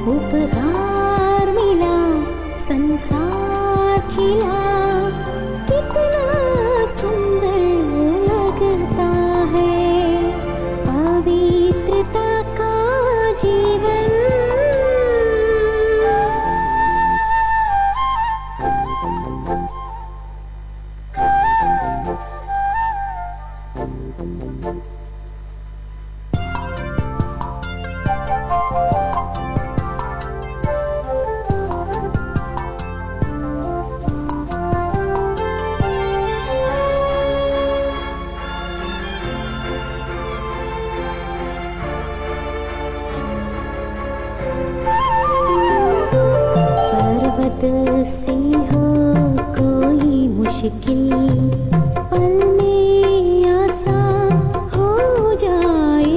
उपहार मिला संसार खिला, कितना सुंदर लगता है पवित्रता का जीवन। से हो कोई मुश्किल पल में आसान हो जाए,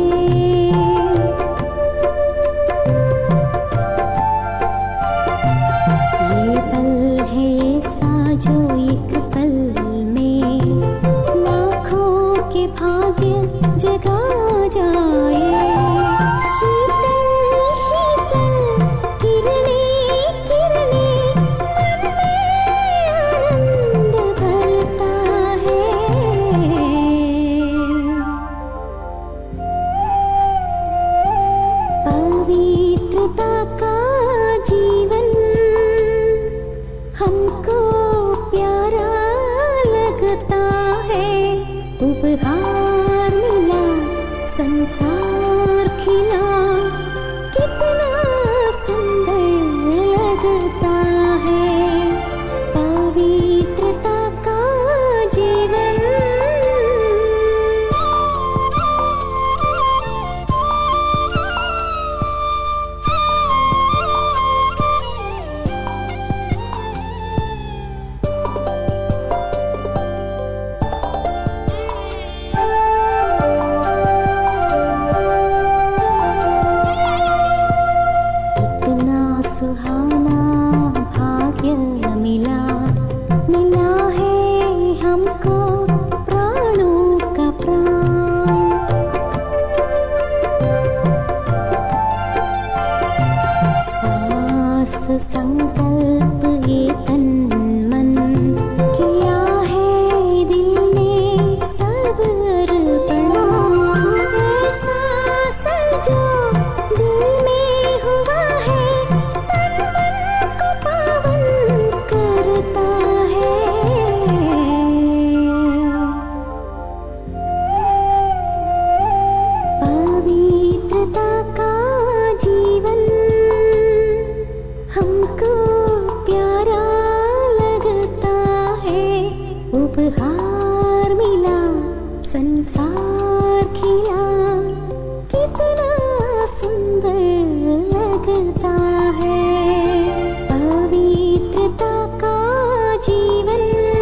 ये पल है ऐसा जो एक पल में लाखों के भाग्य जगा जाए। पवित्रता का जीवन हमको प्यारा लगता है, उपहार मिला संसार खिला, कितना सुंदर लगता है पवित्रता का जीवन। सुहाना भाग्य मिला, मिला है हमको प्राणों का प्राण। सास संकल्प ये तन मन किया है दिल ने सब अर्पण, ऐसा सजो दिल में हुआ है करता है। पवित्रता का जीवन हमको प्यारा लगता है, उपहार मिला संसार खिला, कितना सुंदर लगता है पवित्रता का जीवन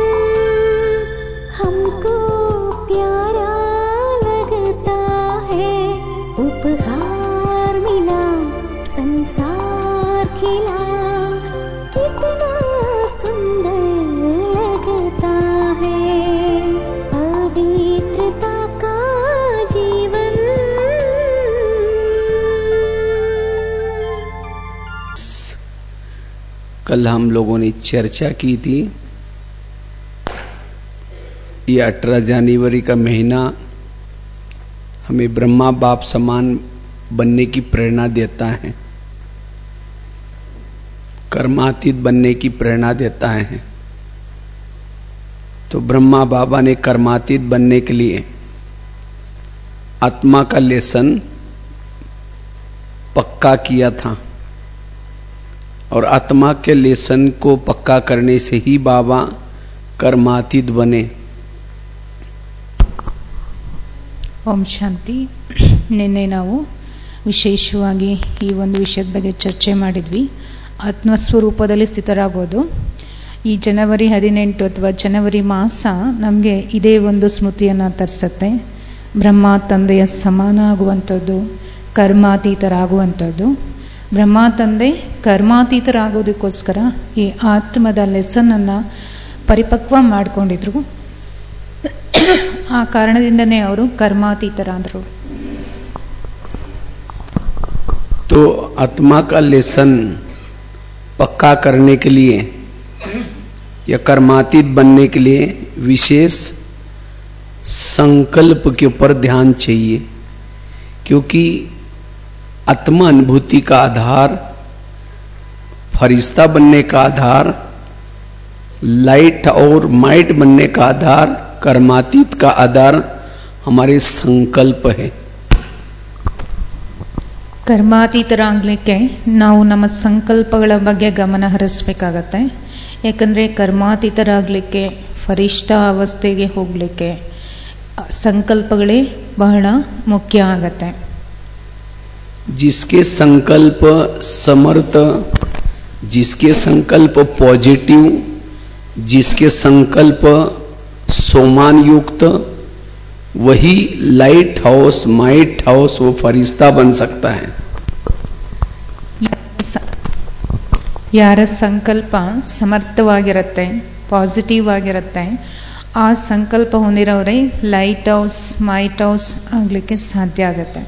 हमको प्यारा लगता है, उपहार मिला संसार खिला, कितना सुंदर लगता है पवित्रता का जीवन। कल हम लोगों ने चर्चा की थी, ये 18 जनवरी का महीना हमें ब्रह्मा बाप समान बनने की प्रेरणा देता है, कर्मातीत बनने की प्रेरणा देता है। तो ब्रह्मा बाबा ने कर्मातीत बनने के लिए आत्मा का लेसन पक्का किया था, और आत्मा के लेसन को पक्का करने से ही बाबा कर्मातीत बने। ಓಂ ಶಾಂತಿ. ನಿನ್ನೆ ನಾವು ವಿಶೇಷವಾಗಿ ಈ ಒಂದು ವಿಷಯದ ಬಗ್ಗೆ ಚರ್ಚೆ ಮಾಡಿದ್ವಿ, ಆತ್ಮಸ್ವರೂಪದಲ್ಲಿ ಸ್ಥಿತರಾಗೋದು. ಈ ಜನವರಿ 18 ಅಥವಾ ಜನವರಿ ಮಾಸ ನಮಗೆ ಇದೇ ಒಂದು ಸ್ಮೃತಿಯನ್ನು ತರಿಸುತ್ತೆ, ಬ್ರಹ್ಮ ತಂದೆಯ ಸಮಾನ ಆಗುವಂಥದ್ದು, ಕರ್ಮಾತೀತರಾಗುವಂಥದ್ದು. ಬ್ರಹ್ಮ ತಂದೆ ಕರ್ಮಾತೀತರಾಗೋದಕ್ಕೋಸ್ಕರ ಈ ಆತ್ಮದ ಲೆಸನ್ನನ್ನು ಪರಿಪಕ್ವ ಮಾಡಿಕೊಂಡಿದ್ರು. ಆ ಕಾರಣದಿಂದನೇ ಅವರು ಕರ್ಮಾತೀತರಾದರು. तो आत्मा का लेसन पक्का करने के लिए या कर्मातीत बनने के लिए विशेष संकल्प के ऊपर ध्यान चाहिए, क्योंकि आत्मा अनुभूति का आधार, फरिश्ता बनने का आधार, लाइट और माइट बनने का आधार, कर्मातीत का आधार हमारे संकल्प है। ಕರ್ಮಾತೀತರಾಗಲಿಕ್ಕೆ ನಾವು ನಮ್ಮ ಸಂಕಲ್ಪಗಳ ಬಗ್ಗೆ ಗಮನ ಹರಿಸಬೇಕಾಗತ್ತೆ. ಯಾಕಂದರೆ ಕರ್ಮಾತೀತರಾಗಲಿಕ್ಕೆ, ಫರಿಷ್ಠ ಅವಸ್ಥೆಗೆ ಹೋಗಲಿಕ್ಕೆ ಸಂಕಲ್ಪಗಳೇ ಬಹಳ ಮುಖ್ಯ ಆಗತ್ತೆ. जिसके संकल्प समर्थ, जिसके संकल्प पॉजिटिव, जिसके संकल्प सोमान युक्त, वही लाइट हाउस, माइट हाउस, वो फरिश्ता बन सकता है. ಯಾರ ಸಂಕಲ್ಪ ಸಮರ್ಥವಾಗಿರುತ್ತೆ, ಪಾಸಿಟಿವ್ ಆಗಿರುತ್ತೆ, ಆ ಸಂಕಲ್ಪ ಹೊಂದಿರೋರೇ ಲೈಟ್ ಹೌಸ್, ಮೈಟ್ ಹೌಸ್ ಆಗಲಿಕ್ಕೆ ಸಾಧ್ಯ ಆಗುತ್ತೆ.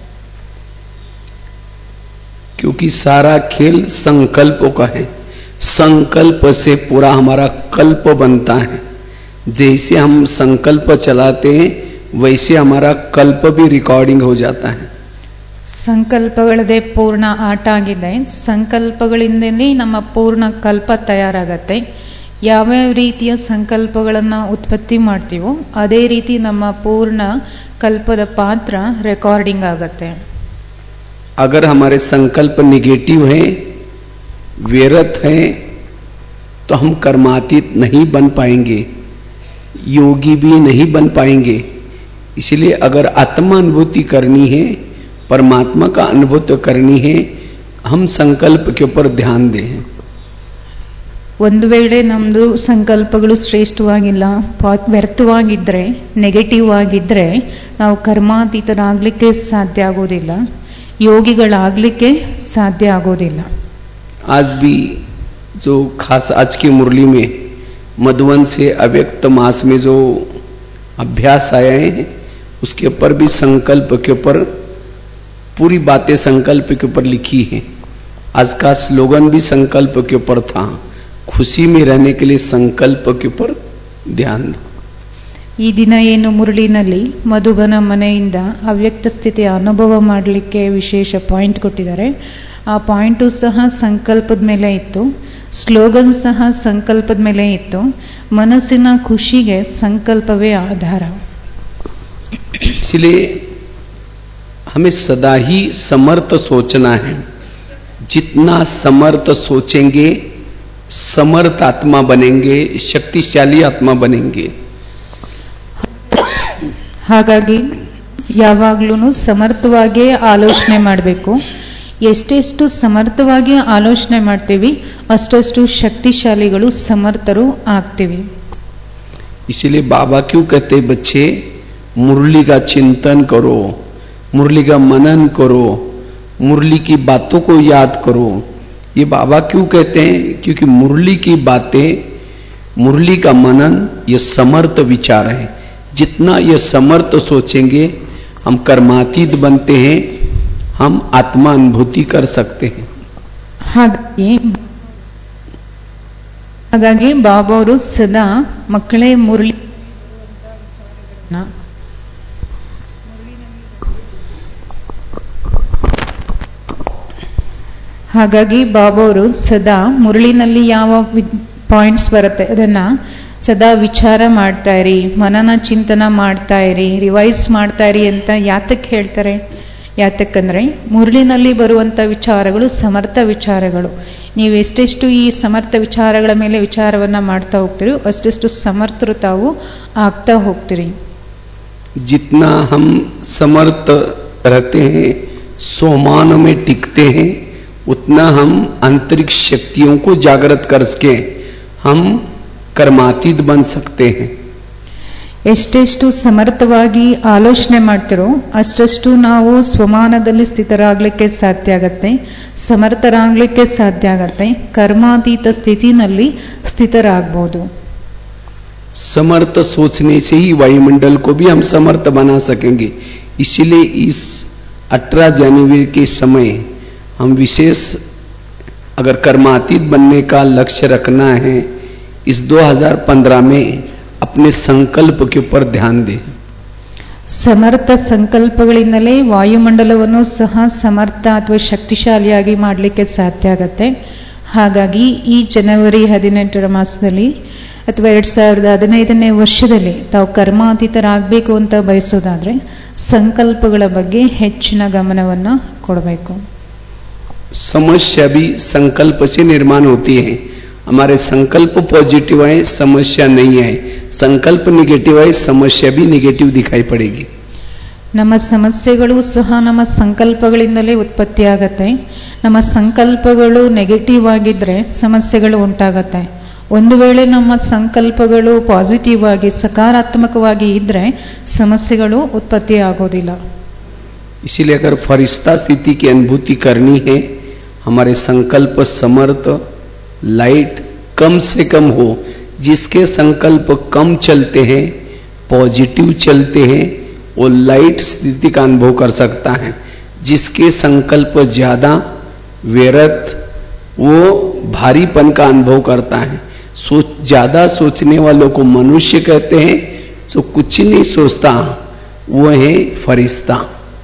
क्योंकि सारा खेल संकल्पों का है. संकल्प से पूरा हमारा कल्प बनता है. जैसे हम संकल्प चलाते हैं वैसे हमारा कल्प भी रिकॉर्डिंग हो जाता है. ಸಂಕಲ್ಪಗಳದೇ ಪೂರ್ಣ ಆಟ ಆಗಿದೆ. ಸಂಕಲ್ಪಗಳಿಂದಲೇ ನಮ್ಮ ಪೂರ್ಣ ಕಲ್ಪ ತಯಾರಾಗತ್ತೆ. ಯಾವ್ಯಾವ ರೀತಿಯ ಸಂಕಲ್ಪಗಳನ್ನು ಉತ್ಪತ್ತಿ ಮಾಡ್ತೀವೋ ಅದೇ ರೀತಿ ನಮ್ಮ ಪೂರ್ಣ ಕಲ್ಪದ ಪಾತ್ರ ರೆಕಾರ್ಡಿಂಗ್ ಆಗತ್ತೆ. अगर हमारे संकल्प निगेटिव हैं, व्यर्थ हैं, तो हम कर्मातीत नहीं बन पाएंगे, योगी भी नहीं बन पाएंगे. इसलिए अगर आत्मा अनुभूति करनी है, परमात्मा का अनुभूति करनी है, हम संकल्प के ऊपर ध्यान दें. ಒಂದು ವೇಳೆ ನಮ್ಮದು ಸಂಕಲ್ಪಗಳು ಶ್ರೇಷ್ಠವಾಗಿಲ್ಲ, ವ್ಯರ್ಥವಾಗಿದ್ದರೆ, ನೆಗೆಟಿವ್ ಆಗಿದ್ದರೆ ನಾವು ಕರ್ಮಾತೀತರಾಗಲಿಕ್ಕೆ ಸಾಧ್ಯ ಆಗೋದಿಲ್ಲ, ಯೋಗಿಗಳಾಗಲಿಕ್ಕೆ ಸಾಧ್ಯ ಆಗೋದಿಲ್ಲ. आज भी जो खास आज की मुरली में मधुवन से अव्यक्त मास में जो अभ्यास आए हैं उसके ऊपर भी संकल्प के ऊपर पूरी बातें संकल्प के ऊपर लिखी हैं. आज का स्लोगन भी संकल्प के ऊपर था, खुशी में रहने के लिए संकल्प के ऊपर ध्यान दो. ಈ ದಿನ ಏನು ಮುರುಳಿನಲ್ಲಿ ಮಧುಬನ ಮನೆಯಿಂದ ಅವ್ಯಕ್ತ ಸ್ಥಿತಿಯ ಅನುಭವ ಮಾಡಲಿಕ್ಕೆ ವಿಶೇಷ ಪಾಯಿಂಟ್ ಕೊಟ್ಟಿದ್ದಾರೆ. ಆ ಪಾಯಿಂಟು ಸಹ ಸಂಕಲ್ಪದ ಮೇಲೆ ಇತ್ತು, ಸ್ಲೋಗನ್ ಸಹ ಸಂಕಲ್ಪದ ಮೇಲೆ ಇತ್ತು. ಮನಸ್ಸಿನ ಖುಷಿಗೆ ಸಂಕಲ್ಪವೇ ಆಧಾರ. इसलिए हमें सदा ही समर्थ सोचना है. जितना समर्थ सोचेंगे समर्थ आत्मा बनेंगे, शक्तिशाली आत्मा बनेंगे. ಹಾಗಾಗಿ ಯಾವಾಗಲೂ ಸಮರ್ಥವಾಗಿ ಆಲೋಚನೆ ಮಾಡಬೇಕು. ಎಷ್ಟೆಷ್ಟು ಸಮರ್ಥವಾಗಿ ಆಲೋಚನೆ ಮಾಡ್ತೀವಿ ಅಷ್ಟಷ್ಟು ಶಕ್ತಿಶಾಲಿಗಳು, ಸಮರ್ಥರು ಆಗ್ತೀವಿ. इसलिए बाबा क्यों कहते बच्चे मुरली का चिंतन करो, मुरली का मनन करो, मुरली की बातों को याद करो. ये बाबा क्यों कहते हैं? क्योंकि मुरली की बातें, मुरली का मनन ये समर्थ विचार है. जितना ये समर्थ सोचेंगे हम कर्मातीत बनते हैं, हम आत्मा अनुभूति कर सकते हैं. ಹಾಗಾಗಿ ಬಾಬಾ ಅವರು ಸದಾ ಮಕ್ಕಳೇ ಮುರಳಿ ಹಾಗಾಗಿ ಬಾಬಾ ಅವರು ಸದಾ ಮುರಳಿನಲ್ಲಿ ಯಾವ ಪಾಯಿಂಟ್ಸ್ ಬರುತ್ತೆ ಅದನ್ನ ಸದಾ ವಿಚಾರ ಮಾಡ್ತಾ ಇರಿ, ಮನನ ಚಿಂತನ ಮಾಡ್ತಾ ಇರಿ, ರಿವೈಸ್ ಮಾಡ್ತಾ ಇರಿ ಅಂತ ಯಾತಕ್ಕೆ ಹೇಳ್ತಾರೆ? ಯಾತಕ್ಕಂದ್ರೆ ಮುರಳಿನಲ್ಲಿ ಬರುವಂಥ ವಿಚಾರಗಳು ಸಮರ್ಥ ವಿಚಾರಗಳು. ನೀವು ಎಷ್ಟೆಷ್ಟು ಈ ಸಮರ್ಥ ವಿಚಾರಗಳ ಮೇಲೆ ವಿಚಾರವನ್ನ ಮಾಡ್ತಾ ಹೋಗ್ತೀರಿ ಅಷ್ಟೆಷ್ಟು ಸಮರ್ಥರು ತಾವು ಆಗ್ತಾ ಹೋಗ್ತೀರಿ. जितना हम समर्थ रहते हैं, सोमान में टिकते हैं, उतना हम आंतरिक शक्तियों को जागृत करके हम कर्मातीत बन सकते हैं. ಎಷ್ಟೆಷ್ಟು ಸಮರ್ಥವಾಗಿ ಆಲೋಚನೆ ಮಾಡ್ತಿರೋ ಅಷ್ಟಷ್ಟು ನಾವು ಸ್ವಮಾನದಲ್ಲಿ ಸ್ಥಿತರಾಗಲಿಕ್ಕೆ ಸಾಧ್ಯ ಆಗತ್ತೆ, ಸಮರ್ಥರಾಗಲಿಕ್ಕೆ ಸಾಧ್ಯ ಆಗತ್ತೆ, ಕರ್ಮಾತೀತ ಸ್ಥಿತಿನಲ್ಲಿ ಸ್ಥಿತರಾಗಬಹುದು. समर्थ सोचने से ही वायुमंडल को भी हम समर्थ बना सकेंगे. इसलिए इस 18 जनवरी के समय हम विशेष अगर कर्मातीत बनने का लक्ष्य रखना है इस 2015 में अपने संकल्प के ऊपर ध्यान दें। ಸಮರ್ಥ ಸಂಕಲ್ಪಗಳಿಂದಲೇ ವಾಯುಮಂಡಲವನ್ನು ಸಹ ಸಮರ್ಥ ಅಥವಾ ಶಕ್ತಿಶಾಲಿಯಾಗಿ ಮಾಡಲಿಕ್ಕೆ ಸಾಧ್ಯ ಆಗತ್ತೆ. ಹಾಗಾಗಿ ಈ ಜನವರಿ 18ರ ಮಾಸದಲ್ಲಿ ಅಥವಾ 2015ನೇ ವರ್ಷದಲ್ಲಿ ತಾವು ಕರ್ಮಾತೀತರಾಗಬೇಕು ಅಂತ ಬಯಸೋದಾದ್ರೆ ಸಂಕಲ್ಪಗಳ ಬಗ್ಗೆ ಹೆಚ್ಚಿನ ಗಮನವನ್ನು ಕೊಡಬೇಕು. समस्या भी संकल्प से निर्माण होती है. हमारे संकल्प पॉजिटिव है, समस्या नहीं है. संकल्प निगेटिव है, समस्या भी निगेटिव दिखाई पड़ेगी. ನಮ್ಮ ಸಮಸ್ಯೆಗಳು ಸಹ ನಮ್ಮ ಸಂಕಲ್ಪಗಳಿಂದಲೇ ಉತ್ಪತ್ತಿಯಾಗತ್ತೆ. ನಮ್ಮ ಸಂಕಲ್ಪಗಳು ನೆಗೆಟಿವ್ ಆಗಿದ್ರೆ ಸಮಸ್ಯೆಗಳು ಉಂಟಾಗತ್ತೆ. ಒಂದು ವೇಳೆ ನಮ್ಮ ಸಂಕಲ್ಪಗಳು ಪಾಸಿಟಿವ್ ಆಗಿ ಸಕಾರಾತ್ಮಕವಾಗಿ ಇದ್ರೆ ಸಮಸ್ಯೆಗಳು ಉತ್ಪತ್ತಿ ಆಗೋದಿಲ್ಲ. इसीलिए अगर फरिश्ता स्थिति की अनुभूति करनी है, हमारे संकल्प समर्थ लाइट कम से कम हो. जिसके संकल्प कम चलते हैं, पॉजिटिव चलते हैं, वो लाइट स्थिति का अनुभव कर सकता है. जिसके संकल्प ज्यादा व्यर्थ, वो भारीपन का अनुभव करता है. ज्यादा सोचने वालों को मनुष्य कहते हैं. जो कुछ नहीं सोचता वो है फरिश्ता.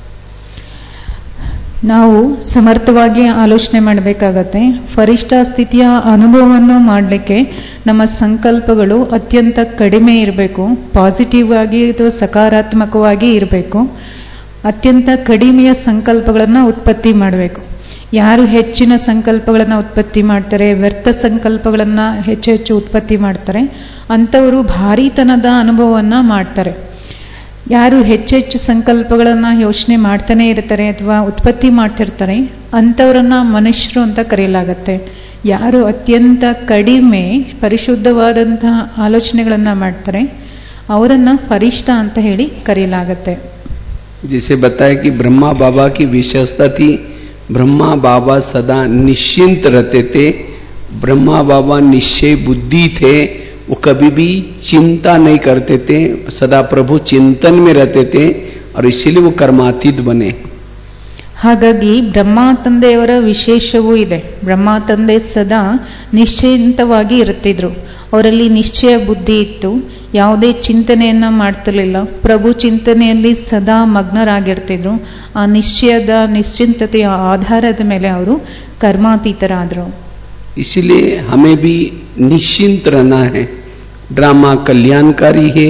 ನಾವು ಸಮರ್ಥವಾಗಿ ಆಲೋಚನೆ ಮಾಡಬೇಕಾಗತ್ತೆ. ಫರಿಷ್ಠ ಸ್ಥಿತಿಯ ಅನುಭವವನ್ನು ಮಾಡಲಿಕ್ಕೆ ನಮ್ಮ ಸಂಕಲ್ಪಗಳು ಅತ್ಯಂತ ಕಡಿಮೆ ಇರಬೇಕು, ಪಾಸಿಟಿವ್ ಆಗಿ ಅಥವಾ ಸಕಾರಾತ್ಮಕವಾಗಿ ಇರಬೇಕು. ಅತ್ಯಂತ ಕಡಿಮೆಯ ಸಂಕಲ್ಪಗಳನ್ನು ಉತ್ಪತ್ತಿ ಮಾಡಬೇಕು. ಯಾರು ಹೆಚ್ಚಿನ ಸಂಕಲ್ಪಗಳನ್ನು ಉತ್ಪತ್ತಿ ಮಾಡ್ತಾರೆ, ವ್ಯರ್ಥ ಸಂಕಲ್ಪಗಳನ್ನು ಹೆಚ್ಚು ಉತ್ಪತ್ತಿ ಮಾಡ್ತಾರೆ, ಅಂಥವರು ಭಾರೀತನದ ಅನುಭವವನ್ನು ಮಾಡ್ತಾರೆ. ಯಾರು ಹೆಚ್ಚೆಚ್ಚು ಸಂಕಲ್ಪಗಳನ್ನು ಯೋಚನೆ ಮಾಡ್ತಾನೆ ಇರ್ತಾರೆ ಅಥವಾ ಉತ್ಪತ್ತಿ ಮಾಡ್ತಿರ್ತಾರೆ ಅಂಥವ್ರನ್ನ ಮನುಷ್ಯರು ಅಂತ ಕರೆಯಲಾಗತ್ತೆ. ಯಾರು ಅತ್ಯಂತ ಕಡಿಮೆ ಪರಿಶುದ್ಧವಾದಂತಹ ಆಲೋಚನೆಗಳನ್ನು ಮಾಡ್ತಾರೆ ಅವರನ್ನ ಫರಿಷ್ಠ ಅಂತ ಹೇಳಿ ಕರೆಯಲಾಗತ್ತೆ. जिसे बताया कि ब्रह्मा बाबा की विशेषता थी, ब्रह्मा बाबा सदा निश्चिंत रहते थे. ब्रह्मा बाबा निश्चय बुद्धि थे. वो कभी भी चिंता नहीं करते थे, सदा प्रभु चिंतन में रहते थे और इसीलिए वो कर्मातीत बने. ಹಾಗಾಗಿ ಬ್ರಹ್ಮ ತಂದೆಯವರ ವಿಶೇಷವೂ ಇದೆ. ಬ್ರಹ್ಮ ತಂದೆ ಸದಾ ನಿಶ್ಚಿಂತವಾಗಿ ಇರುತ್ತಿದ್ರು. ಅವರಲ್ಲಿ ನಿಶ್ಚಯ ಬುದ್ಧಿ ಇತ್ತು, ಯಾವುದೇ ಚಿಂತನೆಯನ್ನ ಮಾಡ್ತಿರ್ಲಿಲ್ಲ. ಪ್ರಭು ಚಿಂತನೆಯಲ್ಲಿ ಸದಾ ಮಗ್ನರಾಗಿರ್ತಿದ್ರು. ಆ ನಿಶ್ಚಿಂತತೆಯ ಆಧಾರದ ಮೇಲೆ ಅವರು ಕರ್ಮಾತೀತರಾದರು. इसीलिए हमें भी निश्चिंत रहना है. ड्रामा कल्याणकारी है,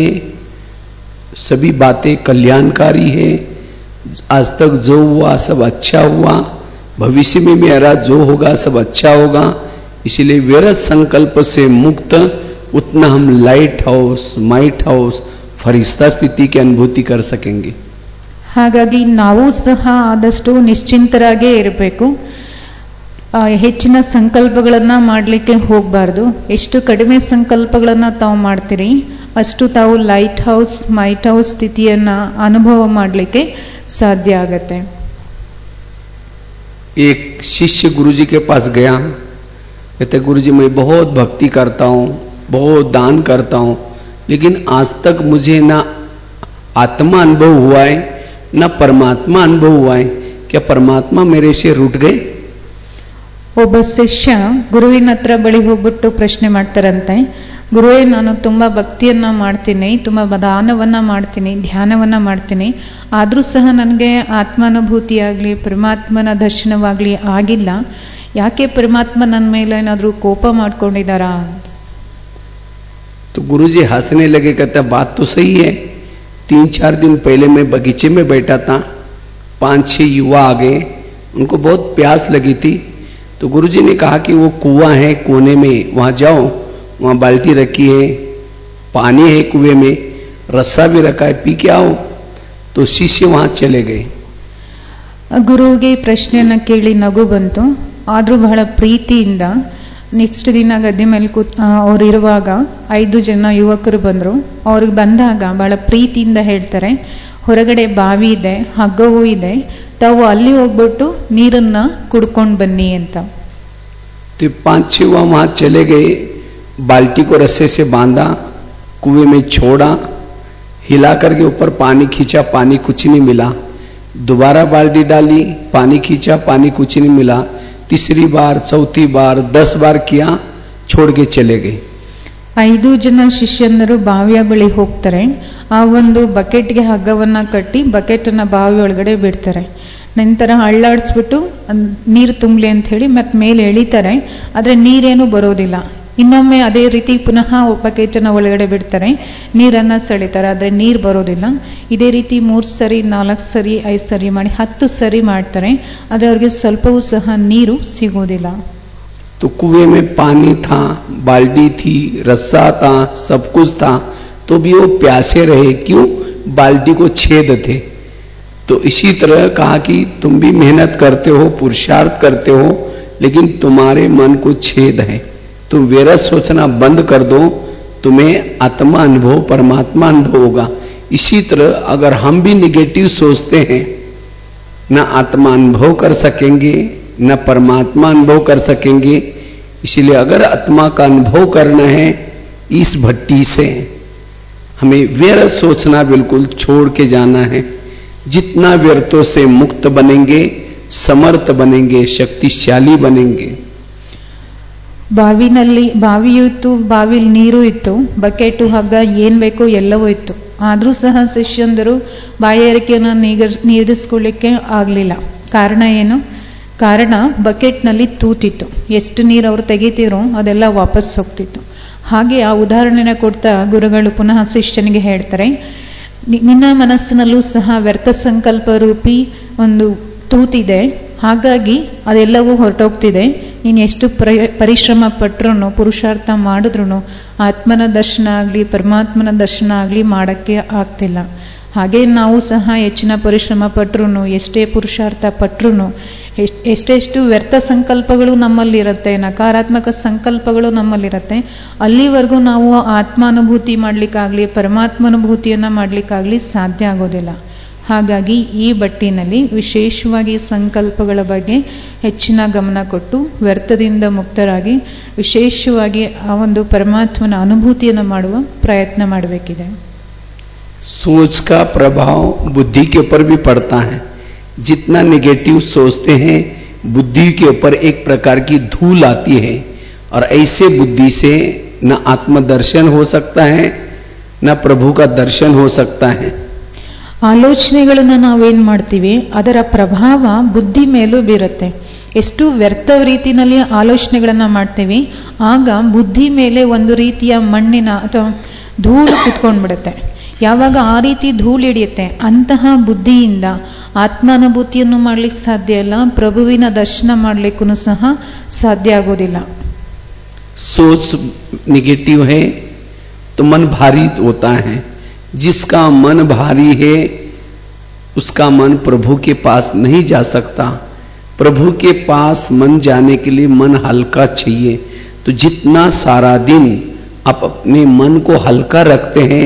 सभी बातें कल्याणकारी है. आज तक जो हुआ सब अच्छा हुआ, भविष्य में मेरा जो होगा सब अच्छा होगा. इसीलिए व्यर्थ संकल्प से मुक्त उतना हम लाइट हाउस, माइट हाउस, फरिश्ता स्थिति की अनुभूति कर सकेंगे. ಹಾಗಾಗಿ ನಾವು ಸಹ ಆದಷ್ಟು ನಿಶ್ಚಿಂತರಾಗೇ ಇರಬೇಕು. ಹೆಚ್ಚಿನ ಸಂಕಲ್ಪಗಳನ್ನು ಮಾಡಲಿಕ್ಕೆ ಹೋಗಬಾರ್ದು. ಎಷ್ಟು ಕಡಿಮೆ ಸಂಕಲ್ಪಗಳನ್ನು ತಾವು ಮಾಡ್ತೀರಿ ಅಷ್ಟು ತಾವು ಲೈಟ್ ಹೌಸ್, ಮೈಟ್ ಹೌಸ್ ಸ್ಥಿತಿಯನ್ನ ಅನುಭವ ಮಾಡಲಿಕ್ಕೆ ಸಾಧ್ಯ ಆಗತ್ತೆ. एक शिष्य गुरुजी के पास गया, कहते गुरुजी मैं बहुत भक्ति करता हूँ, बहुत दान करता हूँ, लेकिन आज तक मुझे ना आत्मा अनुभव हुआ है ना परमात्मा अनुभव हुआ है. क्या परमात्मा मेरे से रूठ गए? ಒಬ್ಬ ಶಿಷ್ಯ ಗುರುವಿನ ಹತ್ರ ಬಳಿ ಹೋಗ್ಬಿಟ್ಟು ಪ್ರಶ್ನೆ ಮಾಡ್ತಾರಂತೆ, ಗುರುವೇ ನಾನು ತುಂಬಾ ಭಕ್ತಿಯನ್ನ ಮಾಡ್ತೀನಿ, ತುಂಬಾ ದಾನವನ್ನ ಮಾಡ್ತೀನಿ, ಧ್ಯಾನವನ್ನ ಮಾಡ್ತೀನಿ, ಆದ್ರೂ ಸಹ ನನಗೆ ಆತ್ಮಾನುಭೂತಿಯಾಗ್ಲಿ ಪರಮಾತ್ಮನ ದರ್ಶನವಾಗ್ಲಿ ಆಗಿಲ್ಲ. ಯಾಕೆ ಪರಮಾತ್ಮ ನನ್ನ ಮೇಲೆ ಏನಾದ್ರೂ ಕೋಪ ಮಾಡ್ಕೊಂಡಿದ್ದಾರಾ? तो गुरुजी हंसने लगे, कहता बात तो सही है. 3-4 दिन पहले मैं बगीचे में बैठा था, 5-6 युवा आ गए, उनको बहुत प्यास लगी थी. तो गुरुजी ने कहा कि वो कुआं है कोने में, वहां जाओ, वहां बाल्टी रखी है, पानी है कुएं में, रस्सा भी रखा है, पी के आओ. तो शिष्य वहां चले गए. ಗುರುವಿಗೆ ಪ್ರಶ್ನೆಯನ್ನ ಕೇಳಿ ನಗು ಬಂತು. ಆದ್ರೂ ಬಹಳ ಪ್ರೀತಿಯಿಂದ ನೆಕ್ಸ್ಟ್ ದಿನ ಗದ್ದೆ ಮೇಲೆ ಅವ್ರು ಇರುವಾಗ 5 ಜನ ಯುವಕರು ಬಂದರು. ಅವ್ರಿಗೆ ಬಂದಾಗ ಬಹಳ ಪ್ರೀತಿಯಿಂದ ಹೇಳ್ತಾರೆ, ಹೊರಗಡೆ ಬಾವಿ ಇದೆ, ಹಗ್ಗವೂ ಇದೆ, ತಾವು ಅಲ್ಲಿ ಹೋಗ್ಬಿಟ್ಟು ನೀರನ್ನ ಕುಡ್ಕೊಂಡು ಬನ್ನಿ ಅಂತ. 5-6 वहां चले गए, बाल्टी को रस्से से बांधा, कुएं में छोड़ा, हिला करके ऊपर पानी खींचा, पानी कुछ नहीं मिला. दोबारा बाल्टी डाली, पानी खींचा, पानी कुछ नहीं मिला, तीसरी बार, चौथी बार, 10 बार किया, छोड़ के चले गए। 5 ಜನ ಶಿಷ್ಯಂದರು ಬಾವಿಯ ಬಳಿ ಹೋಗ್ತಾರೆ. ಆ ಒಂದು ಬಕೆಟ್ಗೆ ಹಗ್ಗವನ್ನ ಕಟ್ಟಿ ಬಕೆಟನ್ನ ಬಾವಿ ಒಳಗಡೆ ಬಿಡ್ತಾರೆ. ನಂತರ ಅಳ್ಳಾಡಿಸ್ಬಿಟ್ಟು ನೀರು ತುಂಬಲಿ ಅಂತ ಹೇಳಿ ಮತ್ತೆ ಮೇಲೆ ಎಳಿತಾರೆ. ಆದರೆ ನೀರೇನು ಬರೋದಿಲ್ಲ. ಇನ್ನೊಮ್ಮೆ ಅದೇ ರೀತಿ ಪುನಃ ಬಕೆಟನ್ನ ಒಳಗಡೆ ಬಿಡ್ತಾರೆ, ನೀರನ್ನ ಸೆಳಿತಾರೆ, ಆದರೆ ನೀರು ಬರೋದಿಲ್ಲ. ಇದೇ ರೀತಿ 3 ಸರಿ, 4 ಸರಿ, 5 ಸರಿ ಮಾಡಿ 10 ಸರಿ ಮಾಡ್ತಾರೆ. ಆದರೆ ಅವ್ರಿಗೆ ಸ್ವಲ್ಪವೂ ಸಹ ನೀರು ಸಿಗೋದಿಲ್ಲ. तो कुएं में पानी था, बाल्टी थी, रस्सा था, सब कुछ था, तो भी वो प्यासे रहे। क्यों? बाल्टी को छेद थे। तो इसी तरह कहा कि तुम भी मेहनत करते हो, पुरुषार्थ करते हो, लेकिन तुम्हारे मन को छेद है। तुम व्यर्थ सोचना बंद कर दो, तुम्हें आत्मा अनुभव, परमात्मा अनुभव होगा। इसी तरह अगर हम भी निगेटिव सोचते हैं, न आत्मा अनुभव कर सकेंगे, न परमात्मा अनुभव कर सकेंगे। इसलिए अगर आत्मा का अनुभव करना है, इस भट्टी से हमें व्यर्थ सोचना बिल्कुल छोड़ के जाना है। जितना व्यर्थों से मुक्त बनेंगे, समर्थ बनेंगे, शक्तिशाली बनेंगे। ಬಾವಿಯೂ ಇತ್ತು, ಬಾವಿಲಿ ನೀರು ಇತ್ತು, ಬಕೆಟು, ಹಗ್ಗ, ಏನ್ ಬೇಕೋ ಎಲ್ಲವೂ ಇತ್ತು. ಆದ್ರೂ ಸಹ ಶಿಷ್ಯಂದರು ಬಾಯಾರಿಕೆಯನ್ನು ನೀಡಿಸ್ಕೊಳ್ಳಿಕ್ಕೆ ಆಗ್ಲಿಲ್ಲ. ಕಾರಣ ಏನು? ಕಾರಣ ಬಕೆಟ್ನಲ್ಲಿ ತೂತಿತ್ತು. ಎಷ್ಟು ನೀರು ಅವರು ತೆಗಿತಿರೋ ಅದೆಲ್ಲ ವಾಪಸ್ ಹೋಗ್ತಿತ್ತು. ಹಾಗೆ ಆ ಉದಾಹರಣೆನ ಕೊಡ್ತಾ ಗುರುಗಳು ಪುನಃ ಶಿಷ್ಯನಿಗೆ ಹೇಳ್ತಾರೆ, ನಿನ್ನ ಮನಸ್ಸಿನಲ್ಲೂ ಸಹ ವ್ಯರ್ಥ ಸಂಕಲ್ಪ ರೂಪಿ ಒಂದು ತೂತಿದೆ, ಹಾಗಾಗಿ ಅದೆಲ್ಲವೂ ಹೊರಟೋಗ್ತಿದೆ. ನೀನು ಎಷ್ಟು ಪರಿಶ್ರಮ ಪಟ್ರು, ಪುರುಷಾರ್ಥ ಮಾಡಿದ್ರು ಆತ್ಮನ ದರ್ಶನ ಆಗಲಿ, ಪರಮಾತ್ಮನ ದರ್ಶನ ಆಗಲಿ ಮಾಡೋಕ್ಕೆ ಆಗ್ತಿಲ್ಲ. ಹಾಗೆ ನಾವು ಸಹ ಹೆಚ್ಚಿನ ಪರಿಶ್ರಮ ಪಟ್ರು, ಎಷ್ಟೇ ಪುರುಷಾರ್ಥ ಪಟ್ರು, ಎಷ್ಟೆಷ್ಟು ವ್ಯರ್ಥ ಸಂಕಲ್ಪಗಳು ನಮ್ಮಲ್ಲಿರುತ್ತೆ, ನಕಾರಾತ್ಮಕ ಸಂಕಲ್ಪಗಳು ನಮ್ಮಲ್ಲಿರುತ್ತೆ, ಅಲ್ಲಿವರೆಗೂ ನಾವು ಆತ್ಮಾನುಭೂತಿ ಮಾಡ್ಲಿಕ್ಕಾಗ್ಲಿ, ಪರಮಾತ್ಮಾನುಭೂತಿಯನ್ನ ಮಾಡ್ಲಿಕ್ಕಾಗ್ಲಿ ಸಾಧ್ಯ ಆಗೋದಿಲ್ಲ. ಹಾಗಾಗಿ ಈ ಬಟ್ಟಿನಲ್ಲಿ ವಿಶೇಷವಾಗಿ ಸಂಕಲ್ಪಗಳ ಬಗ್ಗೆ ಹೆಚ್ಚಿನ ಗಮನ ಕೊಟ್ಟು ವ್ಯರ್ಥದಿಂದ ಮುಕ್ತರಾಗಿ ವಿಶೇಷವಾಗಿ ಆ ಒಂದು ಪರಮಾತ್ಮನ ಅನುಭೂತಿಯನ್ನು ಮಾಡುವ ಪ್ರಯತ್ನ ಮಾಡಬೇಕಿದೆ. सोच का प्रभाव बुद्धि के ऊपर भी पड़ता है। जितना नेगेटिव सोचते हैं, बुद्धि के ऊपर एक प्रकार की धूल आती है, और ऐसे बुद्धि से न आत्मदर्शन हो सकता है, न प्रभु का दर्शन हो सकता है। ಆಲೋಚನೆಗಳನ್ನ ನಾವೇನ್ ಮಾಡ್ತೀವಿ, ಅದರ ಪ್ರಭಾವ ಬುದ್ಧಿ ಮೇಲೂ ಬೀರುತ್ತೆ. ಎಷ್ಟು ವ್ಯರ್ಥ ರೀತಿಯಲ್ಲಿ ಆಲೋಚನೆಗಳನ್ನ ಮಾಡ್ತೀವಿ, ಆಗ ಬುದ್ಧಿ ಮೇಲೆ ಒಂದು ರೀತಿಯ ಮಣ್ಣಿನ ಅಥವಾ ಧೂಳು ಕುತ್ಕೊಂಡ್ಬಿಡುತ್ತೆ. ಯಾವಾಗ ಆ ರೀತಿ ಧೂಳು ಹಿಡಿಯುತ್ತೆ, ಅಂತಹ ಬುದ್ಧಿಯಿಂದ ಆತ್ಮಾನುಭೂತಿಯನ್ನು ಮಾಡ್ಲಿಕ್ಕೆ ಸಾಧ್ಯ ಇಲ್ಲ, ಪ್ರಭುವಿನ ದರ್ಶನ ಮಾಡ್ಲಿಕ್ಕೂ ಸಹ ಸಾಧ್ಯ ಆಗೋದಿಲ್ಲ. सोच निगेटिव है तो मन भारी होता है। जिसका मन भारी है उसका मन प्रभु के पास नहीं जा सकता। प्रभु के पास मन जाने के लिए मन हल्का चाहिए। तो जितना सारा दिन आप अपने मन को हल्का रखते हैं,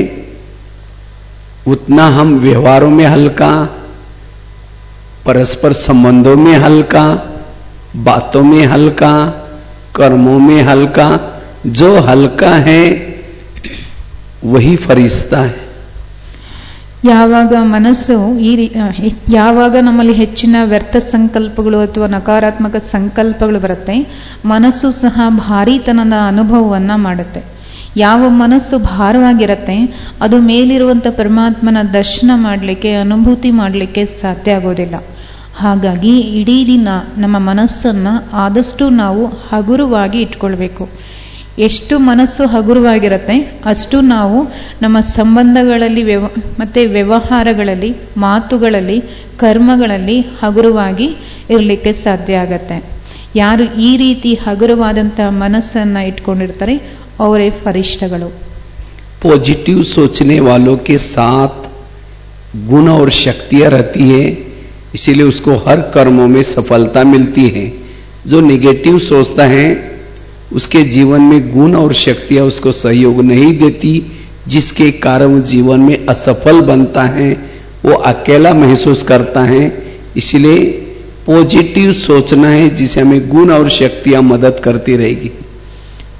उतना हम व्यवहारों में हल्का, परस्पर संबंधों में हल्का, बातों में हल्का, कर्मों में हल्का। जो हल्का है वही फरिश्ता है। ಯಾವಾಗ ಮನಸ್ಸು ಯಾವಾಗ ನಮ್ಮಲ್ಲಿ ಹೆಚ್ಚಿನ ವ್ಯರ್ಥ ಸಂಕಲ್ಪಗಳು ಅಥವಾ ನಕಾರಾತ್ಮಕ ಸಂಕಲ್ಪಗಳು ಬರುತ್ತೆ, ಮನಸ್ಸು ಸಹ ಭಾರೀತನದ ಅನುಭವವನ್ನ ಮಾಡುತ್ತೆ. ಯಾವ ಮನಸ್ಸು ಭಾರವಾಗಿರುತ್ತೆ, ಅದು ಮೇಲಿರುವಂಥ ಪರಮಾತ್ಮನ ದರ್ಶನ ಮಾಡಲಿಕ್ಕೆ, ಅನುಭೂತಿ ಮಾಡಲಿಕ್ಕೆ ಸಾಧ್ಯ ಆಗೋದಿಲ್ಲ. ಹಾಗಾಗಿ ಇಡೀ ದಿನ ನಮ್ಮ ಮನಸ್ಸನ್ನು ಆದಷ್ಟು ನಾವು ಹಗುರವಾಗಿ ಇಟ್ಕೊಳ್ಬೇಕು. ಎಷ್ಟು ಮನಸ್ಸು ಹಗುರವಾಗಿರುತ್ತೆ, ಅಷ್ಟು ನಾವು ನಮ್ಮ ಸಂಬಂಧಗಳಲ್ಲಿ ಮತ್ತೆ ವ್ಯವಹಾರಗಳಲ್ಲಿ, ಮಾತುಗಳಲ್ಲಿ, ಕರ್ಮಗಳಲ್ಲಿ ಹಗುರವಾಗಿ ಇರಲಿಕ್ಕೆ ಸಾಧ್ಯ ಆಗತ್ತೆ. ಯಾರು ಈ ರೀತಿ ಹಗುರವಾದಂಥ ಮನಸ್ಸನ್ನು ಇಟ್ಕೊಂಡಿರ್ತಾರೆ ಅವರೇ ಫರಿಷ್ಠಗಳು. पॉजिटिव सोचने वालों के साथ गुण और शक्तियां रहती है, इसीलिए उसको हर कर्मों में सफलता मिलती है। जो नेगेटिव सोचता है उसके जीवन में गुण और शक्तियां उसको सहयोग नहीं देती, जिसके कारण वो जीवन में असफल बनता है, वो अकेला महसूस करता है। इसलिए पॉजिटिव सोचना है, जिसे हमें गुण और शक्तियां मदद करती रहेगी।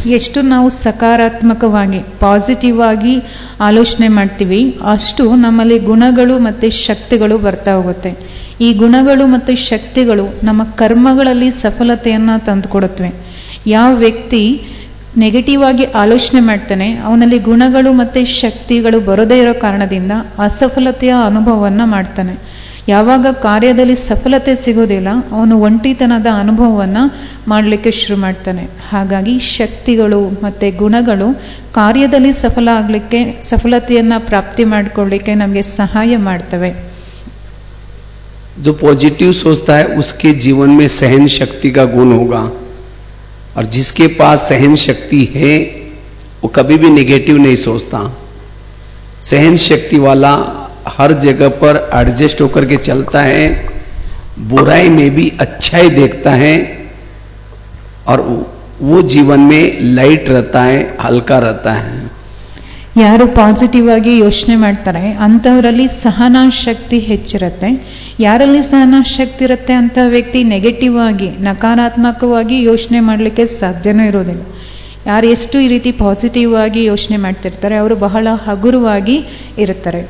ಎಷ್ಟು ನಾವು ಸಕಾರಾತ್ಮಕವಾಗಿ ಪಾಸಿಟಿವ್ ಆಗಿ ಆಲೋಚನೆ ಮಾಡ್ತೀವಿ ಅಷ್ಟು ನಮ್ಮಲ್ಲಿ ಗುಣಗಳು ಮತ್ತು ಶಕ್ತಿಗಳು ಬರ್ತಾ ಹೋಗುತ್ತೆ. ಈ ಗುಣಗಳು ಮತ್ತು ಶಕ್ತಿಗಳು ನಮ್ಮ ಕರ್ಮಗಳಲ್ಲಿ ಸಫಲತೆಯನ್ನು ತಂದುಕೊಡುತ್ತವೆ. ಯಾವ ವ್ಯಕ್ತಿ ನೆಗೆಟಿವ್ ಆಗಿ ಆಲೋಚನೆ ಮಾಡ್ತಾನೆ ಅವನಲ್ಲಿ ಗುಣಗಳು ಮತ್ತು ಶಕ್ತಿಗಳು ಬರೋದೇ ಇರೋ ಕಾರಣದಿಂದ ಅಸಫಲತೆಯ ಅನುಭವವನ್ನು ಮಾಡ್ತಾನೆ. ಯಾವಾಗ ಕಾರ್ಯದಲ್ಲಿ ಸಫಲತೆ ಸಿಗೋದಿಲ್ಲ ಅವನು ಒಂಟಿತನದ ಅನುಭವವನ್ನು ಮಾಡಲಿಕ್ಕೆ ಶುರು ಮಾಡ್ತಾನೆ. ಹಾಗಾಗಿ ಶಕ್ತಿಗಳು ಮತ್ತು ಗುಣಗಳು ಕಾರ್ಯದಲ್ಲಿ ಸಫಲತೆಯನ್ನು ಪ್ರಾಪ್ತಿ ಮಾಡಿಕೊಳ್ಳಿಕ್ಕೆ ನಮಗೆ ಸಹಾಯ ಮಾಡ್ತವೆ. जो पॉजिटिव सोचता है उसके जीवन में सहन शक्ति का गुण होगा, और जिसके पास सहन शक्ति है वो कभी भी नेगेटिव नहीं सोचता. सहन शक्ति वाला हर जगह पर एडजस्ट होकर के चलता है, बुराई में भी अच्छाई देखता है, और वो जीवन में लाइट रहता है, हल्का रहता है. ಯಾರು ಪಾಸಿಟಿವ್ ಆಗಿ ಯೋಚನೆ ಮಾಡ್ತಾರೆ ಅಂಥವರಲ್ಲಿ ಸಹನಾ ಶಕ್ತಿ ಹೆಚ್ಚಿರುತ್ತೆ. ಯಾರಲ್ಲಿ ಸಹನಾ ಶಕ್ತಿ ಇರುತ್ತೆ ಅಂಥ ವ್ಯಕ್ತಿ ನೆಗೆಟಿವ್ ಆಗಿ ನಕಾರಾತ್ಮಕವಾಗಿ ಯೋಚನೆ ಮಾಡಲಿಕ್ಕೆ ಸಾಧ್ಯನೂ ಇರೋದಿಲ್ಲ. ಯಾರು ಎಷ್ಟು ಈ ರೀತಿ ಪಾಸಿಟಿವ್ ಆಗಿ ಯೋಚನೆ ಮಾಡ್ತಿರ್ತಾರೆ ಅವರು ಬಹಳ ಹಗುರವಾಗಿ ಇರುತ್ತಾರೆ.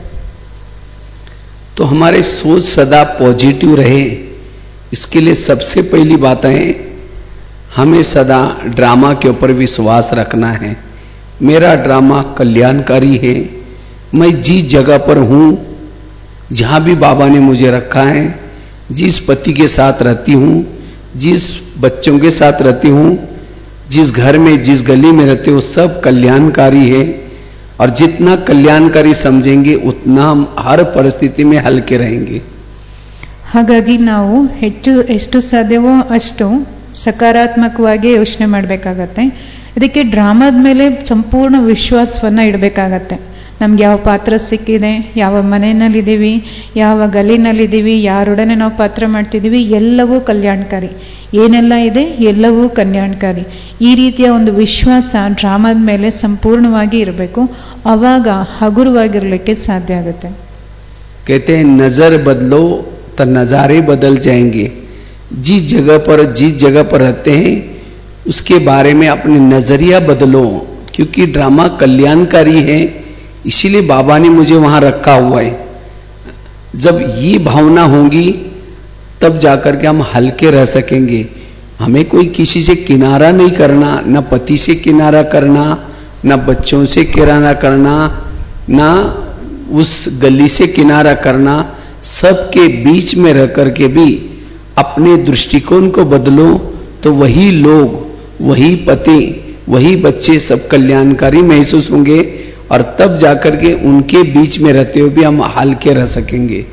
तो हमारे सोच सदा पॉजिटिव रहे इसके लिए सबसे पहली बात है हमें सदा ड्रामा के ऊपर विश्वास रखना है. मेरा ड्रामा कल्याणकारी है. मैं जिस जगह पर हूं, जहां भी बाबा ने मुझे रखा है, जिस पति के साथ रहती हूं, जिस बच्चों के साथ रहती हूं, जिस घर में जिस गली में रहते हो सब कल्याणकारी है. और जितना कल्याणकारी समझेंगे उतना हम हर परिस्थिति में हल्के रहेंगे. ಹಾಗಾಗಿ ನಾವು ಎಷ್ಟು ಸಾಧ್ಯವೋ ಅಷ್ಟು ಸಕಾರಾತ್ಮಕವಾಗಿ ಯೋಚನೆ ಮಾಡಬೇಕಾಗತ್ತೆ. ಇದಕ್ಕೆ ಡ್ರಾಮಾದ ಮೇಲೆ ಸಂಪೂರ್ಣ ವಿಶ್ವಾಸವನ್ನು ಇಡಬೇಕಾಗತ್ತೆ. ನಮ್ಗೆ ಯಾವ ಪಾತ್ರ ಸಿಕ್ಕಿದೆ, ಯಾವ ಮನೆಯಲ್ಲಿದ್ದೀವಿ, ಯಾವ ಗಲಿನಲ್ಲಿದ್ದೀವಿ, ಯಾರೊಡನೆ ನಾವು ಪಾತ್ರ ಮಾಡ್ತಿದ್ದೀವಿ, ಎಲ್ಲವೂ ಕಲ್ಯಾಣಕಾರಿ. ಏನೆಲ್ಲ ಇದೆ ಎಲ್ಲವೂ ಕಲ್ಯಾಣಕಾರಿ. ಈ ರೀತಿಯ ಒಂದು ವಿಶ್ವಾಸ ಡ್ರಾಮಾದ ಮೇಲೆ ಸಂಪೂರ್ಣವಾಗಿ ಇರಬೇಕು. ಆವಾಗ ಹಗುರವಾಗಿರಲಿಕ್ಕೆ ಸಾಧ್ಯ ಆಗುತ್ತೆ. कहते हैं नजर बदलो तो नजारे बदल जाएंगे. जिस जगह पर रहते हैं उसके बारे में अपने नजरिया बदलो, क्योंकि ड्रामा कल्याणकारी है, इसीलिए बाबा ने मुझे वहां रखा हुआ है. जब ये भावना होगी तब जाकर के हम हल्के रह सकेंगे. हमें कोई किसी से किनारा नहीं करना, न पति से किनारा करना, न बच्चों से किनारा करना, न उस गली से किनारा करना. सबके बीच में रह करके भी अपने दृष्टिकोण को बदलो तो वही लोग, वही पति, वही बच्चे सब कल्याणकारी महसूस होंगे, और तब जाकर के उनके बीच में रहते हुए भी हम हल्के रह सकेंगे.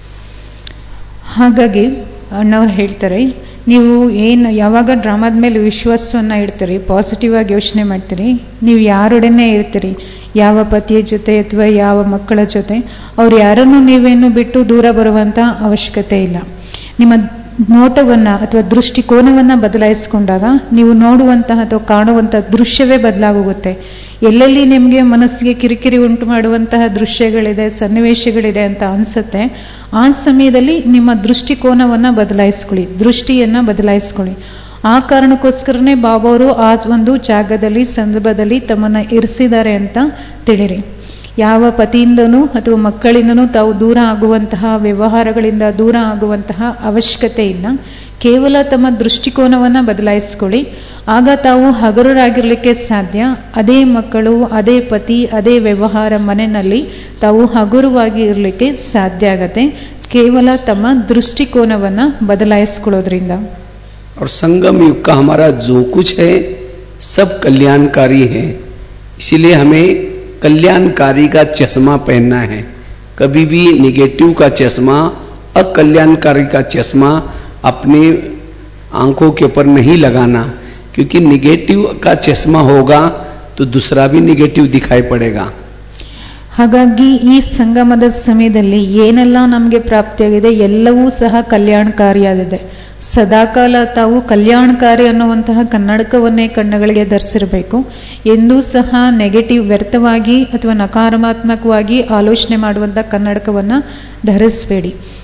ಹಾಗಾಗಿ ಅಣ್ಣವ್ರು ಹೇಳ್ತಾರೆ, ನೀವು ಯಾವಾಗ ಡ್ರಾಮಾದ ಮೇಲೆ ವಿಶ್ವಾಸವನ್ನು ಇಡ್ತೀರಿ, ಪಾಸಿಟಿವ್ ಆಗಿ ಯೋಚನೆ ಮಾಡ್ತೀರಿ, ನೀವು ಯಾರೊಡನೆ ಇರ್ತೀರಿ, ಯಾವ ಪತಿಯ ಜೊತೆ ಅಥವಾ ಯಾವ ಮಕ್ಕಳ ಜೊತೆ, ಅವ್ರು ಯಾರನ್ನು ನೀವೇನು ಬಿಟ್ಟು ದೂರ ಬರುವಂಥ ಅವಶ್ಯಕತೆ ಇಲ್ಲ. ನಿಮ್ಮ ನೋಟವನ್ನು ಅಥವಾ ದೃಷ್ಟಿಕೋನವನ್ನು ಬದಲಾಯಿಸಿಕೊಂಡಾಗ ನೀವು ನೋಡುವಂತಹ ಅಥವಾ ಕಾಣುವಂತಹ ದೃಶ್ಯವೇ ಬದಲಾಗೋಗುತ್ತೆ. ಎಲ್ಲೆಲ್ಲಿ ನಿಮಗೆ ಮನಸ್ಸಿಗೆ ಕಿರಿಕಿರಿ ಉಂಟು ಮಾಡುವಂತಹ ದೃಶ್ಯಗಳಿದೆ, ಸನ್ನಿವೇಶಗಳಿದೆ ಅಂತ ಅನಿಸುತ್ತೆ, ಆ ಸಮಯದಲ್ಲಿ ನಿಮ್ಮ ದೃಷ್ಟಿಕೋನವನ್ನು ಬದಲಾಯಿಸ್ಕೊಳ್ಳಿ, ದೃಷ್ಟಿಯನ್ನು ಬದಲಾಯಿಸ್ಕೊಳ್ಳಿ. ಆ ಕಾರಣಕ್ಕೋಸ್ಕರನೇ ಬಾಬಾ ಅವರು ಆ ಒಂದು ಜಾಗದಲ್ಲಿ ಸಂದರ್ಭದಲ್ಲಿ ತಮ್ಮನ್ನು ಇರಿಸಿದ್ದಾರೆ ಅಂತ ತಿಳಿರಿ. ಯಾವ ಪತಿಯಿಂದನೂ ಅಥವಾ ಮಕ್ಕಳಿಂದನೂ ತಾವು ದೂರ ಆಗುವಂತಹ, ವ್ಯವಹಾರಗಳಿಂದ ದೂರ ಆಗುವಂತಹ ಅವಶ್ಯಕತೆ ಇಲ್ಲ. ಕೇವಲ ತಮ್ಮ ದೃಷ್ಟಿಕೋನವನ್ನು ಬದಲಾಯಿಸ್ಕೊಳ್ಳಿ, ಆಗ ತಾವು ಹಗುರರಾಗಿರ್ಲಿಕ್ಕೆ ಸಾಧ್ಯ. ಅದೇ ಮಕ್ಕಳು, ಅದೇ ಪತಿ, ಅದೇ ವ್ಯವಹಾರ ಮನೆಯಲ್ಲಿ ತಾವು ಹಗುರವಾಗಿ ಇರಲಿಕ್ಕೆ ಸಾಧ್ಯ ಆಗತ್ತೆ, ಕೇವಲ ತಮ್ಮ ದೃಷ್ಟಿಕೋನವನ್ನು ಬದಲಾಯಿಸ್ಕೊಳ್ಳೋದ್ರಿಂದ. और संगम युग का हमारा जो कुछ है सब कल्याणकारी है, इसीलिए हमें कल्याणकारी का चश्मा पहनना है. कभी भी नेगेटिव का चश्मा, अकल्याणकारी का चश्मा अपने आंखों के ऊपर नहीं लगाना, क्योंकि नेगेटिव का चश्मा होगा तो दूसरा भी नेगेटिव दिखाई पड़ेगा. ಹಾಗಾಗಿ ಈ ಸಂಗಮದ ಸಮಯದಲ್ಲಿ ಏನೆಲ್ಲ ನಮಗೆ ಪ್ರಾಪ್ತಿಯಾಗಿದೆ ಎಲ್ಲವೂ ಸಹ ಕಲ್ಯಾಣಕಾರಿಯಾಗಿದೆ. ಸದಾಕಾಲ ತಾವು ಕಲ್ಯಾಣಕಾರಿ ಅನ್ನುವಂತಹ ಕನ್ನಡಕವನ್ನೇ ಕಣ್ಣುಗಳಿಗೆ ಧರಿಸಿರಬೇಕು. ಎಂದೂ ಸಹ ನೆಗೆಟಿವ್, ವ್ಯರ್ಥವಾಗಿ ಅಥವಾ ನಕಾರಾತ್ಮಕವಾಗಿ ಆಲೋಚನೆ ಮಾಡುವಂಥ ಕನ್ನಡಕವನ್ನು ಧರಿಸಬೇಡಿ.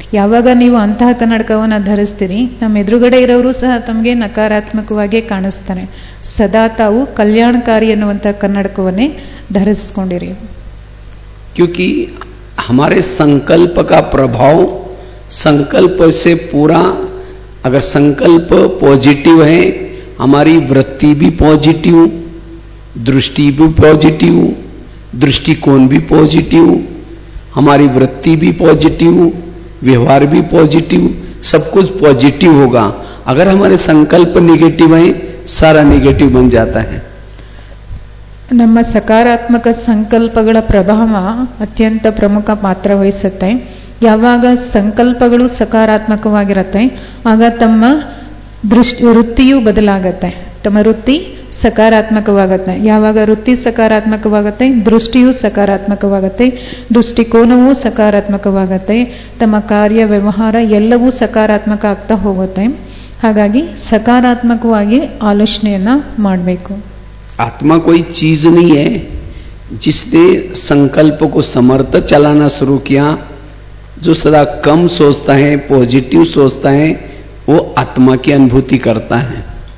ಯಾವಾಗ ನೀವು ಅಂತಹ ಕನ್ನಡಕವನ್ನು ಧರಿಸ್ತೀರಿ, ನಮ್ಮ ಎದುರುಗಡೆ ಇರೋರು ಸಹ ತಮಗೆ ನಕಾರಾತ್ಮಕವಾಗಿ ಕಾಣಿಸ್ತಾನೆ. ಸದಾ ತಾವು ಕಲ್ಯಾಣಕಾರಿ ಅನ್ನುವಂಥ ಕನ್ನಡಕವನ್ನೇ ಧರಿಸ್ಕೊಂಡಿರಿ. क्योंकि हमारे संकल्प का प्रभाव, संकल्प से पूरा, अगर संकल्प पॉजिटिव है, हमारी वृत्ति भी पॉजिटिव, दृष्टि भी पॉजिटिव, दृष्टिकोण भी पॉजिटिव, हमारी वृत्ति भी पॉजिटिव, व्यवहार भी पॉजिटिव, सब कुछ पॉजिटिव होगा. अगर हमारे संकल्प नेगेटिव है, सारा नेगेटिव बन जाता है. ನಮ್ಮ ಸಕಾರಾತ್ಮಕ ಸಂಕಲ್ಪಗಳ ಪ್ರಭಾವ ಅತ್ಯಂತ ಪ್ರಮುಖ ಪಾತ್ರ ವಹಿಸುತ್ತೆ. ಯಾವಾಗ ಸಂಕಲ್ಪಗಳು ಸಕಾರಾತ್ಮಕವಾಗಿರುತ್ತೆ, ಆಗ ತಮ್ಮ ವೃತ್ತಿಯೂ ಬದಲಾಗತ್ತೆ, ತಮ್ಮ ವೃತ್ತಿ ಸಕಾರಾತ್ಮಕವಾಗತ್ತೆ. ಯಾವಾಗ ವೃತ್ತಿ ಸಕಾರಾತ್ಮಕವಾಗತ್ತೆ, ದೃಷ್ಟಿಯೂ ಸಕಾರಾತ್ಮಕವಾಗತ್ತೆ, ದೃಷ್ಟಿಕೋನವೂ ಸಕಾರಾತ್ಮಕವಾಗತ್ತೆ, ತಮ್ಮ ಕಾರ್ಯ ವ್ಯವಹಾರ ಎಲ್ಲವೂ ಸಕಾರಾತ್ಮಕ ಆಗ್ತಾ ಹೋಗುತ್ತೆ. ಹಾಗಾಗಿ ಸಕಾರಾತ್ಮಕವಾಗಿ ಆಲೋಚನೆಯನ್ನ ಮಾಡಬೇಕು. आत्मा कोई चीज नहीं है. जिसने संकल्प को समर्थ चलाना शुरू किया, जो सदा कम सोचता है, पॉजिटिव सोचता है, वो आत्मा की अनुभूति करता है.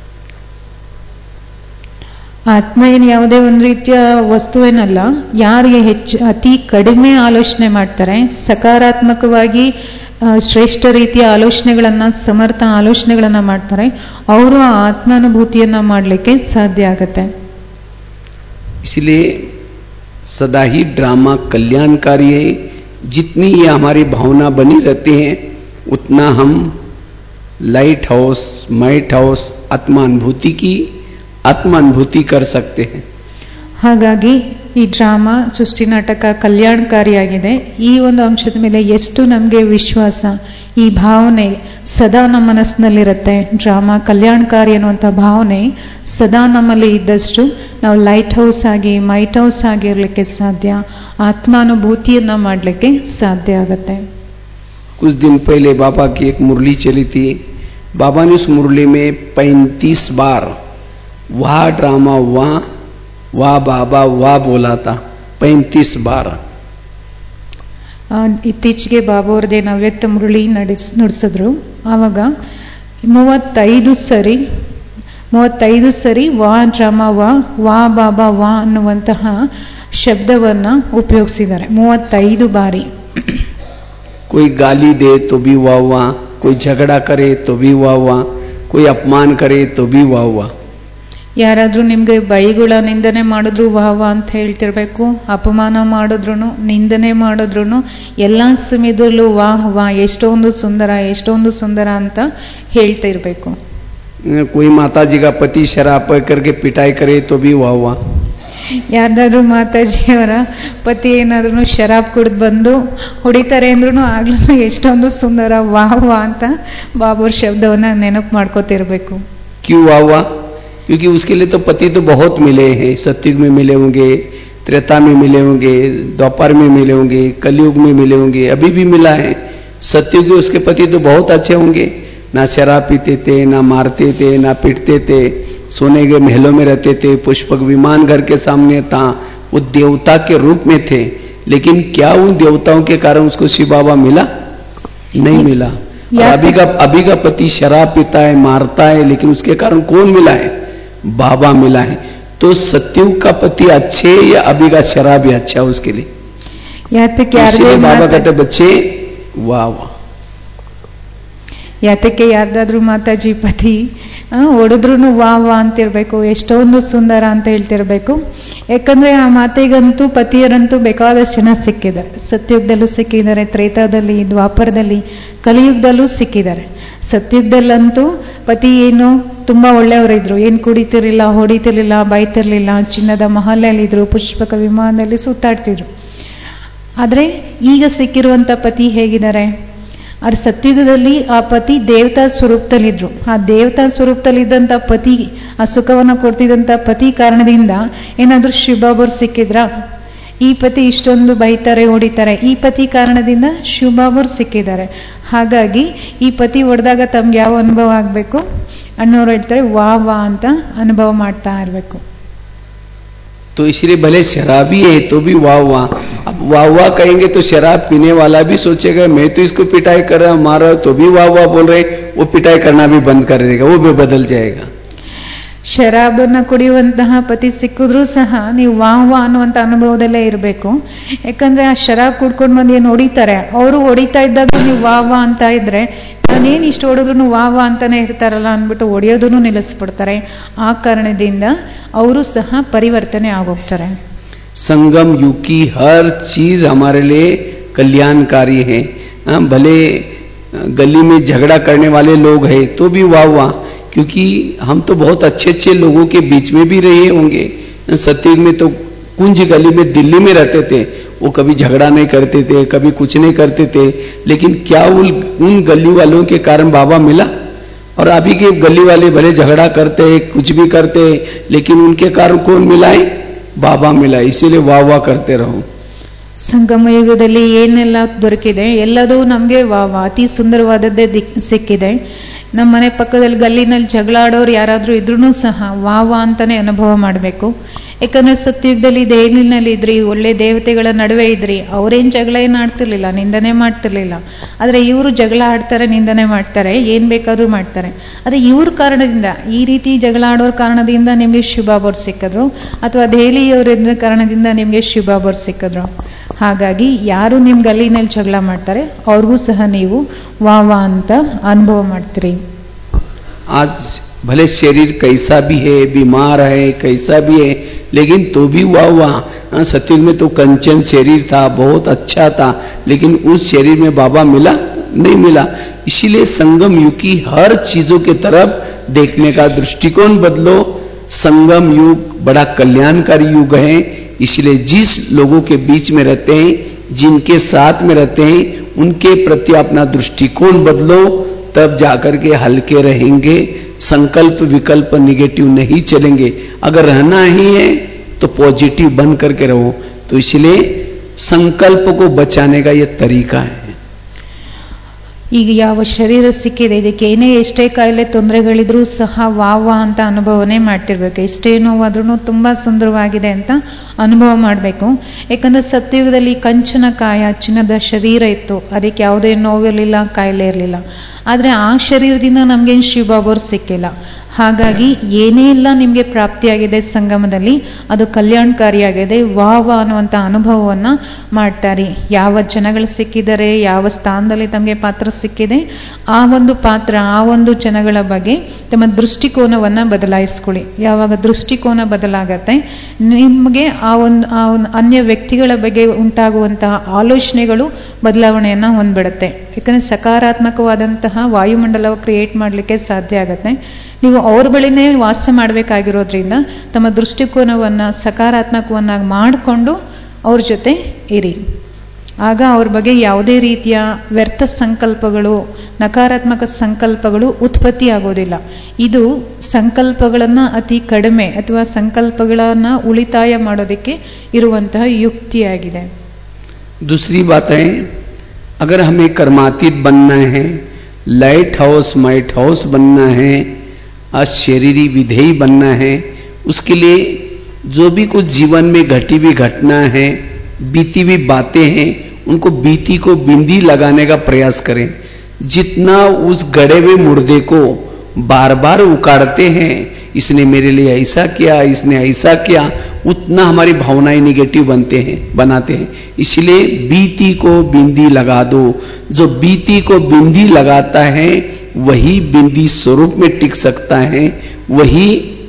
ಆತ್ಮ ಏನು ಯಾವುದೇ ಒಂದು ರೀತಿಯ ವಸ್ತುವೇನಲ್ಲ. ಯಾರಿಗೆ ಅತಿ ಕಡಿಮೆ ಆಲೋಚನೆ ಮಾಡ್ತಾರೆ, ಸಕಾರಾತ್ಮಕವಾಗಿ ಶ್ರೇಷ್ಠ ರೀತಿಯ ಆಲೋಚನೆಗಳನ್ನ, ಸಮರ್ಥ ಆಲೋಚನೆಗಳನ್ನ ಮಾಡ್ತಾರೆ, ಅವರು ಆ ಆತ್ಮಾನುಭೂತಿಯನ್ನ ಮಾಡಲಿಕ್ಕೆ ಸಾಧ್ಯ ಆಗತ್ತೆ. इसलिए सदा ही ड्रामा कल्याणकारी है. जितनी ये हमारी भावना बनी रहती है, उतना हम लाइट हाउस, माइट हाउस आत्मानुभूति कर सकते हैं. ಹಾಗಾಗಿ ಈ ಡ್ರಾಮಾ ಸೃಷ್ಟಿ ನಾಟಕ ಕಲ್ಯಾಣಕಾರಿಯಾಗಿದೆ. ಈ ಒಂದು ಅಂಶದ ಮೇಲೆ ಎಷ್ಟು ನಮಗೆ ವಿಶ್ವಾಸ, ಈ ಭಾವನೆ ಸದಾ ನಮ್ಮ ಮನಸ್ಸಿನಲ್ಲಿರುತ್ತೆ. ಡ್ರಾಮಾ ಕಲ್ಯಾಣಕಾರಿ ಅನ್ನುವಂಥ ಭಾವನೆ ಸದಾ ನಮ್ಮಲ್ಲಿ ಇದ್ದಷ್ಟು ನಾವು ಲೈಟ್ ಹೌಸ್ ಆಗಿ, ಮೈಟ್ ಹೌಸ್ ಆಗಿರ್ಲಿಕ್ಕೆ ಸಾಧ್ಯ, ಆತ್ಮಾನುಭೂತಿಯನ್ನ ಮಾಡಲಿಕ್ಕೆ ಸಾಧ್ಯ ಆಗುತ್ತೆ. कुछ दिन पहले बाबा की एक मुरली चली थी. बाबा ने उस मुरली में 35 बार वाह ड्रामा वाह बाबा वाह बोला था. 35 बार. ಇತ್ತೀಚೆಗೆ ಬಾಬಾ ಅವ್ರದೇ ಅವ್ಯಕ್ತ ಮುರಳಿ ನುಡಿಸಿದ್ರು. ಆವಾಗ 35 ಸರಿ ವಾ ಡ್ರಾಮಾ ವಾ ಬಾಬಾ ವಾ ಅನ್ನುವಂತಹ ಶಬ್ದವನ್ನ ಉಪಯೋಗಿಸಿದ್ದಾರೆ 35 ಬಾರಿ. कोई गाली दे तो भी वाह वाह, कोई झगड़ा करे तो भी वाह वाह, कोई अपमान करे तो भी वाह वाह. ಯಾರಾದ್ರೂ ನಿಮ್ಗೆ ಬೈಗುಳ ನಿಂದನೆ ಮಾಡಿದ್ರು ವಾಹ ಅಂತ ಹೇಳ್ತಿರ್ಬೇಕು, ಅಪಮಾನ ಮಾಡಿದ್ರು, ನಿಂದನೆ ಮಾಡಿದ್ರು ಎಲ್ಲಾ ಸಮಯದಲ್ಲೂ ವಾಹ ಎಷ್ಟೊಂದು ಸುಂದರ ಅಂತ ಹೇಳ್ತಾ ಇರ್ಬೇಕು. कोई माता जी का पति शराब पी करके पिटाई करे तो भी वाह वाह. ಯಾರ್ದಾದ್ರೂ ಮಾತಾಜಿಯವರ ಪತಿ ಏನಾದ್ರೂ ಶರಾಬ್ ಕುಡಿದು ಬಂದು ಹೊಡಿತಾರೆ ಅಂದ್ರೂ ಆಗ್ಲೂ ಎಷ್ಟೊಂದು ಸುಂದರ ವಾಹ ಅಂತ ಬಾಬೂರ್ ಶಬ್ದವನ್ನ ನೆನಪು ಮಾಡ್ಕೋತಿರ್ಬೇಕು. क्यों वाह वाह? क्योंकि उसके लिए तो पति तो बहुत मिले हैं. सतयुग में मिले होंगे, त्रेता में मिले होंगे, द्वापर में मिले होंगे, कलयुग में मिले होंगे, अभी भी मिला है. सतयुग में उसके पति तो बहुत अच्छे होंगे, ना शराब पीते थे, ना मारते थे, ना पिटते थे, सोने के महलों में रहते थे, पुष्पक विमान घर के सामने था, वो देवता के रूप में थे. लेकिन क्या उन देवताओं के कारण उसको शिव बाबा मिला? नहीं मिला. अभी का पति शराब पीता है, मारता है, लेकिन उसके कारण कौन मिला है? बाबा मिला है. तो सत्युग का पति अच्छे या अभी का शराब ही अच्छा उसके लिए? इसलिए बाबा कहते बच्चे वाह वाह. ಯಾತಕ್ಕೆ ಯಾರ್ದಾದ್ರೂ ಮಾತಾಜಿ ಪತಿ ಹೊಡೆದ್ರು ವಾಹ ಅಂತಿರ್ಬೇಕು, ಎಷ್ಟೊಂದು ಸುಂದರ ಅಂತ ಹೇಳ್ತಿರ್ಬೇಕು. ಯಾಕಂದ್ರೆ ಆ ಮಾತೆಗಂತೂ ಪತಿಯರಂತೂ ಬೇಕಾದಷ್ಟು ಜನ ಸಿಕ್ಕಿದ್ದಾರೆ. ಸತ್ಯುಗದಲ್ಲೂ ಸಿಕ್ಕಿದ್ದಾರೆ, ತ್ರೇತಾದಲ್ಲಿ, ದ್ವಾಪರದಲ್ಲಿ, ಕಲಿಯುಗದಲ್ಲೂ ಸಿಕ್ಕಿದ್ದಾರೆ. ಸತ್ಯುಗದಲ್ಲಂತೂ ಪತಿ ಏನು ತುಂಬಾ ಒಳ್ಳೆಯವರಿದ್ರು, ಏನ್ ಕುಡಿತಿರ್ಲಿಲ್ಲ, ಹೊಡಿತಿರ್ಲಿಲ್ಲ, ಬೈತಿರ್ಲಿಲ್ಲ, ಚಿನ್ನದ ಮಹಲಲ್ಲಿದ್ರು, ಪುಷ್ಪಕ ವಿಮಾನದಲ್ಲಿ ಸುತ್ತಾಡ್ತಿದ್ರು. ಆದ್ರೆ ಈಗ ಸಿಕ್ಕಿರುವಂತ ಪತಿ ಹೇಗಿದ್ದಾರೆ? ಅವ್ರ ಸತ್ಯುಗದಲ್ಲಿ ಆ ಪತಿ ದೇವತಾ ಸ್ವರೂಪದಲ್ಲಿದ್ರು. ಆ ದೇವತಾ ಸ್ವರೂಪದಲ್ಲಿದ್ದಂಥ ಪತಿ, ಆ ಸುಖವನ್ನು ಕೊಡ್ತಿದ್ದಂಥ ಪತಿ ಕಾರಣದಿಂದ ಏನಾದ್ರೂ ಶಿವಬಾಬರು ಸಿಕ್ಕಿದ್ರ? ಈ ಪತಿ ಇಷ್ಟೊಂದು ಬೈತಾರೆ, ಹೊಡಿತಾರೆ, ಈ ಪತಿ ಕಾರಣದಿಂದ ಶಿವಬಾಬರು ಸಿಕ್ಕಿದ್ದಾರೆ. ಹಾಗಾಗಿ ಈ ಪತಿ ಹೊಡೆದಾಗ ತಮ್ಗೆ ಯಾವ ಅನುಭವ ಆಗ್ಬೇಕು? ಅಣ್ಣವ್ರು ಹೇಳ್ತಾರೆ ವಾ ಅಂತ ಅನುಭವ ಮಾಡ್ತಾ ಇರ್ಬೇಕು. तो इसलिए भले शराबी है तो भी वाह वाह. अब वाह वाह कहेंगे तो शराब पीने वाला भी सोचेगा मैं तो इसको पिटाई कर रहा मार रहा, तो भी वाह वाह बोल रहे, वो पिटाई करना भी बंद कर देगा, वो भी बदल जाएगा. ಶರಾಬನ್ನ ಕುಡಿಯುವಂತಹ ಪತಿ ಸಿಕ್ಕಿದ್ರೂ ಸಹ ನೀವು ವಾಹ್ ವಾಹ್ ಅನ್ನುವಂಥ ಅನುಭವದಲ್ಲೇ ಇರಬೇಕು. ಯಾಕಂದ್ರೆ ಆ ಶರಾಬ್ ಕುಡ್ಕೊಂಡು ಬಂದು ಏನು ಹೊಡಿತಾರೆ, ಅವರು ಹೊಡಿತಾ ಇದ್ದಾಗ ನೀವು ವಾಹ್ ವಾಹ್ ಅಂತ ಇದ್ರೆ ನಾನೇನು ಇಷ್ಟು ಹೊಡೆದ್ರು ವಾಹ್ ವಾಹ್ ಅಂತಾನೆ ಇರ್ತಾರಲ್ಲ ಅಂದ್ಬಿಟ್ಟು ಹೊಡೆಯೋದನ್ನು ನಿಲ್ಲಿಸ್ಬಿಡ್ತಾರೆ. ಆ ಕಾರಣದಿಂದ ಅವರು ಸಹ ಪರಿವರ್ತನೆ ಆಗೋಗ್ತಾರೆ. संगम युग की हर चीज हमारे लिए कल्याणकारी है. भले गली में झगड़ा करने वाले लोग हैं तो भी वाह वाह, क्योंकि हम तो बहुत अच्छे अच्छे लोगों के बीच में भी रहे होंगे. सतयुग में तो कुंज गली में दिल्ली में रहते थे, वो कभी झगड़ा नहीं करते थे, कभी कुछ नहीं करते थे, लेकिन क्या उन गली वालों के कारण बाबा मिला? और अभी के गली वाले भले झगड़ा करते कुछ भी करते, लेकिन उनके कारण कौन मिला है? बाबा मिला. इसीलिए वाह वाह करते रहो. ಸಂಗಮ ಯುಗದಲ್ಲಿ ಏನೆಲ್ಲ ದೊರಕಿದೆ ಎಲ್ಲದೂ ನಮಗೆ ಅತಿ ಸುಂದರವಾದದ್ದೇ ಸಿಕ್ಕಿದೆ. ನಮ್ಮ ಮನೆ ಪಕ್ಕದಲ್ಲಿ ಗಲ್ಲಿನಲ್ಲಿ ಜಗಳ ಆಡೋರು ಯಾರಾದ್ರೂ ಇದ್ರೂ ಸಹ ವಾವ ಅಂತಾನೆ ಅನುಭವ ಮಾಡಬೇಕು. ಯಾಕಂದ್ರೆ ಸತ್ಯುಗದಲ್ಲಿ ದೇಹಲಿನಲ್ಲಿ ಇದ್ರಿ, ಒಳ್ಳೆ ದೇವತೆಗಳ ನಡುವೆ ಇದ್ರಿ, ಅವ್ರೇನ್ ಜಗಳ ಏನು ಆಡ್ತಿರ್ಲಿಲ್ಲ, ನಿಂದನೆ ಮಾಡ್ತಿರ್ಲಿಲ್ಲ. ಆದ್ರೆ ಇವರು ಜಗಳ ಆಡ್ತಾರೆ, ನಿಂದನೆ ಮಾಡ್ತಾರೆ, ಏನ್ ಬೇಕಾದ್ರೂ ಮಾಡ್ತಾರೆ. ಆದ್ರೆ ಇವ್ರ ಕಾರಣದಿಂದ, ಈ ರೀತಿ ಜಗಳ ಆಡೋರ್ ಕಾರಣದಿಂದ ನಿಮ್ಗೆ ಶಿವಬಾಬರ್ ಸಿಕ್ಕಿದ್ರು, ಅಥವಾ ದೆಹಲಿಯವರ ಕಾರಣದಿಂದ ನಿಮ್ಗೆ ಶಿವಬಾಬರ್ ಸಿಕ್ಕಿದ್ರು. ಹಾಗಾಗಿ ಯಾರು ನಿಮ್ ಗಲ್ಲಿನಲ್ಲಿ ಜಗಳ ಮಾಡ್ತಾರೆ ಅವ್ರಿಗೂ ಸಹ ನೀವು ವಾವ ಅಂತ ಅನುಭವ ಮಾಡ್ತೀರಿ. आज भले शरीर कैसा भी है, बीमार है, कैसा भी है, लेकिन तो भी वाह वाह. सतयुग में तो कंचन शरीर था, बहुत अच्छा था, लेकिन उस शरीर में बाबा मिला नहीं मिला. इसीलिए संगम युग की हर चीजों के तरफ देखने का दृष्टिकोण बदलो. संगम युग बड़ा कल्याणकारी युग है. इसलिए जिस लोगों के बीच में रहते हैं, जिनके साथ में रहते हैं, उनके प्रति अपना दृष्टिकोण बदलो, तब जाकर के हल्के रहेंगे. संकल्प विकल्प निगेटिव नहीं चलेंगे. अगर रहना ही है तो पॉजिटिव बन करके रहो. तो इसलिए संकल्प को बचाने का यह तरीका है. ಈಗ ಯಾವ ಶರೀರ ಸಿಕ್ಕಿದೆ ಇದಕ್ಕೆ ಏನೇ ಎಷ್ಟೇ ಕಾಯಿಲೆ ತೊಂದರೆಗಳಿದ್ರೂ ಸಹ ವಾವ ಅಂತ ಅನುಭವನೇ ಮಾಡ್ತಿರ್ಬೇಕು. ಎಷ್ಟೇ ನೋವಾದ್ರೂ ತುಂಬಾ ಸುಂದರವಾಗಿದೆ ಅಂತ ಅನುಭವ ಮಾಡಬೇಕು. ಯಾಕಂದ್ರೆ ಸತ್ಯುಗದಲ್ಲಿ ಕಂಚನ ಕಾಯ, ಚಿನ್ನದ ಶರೀರ ಇತ್ತು, ಅದಕ್ಕೆ ಯಾವುದೇ ನೋವಿರಲಿಲ್ಲ, ಕಾಯಿಲೆ ಇರಲಿಲ್ಲ. ಆದ್ರೆ ಆ ಶರೀರದಿಂದ ನಮ್ಗೇನು ಶಿವಬಾಬರು ಸಿಕ್ಕಿಲ್ಲ. ಹಾಗಾಗಿ ಏನೇ ಇಲ್ಲ ನಿಮ್ಗೆ ಪ್ರಾಪ್ತಿಯಾಗಿದೆ ಸಂಗಮದಲ್ಲಿ, ಅದು ಕಲ್ಯಾಣಕಾರಿಯಾಗಿದೆ. ವಾವ ಅನ್ನುವಂಥ ಅನುಭವವನ್ನ ಮಾಡ್ತಾರೆ. ಯಾವ ಜನಗಳು ಸಿಕ್ಕಿದ್ದಾರೆ, ಯಾವ ಸ್ಥಾನದಲ್ಲಿ ತಮಗೆ ಪಾತ್ರ ಸಿಕ್ಕಿದೆ, ಆ ಒಂದು ಪಾತ್ರ, ಆ ಒಂದು ಜನಗಳ ಬಗ್ಗೆ ತಮ್ಮ ದೃಷ್ಟಿಕೋನವನ್ನ ಬದಲಾಯಿಸ್ಕೊಳ್ಳಿ. ಯಾವಾಗ ದೃಷ್ಟಿಕೋನ ಬದಲಾಗತ್ತೆ, ನಿಮಗೆ ಆ ಒಂದು ಅನ್ಯ ವ್ಯಕ್ತಿಗಳ ಬಗ್ಗೆ ಉಂಟಾಗುವಂತಹ ಆಲೋಚನೆಗಳು ಬದಲಾವಣೆಯನ್ನ ಹೊಂದ್ಬಿಡುತ್ತೆ. ಯಾಕಂದ್ರೆ ಸಕಾರಾತ್ಮಕವಾದಂತಹ ವಾಯುಮಂಡಲವ ಕ್ರಿಯೇಟ್ ಮಾಡಲಿಕ್ಕೆ ಸಾಧ್ಯ ಆಗತ್ತೆ. ನೀವು ಅವ್ರ ಬಳಿನೇ ವಾಸ ಮಾಡಬೇಕಾಗಿರೋದ್ರಿಂದ ತಮ್ಮ ದೃಷ್ಟಿಕೋನವನ್ನ ಸಕಾರಾತ್ಮಕವನ್ನಾಗಿ ಮಾಡಿಕೊಂಡು ಅವ್ರ ಜೊತೆ ಇರಿ. ಆಗ ಅವ್ರ ಬಗ್ಗೆ ಯಾವುದೇ ರೀತಿಯ ವ್ಯರ್ಥ ಸಂಕಲ್ಪಗಳು, ನಕಾರಾತ್ಮಕ ಸಂಕಲ್ಪಗಳು ಉತ್ಪತ್ತಿ ಆಗೋದಿಲ್ಲ. ಇದು ಸಂಕಲ್ಪಗಳನ್ನ ಅತಿ ಕಡಿಮೆ ಅಥವಾ ಸಂಕಲ್ಪಗಳನ್ನ ಉಳಿತಾಯ ಮಾಡೋದಕ್ಕೆ ಇರುವಂತಹ ಯುಕ್ತಿಯಾಗಿದೆ. दूसरी बात है, अगर हमें कर्मातीत बनना है, लाइट हाउस माइट हाउस बनना है, शरीरी विधेयी बनना है, उसके लिए जो भी कुछ जीवन में घटी हुई घटना है, बीती हुई बातें हैं, उनको बीती को बिंदी लगाने का प्रयास करें. जितना उस गड़े हुए मुर्दे को बार बार उकाड़ते हैं, इसने मेरे लिए ऐसा किया, इसने ऐसा किया, उतना हमारी भावनाएं निगेटिव बनाते हैं. इसलिए बीती को बिंदी लगा दो. जो बीती को बिंदी लगाता है वही बिंदी स्वरूप में टिक सकता है, वही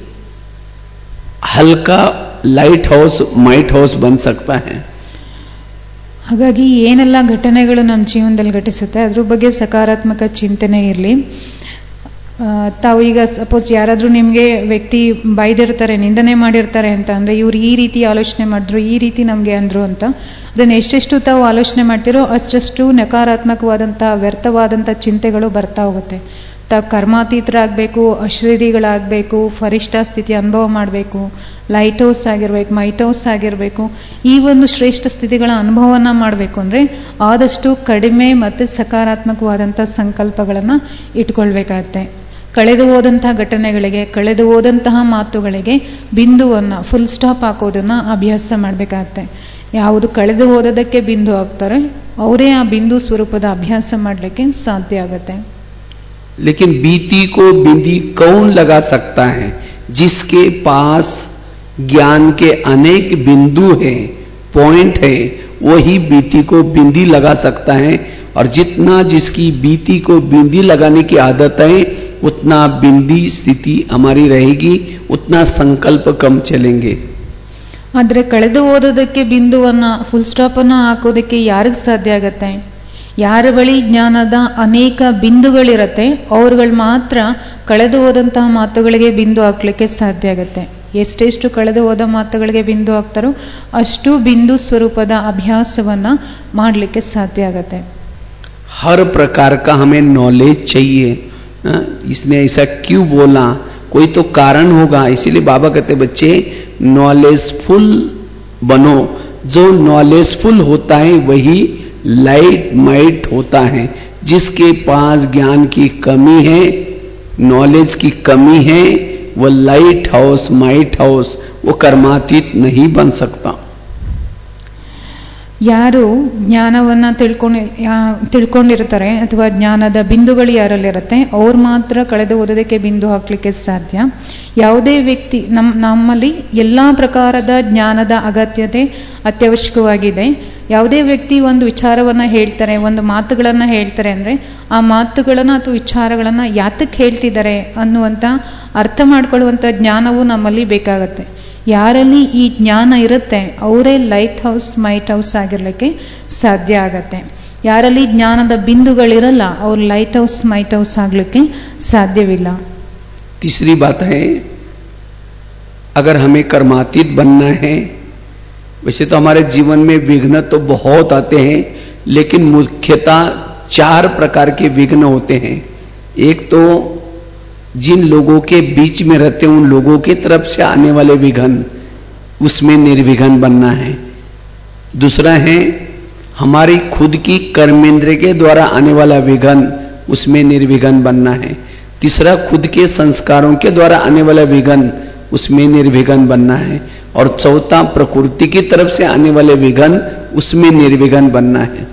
हल्का लाइट हाउस माइट हाउस बन सकता है. ಹಾಗಾಗಿ ಏನೆಲ್ಲ ಘಟನೆಗಳು ನಮ್ಮ ಜೀವನದಲ್ಲಿ ಘಟಿಸುತ್ತೆ ಅದ್ರ ಬಗ್ಗೆ ಸಕಾರಾತ್ಮಕ ಚಿಂತನೆ ಇರಲಿ. ತಾವು ಈಗ ಸಪೋಸ್ ಯಾರಾದ್ರೂ ನಿಮ್ಗೆ ವ್ಯಕ್ತಿ ಬೈದಿರ್ತಾರೆ, ನಿಂದನೆ ಮಾಡಿರ್ತಾರೆ ಅಂತ ಅಂದ್ರೆ, ಇವ್ರು ಈ ರೀತಿ ಆಲೋಚನೆ ಮಾಡಿದ್ರು, ಈ ರೀತಿ ನಮ್ಗೆ ಅಂದ್ರು ಅಂತ, ಅದನ್ನ ಎಷ್ಟೆಷ್ಟು ತಾವು ಆಲೋಚನೆ ಮಾಡ್ತಿರೋ ಅಷ್ಟೆಷ್ಟು ನಕಾರಾತ್ಮಕವಾದಂತಹ ವ್ಯರ್ಥವಾದಂಥ ಚಿಂತೆಗಳು ಬರ್ತಾ ಹೋಗುತ್ತೆ. ತಾವು ಕರ್ಮಾತೀತರಾಗಬೇಕು, ಅಶರೀರಿಗಳಾಗಬೇಕು, ಫರಿಷ್ಠ ಸ್ಥಿತಿ ಅನುಭವ ಮಾಡಬೇಕು, ಲೈಟ್ ಹೌಸ್ ಆಗಿರ್ಬೇಕು, ಮೈಟ್ ಹೌಸ್ ಆಗಿರ್ಬೇಕು. ಈ ಒಂದು ಶ್ರೇಷ್ಠ ಸ್ಥಿತಿಗಳ ಅನುಭವನ ಮಾಡಬೇಕು ಅಂದ್ರೆ ಆದಷ್ಟು ಕಡಿಮೆ ಮತ್ತೆ ಸಕಾರಾತ್ಮಕವಾದಂಥ ಸಂಕಲ್ಪಗಳನ್ನ ಇಟ್ಕೊಳ್ಬೇಕಾಗತ್ತೆ. ಕಳೆದು ಹೋದಂತಹ ಘಟನೆಗಳಿಗೆ, ಕಳೆದು ಹೋದಂತಹ ಮಾತುಗಳಿಗೆ ಬಿಂದುವನ್ನ, ಫುಲ್ ಸ್ಟಾಪ್ ಹಾಕೋದನ್ನ ಅಭ್ಯಾಸ ಮಾಡಬೇಕಾಗತ್ತೆ. ಯಾವುದು ಕಳೆದು ಹೋದದಕ್ಕೆ ಬಿಂದು ಆಗ್ತಾರೆ ಅವರೇ ಆ ಬಿಂದು ಸ್ವರೂಪದ ಅಭ್ಯಾಸ ಮಾಡಲಿಕ್ಕೆ ಸಾಧ್ಯ ಆಗುತ್ತೆ. लेकिन बीती को बिंदी कौन लगा सकता है? जिसके पास ज्ञान के अनेक बिंदु है, पॉइंट है, वही बीती को बिंदी लगा सकता है. और जितना जिसकी बीती को बिंदी लगाने की आदत है उतना बिंदी स्थिति हमारी रहेगी, उतना संकल्प कम चलेंगे. ಆದರೆ ಕಳೆದು ಓದೋದಕ್ಕೆ ಬಿಂದುವನ್ನ ಫುಲ್ ಸ್ಟಾಪ್ ಅನ್ನ ಹಾಕೋದಕ್ಕೆ ಯಾರಿಗೆ ಸಾಧ್ಯ ಆಗತ್ತೆ? ಯಾರ ಬಳಿ ಜ್ಞಾನದ ಅನೇಕ ಬಿಂದುಗಳಿರತ್ತೆ ಅವ್ರುಗಳು ಮಾತ್ರ ಕಳೆದು ಹೋದಂತಹ ಮಾತುಗಳಿಗೆ ಬಿಂದು ಹಾಕ್ಲಿಕ್ಕೆ ಸಾಧ್ಯ ಆಗತ್ತೆ. ಎಷ್ಟೆಷ್ಟು ಕಳೆದು ಹೋದ ಮಾತುಗಳಿಗೆ ಬಿಂದು ಹಾಕ್ತಾರೋ ಅಷ್ಟು ಬಿಂದು ಸ್ವರೂಪದ ಅಭ್ಯಾಸವನ್ನ ಮಾಡಲಿಕ್ಕೆ ಸಾಧ್ಯ ಆಗತ್ತೆ. हर प्रकार का हमें नॉलेज चाहिए. इसने ऐसा क्यों बोला? कोई तो कारण होगा. इसीलिए बाबा कहते बच्चे नॉलेजफुल बनो. जो नॉलेजफुल होता है वही लाइट माइट होता है. जिसके पास ज्ञान की कमी है, नॉलेज की कमी है, वो लाइट हाउस माइट हाउस वो कर्मातीत नहीं बन सकता. ಯಾರು ಜ್ಞಾನವನ್ನ ತಿಳ್ಕೊಂಡಿರ್ತಾರೆ ಅಥವಾ ಜ್ಞಾನದ ಬಿಂದುಗಳು ಯಾರಲ್ಲಿರುತ್ತೆ ಅವ್ರು ಮಾತ್ರ ಕಳೆದು ಓದೋದಕ್ಕೆ ಬಿಂದು ಹಾಕ್ಲಿಕ್ಕೆ ಸಾಧ್ಯ. ಯಾವುದೇ ವ್ಯಕ್ತಿ ನಮ್ಮಲ್ಲಿ ಎಲ್ಲಾ ಪ್ರಕಾರದ ಜ್ಞಾನದ ಅಗತ್ಯತೆ ಅತ್ಯವಶ್ಯಕವಾಗಿದೆ. ಯಾವುದೇ ವ್ಯಕ್ತಿ ಒಂದು ವಿಚಾರವನ್ನ ಹೇಳ್ತಾರೆ, ಒಂದು ಮಾತುಗಳನ್ನ ಹೇಳ್ತಾರೆ ಅಂದ್ರೆ ಆ ಮಾತುಗಳನ್ನ ಅಥವಾ ವಿಚಾರಗಳನ್ನ ಯಾತಕ್ಕೆ ಹೇಳ್ತಿದ್ದಾರೆ ಅನ್ನುವಂತ ಅರ್ಥ ಮಾಡ್ಕೊಳ್ಳುವಂತ ಜ್ಞಾನವು ನಮ್ಮಲ್ಲಿ ಬೇಕಾಗತ್ತೆ. ಯಾರಲ್ಲಿ ಈ ಜ್ಞಾನ ಇರುತ್ತೆ ಅವರೇ ಲೈಟ್ ಹೌಸ್ ಮೈಟ್ ಹೌಸ್ ಆಗಿರ್ಲಿಕ್ಕೆ ಸಾಧ್ಯ ಆಗತ್ತೆ. ಯಾರಲ್ಲಿ ಜ್ಞಾನದ ಬಿಂದುಗಳಿರಲ್ಲ ಅವ್ರು ಲೈಟ್ ಹೌಸ್ ಮೈಟ್ ಹೌಸ್ ಆಗ್ಲಿಕ್ಕೆ ಸಾಧ್ಯವಿಲ್ಲ. तीसरी बात है, अगर हमें कर्मातीत बनना है, वैसे तो हमारे जीवन में विघ्न तो बहुत आते हैं, लेकिन मुख्यतः 4 प्रकार के विघ्न होते हैं. एक तो जिन लोगों के बीच में रहते हैं उन लोगों की तरफ से आने वाले विघ्न, उसमें निर्विघ्न बनना है. दूसरा है हमारी खुद की कर्मेंद्रिय के द्वारा आने वाला विघ्न, उसमें निर्विघ्न बनना है. तीसरा खुद के संस्कारों के द्वारा आने वाला विघ्न, उसमें निर्विघ्न बनना है. और चौथा प्रकृति की तरफ से आने वाले विघ्न, उसमें निर्विघ्न बनना है.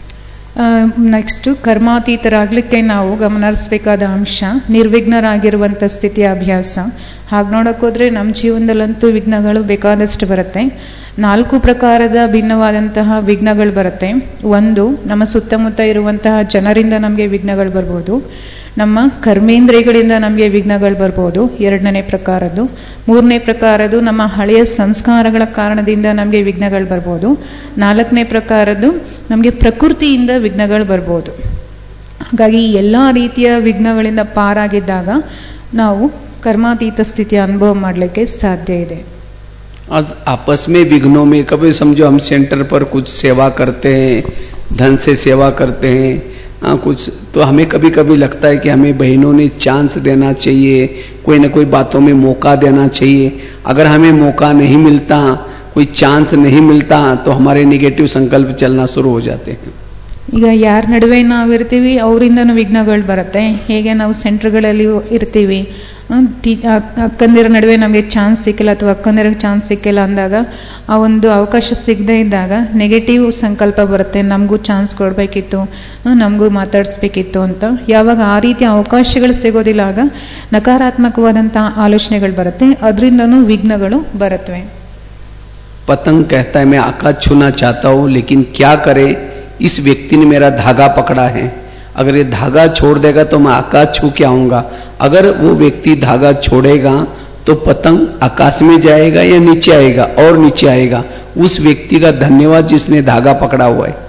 ನೆಕ್ಸ್ಟ್ ಕರ್ಮಾತೀತರಾಗ್ಲಿಕ್ಕೆ ನಾವು ಗಮನಿಸಬೇಕಾದ ಅಂಶ ನಿರ್ವಿಘ್ನರಾಗಿರುವಂಥ ಸ್ಥಿತಿಯ ಅಭ್ಯಾಸ. ಹಾಗೆ ನೋಡೋಕ್ಕೋದ್ರೆ ನಮ್ಮ ಜೀವನದಲ್ಲಂತೂ ವಿಘ್ನಗಳು ಬೇಕಾದಷ್ಟು ಬರುತ್ತೆ. 4 ಪ್ರಕಾರದ ಭಿನ್ನವಾದಂತಹ ವಿಘ್ನಗಳು ಬರುತ್ತೆ. ಒಂದು, ನಮ್ಮ ಸುತ್ತಮುತ್ತ ಇರುವಂತಹ ಜನರಿಂದ ನಮಗೆ ವಿಘ್ನಗಳು ಬರ್ಬೋದು. ನಮ್ಮ ಕರ್ಮೇಂದ್ರಿಯಗಳಿಂದ ನಮಗೆ ವಿಘ್ನಗಳು ಬರ್ಬೋದು, 2ನೇ ಪ್ರಕಾರದ್ದು. 3ನೇ ಪ್ರಕಾರದ್ದು ನಮ್ಮ ಹಳೆಯ ಸಂಸ್ಕಾರಗಳ ಕಾರಣದಿಂದ ನಮಗೆ ವಿಘ್ನಗಳು ಬರ್ಬೋದು. 4ನೇ ಪ್ರಕಾರದ್ದು ನಮಗೆ ಪ್ರಕೃತಿಯಿಂದ ವಿಘ್ನಗಳು ಬರ್ಬೋದು. ಹಾಗಾಗಿ ಎಲ್ಲ ರೀತಿಯ ವಿಘ್ನಗಳಿಂದ ಪಾರಾಗಿದ್ದಾಗ ನಾವು कर्मातीत स्थिति अनुभव ಮಾಡಲಿಕ್ಕೆ ಸಾಧ್ಯ ಇದೆ. आज आपस में विघ्नों में कभी समझो हम सेंटर पर कुछ सेवा करते हैं, धन से सेवा करते हैं, कुछ तो हमें कभी कभी लगता है कि हमें बहनों ने चांस देना चाहिए, कोई ना कोई बातों में मौका देना चाहिए. अगर हमें मौका नहीं मिलता, कोई चांस नहीं मिलता, तो हमारे निगेटिव संकल्प चलना शुरू हो जाते हैं. ಈಗ ಯಾರ ನಡುವೆ ನಾವಿರ್ತೀವಿ ಅವರಿಂದನೂ ವಿಘ್ನಗಳು ಬರುತ್ತೆ. ಹೇಗೆ ನಾವು ಸೆಂಟರ್ಗಳಲ್ಲಿ ಇರ್ತೀವಿ, ಅಕ್ಕಂದಿರ ನಡುವೆ ನಮಗೆ ಚಾನ್ಸ್ ಸಿಕ್ಕಿಲ್ಲ ಅಥವಾ ಅಕ್ಕಂದಿರಿಗೆ ಚಾನ್ಸ್ ಸಿಕ್ಕಿಲ್ಲ ಅಂದಾಗ ಆ ಒಂದು ಅವಕಾಶ ಸಿಗದೇ ಇದ್ದಾಗ ನೆಗೆಟಿವ್ ಸಂಕಲ್ಪ ಬರುತ್ತೆ, ನಮಗೂ ಚಾನ್ಸ್ ಕೊಡಬೇಕಿತ್ತು, ನಮಗೂ ಮಾತಾಡಿಸ್ಬೇಕಿತ್ತು ಅಂತ. ಯಾವಾಗ ಆ ರೀತಿಯ ಅವಕಾಶಗಳು ಸಿಗೋದಿಲ್ಲ ಆಗ ನಕಾರಾತ್ಮಕವಾದಂತಹ ಆಲೋಚನೆಗಳು ಬರುತ್ತೆ, ಅದರಿಂದನೂ ವಿಘ್ನಗಳು ಬರುತ್ತವೆ. पतंग कहता है मैं आकाश छूना चाहता हूं, लेकिन क्या करे, इस व्यक्ति ने मेरा धागा पकड़ा है, अगर ये धागा छोड़ देगा तो मैं आकाश छू के आऊंगा. अगर वो व्यक्ति धागा छोड़ेगा तो पतंग आकाश में जाएगा या नीचे आएगा, और नीचे आएगा. उस व्यक्ति का धन्यवाद जिसने धागा पकड़ा हुआ है.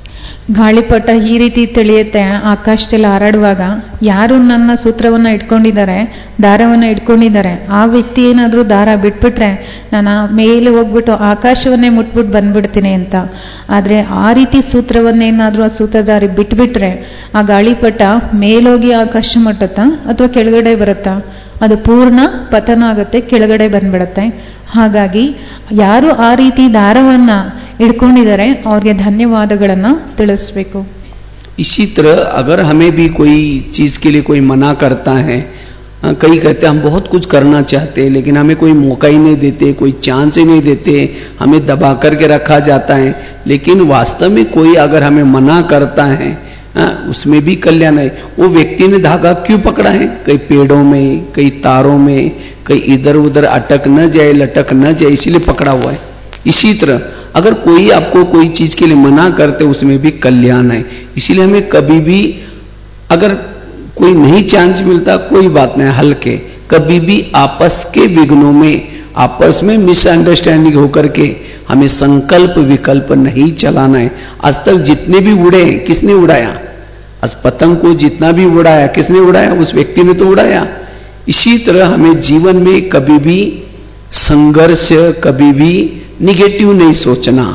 ಗಾಳಿಪಟ ಈ ರೀತಿ ತಿಳಿಯುತ್ತೆ ಆಕಾಶದಲ್ಲಿ ಹಾರಾಡುವಾಗ, ಯಾರು ನನ್ನ ಸೂತ್ರವನ್ನ ಇಟ್ಕೊಂಡಿದ್ದಾರೆ, ದಾರವನ್ನ ಇಟ್ಕೊಂಡಿದ್ದಾರೆ, ಆ ವ್ಯಕ್ತಿ ಏನಾದ್ರೂ ದಾರ ಬಿಟ್ಬಿಟ್ರೆ ನಾನು ಮೇಲೆ ಹೋಗ್ಬಿಟ್ಟು ಆಕಾಶವನ್ನೇ ಮುಟ್ಬಿಟ್ಟು ಬಂದ್ಬಿಡ್ತೀನಿ ಅಂತ. ಆದ್ರೆ ಆ ರೀತಿ ಸೂತ್ರವನ್ನೇನಾದ್ರೂ ಆ ಸೂತ್ರಧಾರಿ ಬಿಟ್ಬಿಟ್ರೆ ಆ ಗಾಳಿಪಟ ಮೇಲೋಗಿ ಆಕಾಶ ಮುಟ್ಟುತ್ತಾ ಅಥವಾ ಕೆಳಗಡೆ ಬರುತ್ತಾ? ಅದು ಪೂರ್ಣ ಪತನ ಆಗುತ್ತೆ, ಕೆಳಗಡೆ ಬಂದ್ಬಿಡತ್ತೆ. ಹಾಗಾಗಿ ಯಾರು ಆ ರೀತಿ ದಾರವನ್ನ ಇಟ್ಕೊಂಡಿದ್ದಾರೆ ಅವ್ರಿಗೆ ಧನ್ಯವಾದಗಳನ್ನ ತಿಳಿಸ್ಬೇಕು. इसी तरह अगर हमें भी कोई चीज के लिए कोई मना करता है कई कहते हैं हम बहुत कुछ करना चाहते हैं लेकिन हमें कोई मौका ही नहीं देते, कोई चांस ही नहीं देते, हमें दबा करके रखा जाता है। लेकिन वास्तव में कोई अगर हमें मना करता है उसमें भी कल्याण है। वो व्यक्ति ने धागा क्यों पकड़ा है? कई पेड़ों में, कई तारों में, कई इधर उधर अटक न जाए, लटक न जाए, इसीलिए पकड़ा हुआ है। इसी तरह अगर कोई आपको कोई चीज के लिए मना करते उसमें भी कल्याण है। इसीलिए हमें कभी भी अगर कोई नहीं चांस मिलता कोई बात नहीं, हल्के कभी भी आपस के विघ्नों में, आपस में मिसअंडरस्टैंडिंग होकर के हमें संकल्प विकल्प नहीं चलाना है। आज तक जितने भी उड़े किसने उड़ाया? आज पतंग को जितना भी उड़ाया किसने उड़ाया? उस व्यक्ति ने तो उड़ाया। इसी तरह हमें जीवन में कभी भी संघर्ष, कभी भी निगेटिव नहीं सोचना।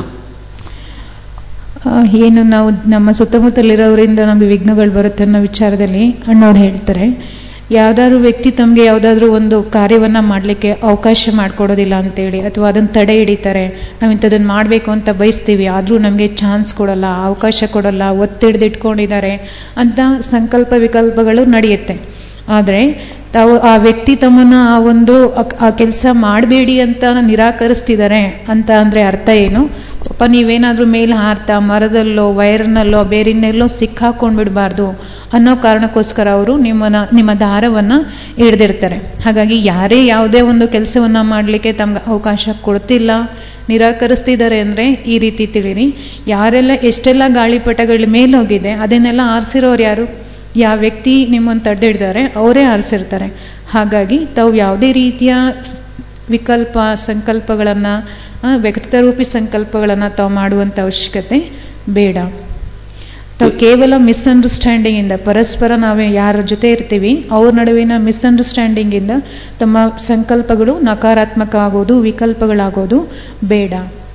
ಏನು ನಾವು ನಮ್ಮ ಸುತ್ತಮುತ್ತಲಿರೋರಿಂದ ನಮಗೆ ವಿಘ್ನಗಳು ಬರುತ್ತೆ ಅನ್ನೋ ವಿಚಾರದಲ್ಲಿ ಅಣ್ಣವ್ರು ಹೇಳ್ತಾರೆ, ಯಾವ್ದಾದ್ರು ವ್ಯಕ್ತಿ ತಮಗೆ ಯಾವುದಾದ್ರೂ ಒಂದು ಕಾರ್ಯವನ್ನ ಮಾಡಲಿಕ್ಕೆ ಅವಕಾಶ ಮಾಡಿಕೊಡೋದಿಲ್ಲ ಅಂತೇಳಿ, ಅಥವಾ ಅದನ್ನು ತಡೆ ಹಿಡಿತಾರೆ, ನಾವು ಇಂಥದನ್ನು ಮಾಡಬೇಕು ಅಂತ ಬಯಸ್ತೀವಿ ಆದರೂ ನಮಗೆ ಚಾನ್ಸ್ ಕೊಡಲ್ಲ, ಅವಕಾಶ ಕೊಡಲ್ಲ, ಒತ್ತಿಡ್ದಿಟ್ಕೊಂಡಿದ್ದಾರೆ ಅಂತ ಸಂಕಲ್ಪ ವಿಕಲ್ಪಗಳು ನಡೆಯುತ್ತೆ. ಆದರೆ ತಾವು ಆ ವ್ಯಕ್ತಿ ತಮ್ಮನ್ನ ಆ ಕೆಲಸ ಮಾಡಬೇಡಿ ಅಂತ ನಿರಾಕರಿಸ್ತಿದ್ದಾರೆ ಅಂತ ಅಂದ್ರೆ ಅರ್ಥ ಏನು? ಪಾಪ ನೀವೇನಾದ್ರೂ ಮೇಲೆ ಹಾರ್ತಾ ಮರದಲ್ಲೋ ವೈರ್ನಲ್ಲೋ ಬೇರಿನೆಲ್ಲೋ ಸಿಕ್ಕಾಕೊಂಡ್ಬಿಡ್ಬಾರ್ದು ಅನ್ನೋ ಕಾರಣಕ್ಕೋಸ್ಕರ ಅವರು ನಿಮ್ಮ ದಾರವನ್ನ ಹಿಡ್ದಿರ್ತಾರೆ. ಹಾಗಾಗಿ ಯಾರೇ ಯಾವುದೇ ಒಂದು ಕೆಲಸವನ್ನ ಮಾಡಲಿಕ್ಕೆ ತಮ್ಗೆ ಅವಕಾಶ ಕೊಡ್ತಿಲ್ಲ, ನಿರಾಕರಿಸ್ತಿದ್ದಾರೆ ಅಂದ್ರೆ ಈ ರೀತಿ ತಿಳಿರಿ, ಯಾರೆಲ್ಲ ಎಷ್ಟೆಲ್ಲ ಗಾಳಿಪಟಗಳ ಮೇಲೋಗಿದೆ ಅದನ್ನೆಲ್ಲ ಆರಿಸಿರೋರು ಯಾರು? ಯಾವ ವ್ಯಕ್ತಿ ನಿಮ್ಮನ್ನು ತಡೆದಿದ್ದಾರೆ ಅವರೇ ಆರಿಸಿರ್ತಾರೆ. ಹಾಗಾಗಿ ತಾವು ಯಾವುದೇ ರೀತಿಯ ವಿಕಲ್ಪ ಸಂಕಲ್ಪಗಳನ್ನ, ವ್ಯಕ್ತರೂಪಿ ಸಂಕಲ್ಪಗಳನ್ನ ತಾವು ಮಾಡುವಂತ ಅವಶ್ಯಕತೆ ಬೇಡ. ತಾವು ಕೇವಲ ಮಿಸ್ಅಂಡರ್ಸ್ಟ್ಯಾಂಡಿಂಗ್ ಇಂದ, ಪರಸ್ಪರ ನಾವು ಯಾರ ಜೊತೆ ಇರ್ತೀವಿ ಅವ್ರ ನಡುವಿನ ಮಿಸ್ಅಂಡರ್ಸ್ಟ್ಯಾಂಡಿಂಗ್ ಇಂದ ತಮ್ಮ ಸಂಕಲ್ಪಗಳು ನಕಾರಾತ್ಮಕ ಆಗೋದು, ವಿಕಲ್ಪಗಳಾಗೋದು ಬೇಡ.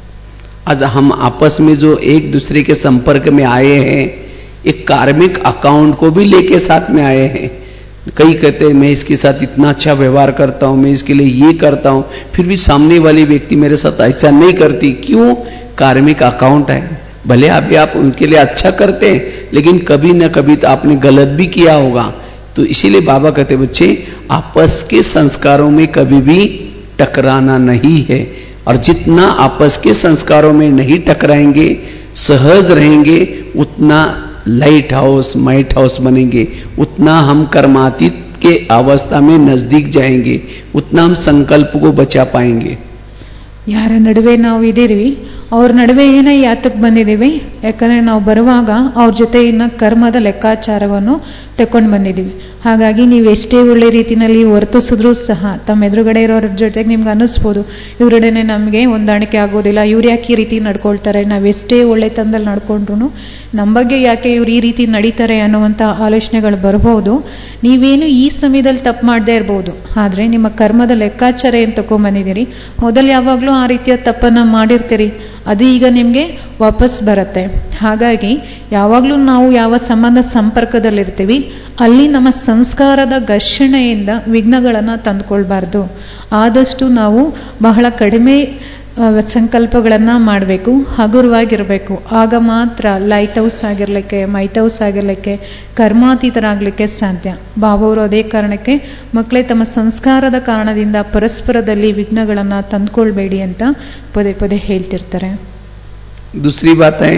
आज हम आपस में जो एक दूसरे के संपर्क में आए हैं, एक कार्मिक अकाउंट को भी लेके साथ में आए हैं। कई कहते हैं मैं इसके साथ इतना अच्छा व्यवहार करता हूं, मैं इसके लिए ये करता हूं, फिर भी सामने वाली व्यक्ति मेरे साथ ऐसा नहीं करती। क्यों? कार्मिक अकाउंट है। भले अभी आप उनके लिए अच्छा करते हैं लेकिन कभी न कभी तो आपने गलत भी किया होगा। तो इसीलिए बाबा कहते बच्चे आपस के संस्कारों में कभी भी टकराना नहीं है, और जितना आपस के संस्कारों में नहीं टकराएंगे, सहज रहेंगे, उतना लाइट हाउस माइट हाउस बनेंगे, उतना हम कर्मातीत के अवस्था में नजदीक जाएंगे, उतना हम संकल्प को बचा पाएंगे. ಯಾರ ನಡುವೆ ನಾವು ಇದೀವಿ ಅವ್ರ ನಡುವೆ ಏನೇ ಯಾತಕ್ಕೆ ಬಂದಿದ್ದೀವಿ? ಯಾಕಂದ್ರೆ ನಾವು ಬರುವಾಗ ಅವ್ರ ಜೊತೆ ಇನ್ನ ಕರ್ಮದ ಲೆಕ್ಕಾಚಾರವನ್ನು ತಕೊಂಡು ಬಂದಿದ್ದೀವಿ. ಹಾಗಾಗಿ ನೀವು ಎಷ್ಟೇ ಒಳ್ಳೆ ರೀತಿಯಲ್ಲಿ ವರ್ತಿಸಿದ್ರೂ ಸಹ ತಮ್ಮ ಎದುರುಗಡೆ ಇರೋರ ಜೊತೆಗೆ ನಿಮ್ಗೆ ಅನ್ನಿಸ್ಬೋದು ಇವರೊಡನೆ ನಮಗೆ ಹೊಂದಾಣಿಕೆ ಆಗೋದಿಲ್ಲ, ಇವ್ರು ಯಾಕೆ ಈ ರೀತಿ ನಡ್ಕೊಳ್ತಾರೆ, ನಾವೆಷ್ಟೇ ಒಳ್ಳೆ ತಂದಲ್ಲಿ ನಡ್ಕೊಂಡ್ರು ನಮ್ಮ ಬಗ್ಗೆ ಯಾಕೆ ಇವ್ರು ಈ ರೀತಿ ನಡೀತಾರೆ ಅನ್ನುವಂಥ ಆಲೋಚನೆಗಳು ಬರ್ಬೋದು. ನೀವೇನು ಈ ಸಮಯದಲ್ಲಿ ತಪ್ಪು ಮಾಡದೇ ಇರ್ಬೋದು, ಆದರೆ ನಿಮ್ಮ ಕರ್ಮದ ಲೆಕ್ಕಾಚಾರ ಏನು ತಗೊಂಡ್ಬಂದಿದ್ದೀರಿ, ಮೊದಲು ಯಾವಾಗಲೂ ಆ ರೀತಿಯ ತಪ್ಪನ್ನ ಮಾಡಿರ್ತೀರಿ, ಅದು ಈಗ ನಿಮಗೆ ವಾಪಸ್ ಬರುತ್ತೆ. ಹಾಗಾಗಿ ಯಾವಾಗಲೂ ನಾವು ಯಾವ ಸಂಬಂಧ ಸಂಪರ್ಕದಲ್ಲಿರ್ತೀವಿ ಅಲ್ಲಿ ನಮ್ಮ ಸಂಸ್ಕಾರದ ಘರ್ಷಣೆಯಿಂದ ವಿಘ್ನಗಳನ್ನು ತಂದುಕೊಳ್ಬಾರ್ದು. ಆದಷ್ಟು ನಾವು ಬಹಳ ಕಡಿಮೆ ಸಂಕಲ್ಪಗಳನ್ನು ಮಾಡಬೇಕು, ಹಗುರವಾಗಿರಬೇಕು. ಆಗ ಮಾತ್ರ ಲೈಟ್ ಹೌಸ್ ಆಗಿರ್ಲಿಕ್ಕೆ, ಮೈಟ್ ಹೌಸ್ ಆಗಿರ್ಲಿಕ್ಕೆ, ಕರ್ಮಾತೀತರಾಗಲಿಕ್ಕೆ ಸಾಧ್ಯ. ಬಾಬಾವರು ಅದೇ ಕಾರಣಕ್ಕೆ ಮಕ್ಕಳೇ ತಮ್ಮ ಸಂಸ್ಕಾರದ ಕಾರಣದಿಂದ ಪರಸ್ಪರದಲ್ಲಿ ವಿಘ್ನಗಳನ್ನು ತಂದುಕೊಳ್ಬೇಡಿ ಅಂತ ಪದೇ ಪದೇ ಹೇಳ್ತಿರ್ತಾರೆ. दूसरी बात है,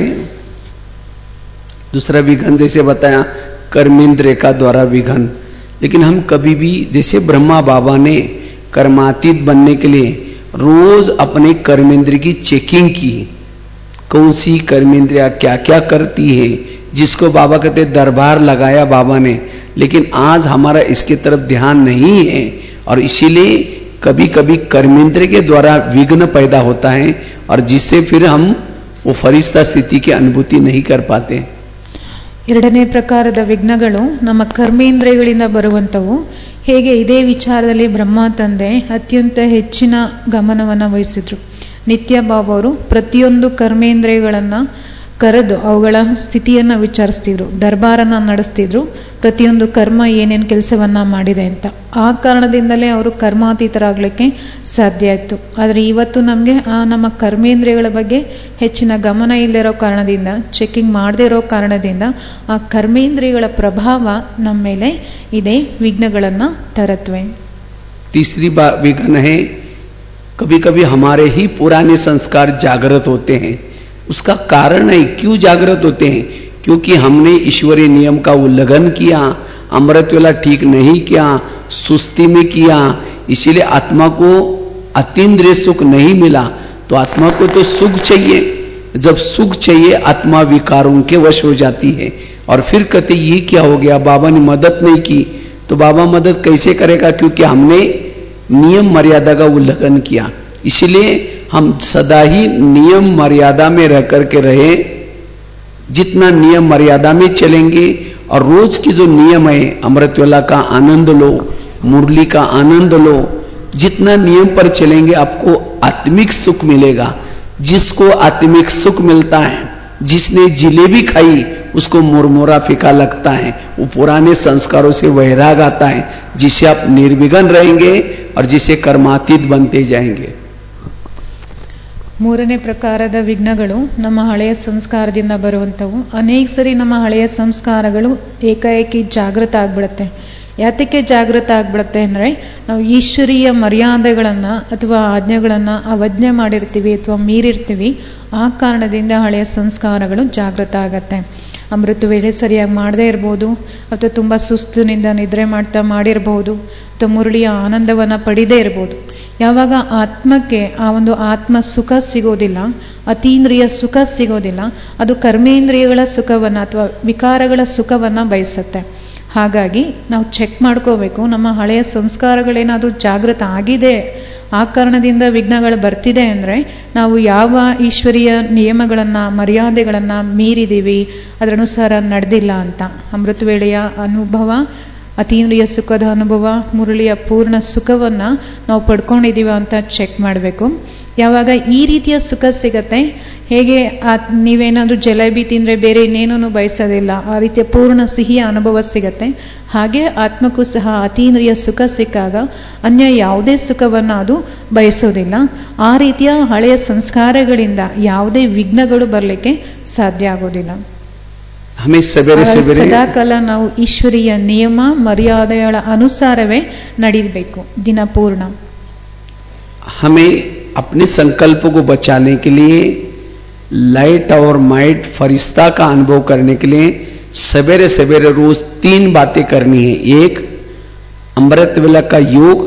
दूसरा विघन जैसे बताया कर्मेंद्र का द्वारा विघन, लेकिन हम कभी भी जैसे ब्रह्मा बाबा ने कर्मातीत बनने के लिए रोज अपने कर्मेंद्र की चेकिंग की, कौन सी कर्मेंद्रिया क्या क्या करती है, जिसको बाबा कहते दरबार लगाया बाबा ने, लेकिन आज हमारा इसके तरफ ध्यान नहीं है और इसीलिए कभी कभी कर्मेंद्र के द्वारा विघ्न पैदा होता है और जिससे फिर हम वो फरिश्ता स्थिति की अनुभूति नहीं कर पाते. ಎರಡನೇ ಪ್ರಕಾರದ ವಿಘ್ನಗಳು ನಮ್ಮ ಕರ್ಮೇಂದ್ರಿಯಗಳಿಂದ ಬರುವಂಥವು. ಹೇಗೆ ಇದೇ ವಿಚಾರದಲ್ಲಿ ಬ್ರಹ್ಮ ತಂದೆ ಅತ್ಯಂತ ಹೆಚ್ಚಿನ ಗಮನವನ್ನು ವಹಿಸಿದ್ರು. ನಿತ್ಯ ಬಾಬಾ ಅವರು ಪ್ರತಿಯೊಂದು ಕರ್ಮೇಂದ್ರಿಯಗಳನ್ನು ಕರೆದು ಅವುಗಳ ಸ್ಥಿತಿಯನ್ನು ವಿಚಾರಿಸ್ತಿದ್ರು, ದರ್ಬಾರನ್ನು ನಡೆಸ್ತಿದ್ರು, ಪ್ರತಿಯೊಂದು ಕರ್ಮ ಏನೇನು ಕೆಲಸವನ್ನ ಮಾಡಿದೆ ಅಂತ. ಆ ಕಾರಣದಿಂದಲೇ ಅವರು ಕರ್ಮಾತೀತರಾಗಲಿಕ್ಕೆ ಸಾಧ್ಯ ಆಯಿತು. ಆದರೆ ಇವತ್ತು ನಮಗೆ ನಮ್ಮ ಕರ್ಮೇಂದ್ರಿಯಗಳ ಬಗ್ಗೆ ಹೆಚ್ಚಿನ ಗಮನ ಇಲ್ಲದಿರೋ ಕಾರಣದಿಂದ, ಚೆಕಿಂಗ್ ಮಾಡದೇ ಇರೋ ಕಾರಣದಿಂದ ಆ ಕರ್ಮೇಂದ್ರಿಯಗಳ ಪ್ರಭಾವ ನಮ್ಮ ಮೇಲೆ ಇದೆ, ವಿಘ್ನಗಳನ್ನು ತರತ್ವೆ. तीसरी विघ्न है, कभी कभी हमारे ही पुराने संस्कार जागृत होते हैं. उसका कारण है, क्यों जागृत होते हैं? क्योंकि हमने ईश्वरीय नियम का उल्लंघन किया, अमृत वेला ठीक नहीं किया, सुस्ती में किया, इसीलिए आत्मा को अतीन्द्रिय सुख नहीं मिला. तो आत्मा को तो सुख चाहिए. जब सुख चाहिए आत्मा विकारों के वश हो जाती है. और फिर कहते ये क्या हो गया, बाबा ने मदद नहीं की. तो बाबा मदद कैसे करेगा? क्योंकि हमने नियम मर्यादा का उल्लंघन किया. इसलिए हम सदा ही नियम मर्यादा में रह करके रहे. जितना नियम मर्यादा में चलेंगे और रोज की जो नियम है, अमृतवेला का आनंद लो, मुरली का आनंद लो, जितना नियम पर चलेंगे आपको आत्मिक सुख मिलेगा. जिसको आत्मिक सुख मिलता है, जिसने जिलेबी खाई उसको मुरमुरा फीका लगता है. वो पुराने संस्कारों से वैराग आता है, जिससे आप निर्विघ्न रहेंगे और जिसे कर्मातीत बनते जाएंगे. ಮೂರನೇ ಪ್ರಕಾರದ ವಿಘ್ನಗಳು ನಮ್ಮ ಹಳೆಯ ಸಂಸ್ಕಾರದಿಂದ ಬರುವಂಥವು. ಅನೇಕ ಸರಿ ನಮ್ಮ ಹಳೆಯ ಸಂಸ್ಕಾರಗಳು ಏಕಾಏಕಿ ಜಾಗೃತ ಆಗ್ಬಿಡುತ್ತೆ. ಯಾತಕ್ಕೆ ಜಾಗೃತ ಆಗ್ಬಿಡುತ್ತೆ ಅಂದರೆ, ನಾವು ಈಶ್ವರೀಯ ಮರ್ಯಾದೆಗಳನ್ನು ಅಥವಾ ಆಜ್ಞೆಗಳನ್ನು ಅವಜ್ಞೆ ಮಾಡಿರ್ತೀವಿ ಅಥವಾ ಮೀರಿರ್ತೀವಿ. ಆ ಕಾರಣದಿಂದ ಹಳೆಯ ಸಂಸ್ಕಾರಗಳು ಜಾಗೃತ ಆಗತ್ತೆ. ಅಮೃತ ವೇಳೆ ಸರಿಯಾಗಿ ಮಾಡದೇ ಇರ್ಬೋದು, ಅಥವಾ ತುಂಬ ಸುಸ್ತಿನಿಂದ ನಿದ್ರೆ ಮಾಡ್ತಾ ಮಾಡಿರ್ಬೋದು, ಅಥವಾ ಮುರಳಿಯ ಆನಂದವನ್ನು ಪಡಿದೇ ಇರ್ಬೋದು. ಯಾವಾಗ ಆತ್ಮಕ್ಕೆ ಆ ಒಂದು ಆತ್ಮ ಸುಖ ಸಿಗೋದಿಲ್ಲ, ಅತೀಂದ್ರಿಯ ಸುಖ ಸಿಗೋದಿಲ್ಲ, ಅದು ಕರ್ಮೇಂದ್ರಿಯಗಳ ಸುಖವನ್ನು ಅಥವಾ ವಿಕಾರಗಳ ಸುಖವನ್ನು ಬಯಸುತ್ತೆ. ಹಾಗಾಗಿ ನಾವು ಚೆಕ್ ಮಾಡ್ಕೋಬೇಕು, ನಮ್ಮ ಹಳೆಯ ಸಂಸ್ಕಾರಗಳೇನಾದರೂ ಜಾಗೃತ ಆಗಿದೆ, ಆ ಕಾರಣದಿಂದ ವಿಘ್ನಗಳು ಬರ್ತಿದೆ ಅಂದರೆ ನಾವು ಯಾವ ಈಶ್ವರೀಯ ನಿಯಮಗಳನ್ನು ಮರ್ಯಾದೆಗಳನ್ನು ಮೀರಿದ್ದೀವಿ, ಅದರ ಅನುಸಾರ ನಡೆದಿಲ್ಲ ಅಂತ. ಅಮೃತ ವೇಳೆಯ ಅನುಭವ, ಅತೀಂದ್ರಿಯ ಸುಖದ ಅನುಭವ, ಮುರಳಿಯ ಪೂರ್ಣ ಸುಖವನ್ನು ನಾವು ಪಡ್ಕೊಂಡಿದ್ದೀವ ಅಂತ ಚೆಕ್ ಮಾಡಬೇಕು. ಯಾವಾಗ ಈ ರೀತಿಯ ಸುಖ ಸಿಗತ್ತೆ, ಹೇಗೆ ನೀವೇನಾದರೂ ಜಲೇಬಿ ತಿಂದರೆ ಬೇರೆ ಇನ್ನೇನೂ ಬಯಸೋದಿಲ್ಲ, ಆ ರೀತಿಯ ಪೂರ್ಣ ಸಿಹಿಯ ಅನುಭವ ಸಿಗತ್ತೆ. ಹಾಗೆ ಆತ್ಮಕ್ಕೂ ಸಹ ಅತೀಂದ್ರಿಯ ಸುಖ ಸಿಕ್ಕಾಗ ಅನ್ಯ ಯಾವುದೇ ಸುಖವನ್ನು ಅದು ಬಯಸೋದಿಲ್ಲ. ಆ ರೀತಿಯ ಹಳೆಯ ಸಂಸ್ಕಾರಗಳಿಂದ ಯಾವುದೇ ವಿಘ್ನಗಳು ಬರಲಿಕ್ಕೆ ಸಾಧ್ಯ ಆಗೋದಿಲ್ಲ. ಸದಾಕಾಲ ನಾವು ಈಶ್ವರೀಯ ನಿಯಮ ಮರ್ಯಾದೆಗಳ ಅನುಸಾರವೇ ನಡೀಬೇಕು ದಿನಪೂರ್ಣ. हमें अपने संकल्प को बचाने के लिए, लाइट और माइट फरिश्ता का अनुभव करने के लिए सवेरे सवेरे रोज 3 बातें करनी है. एक, अमृत वेला का योग,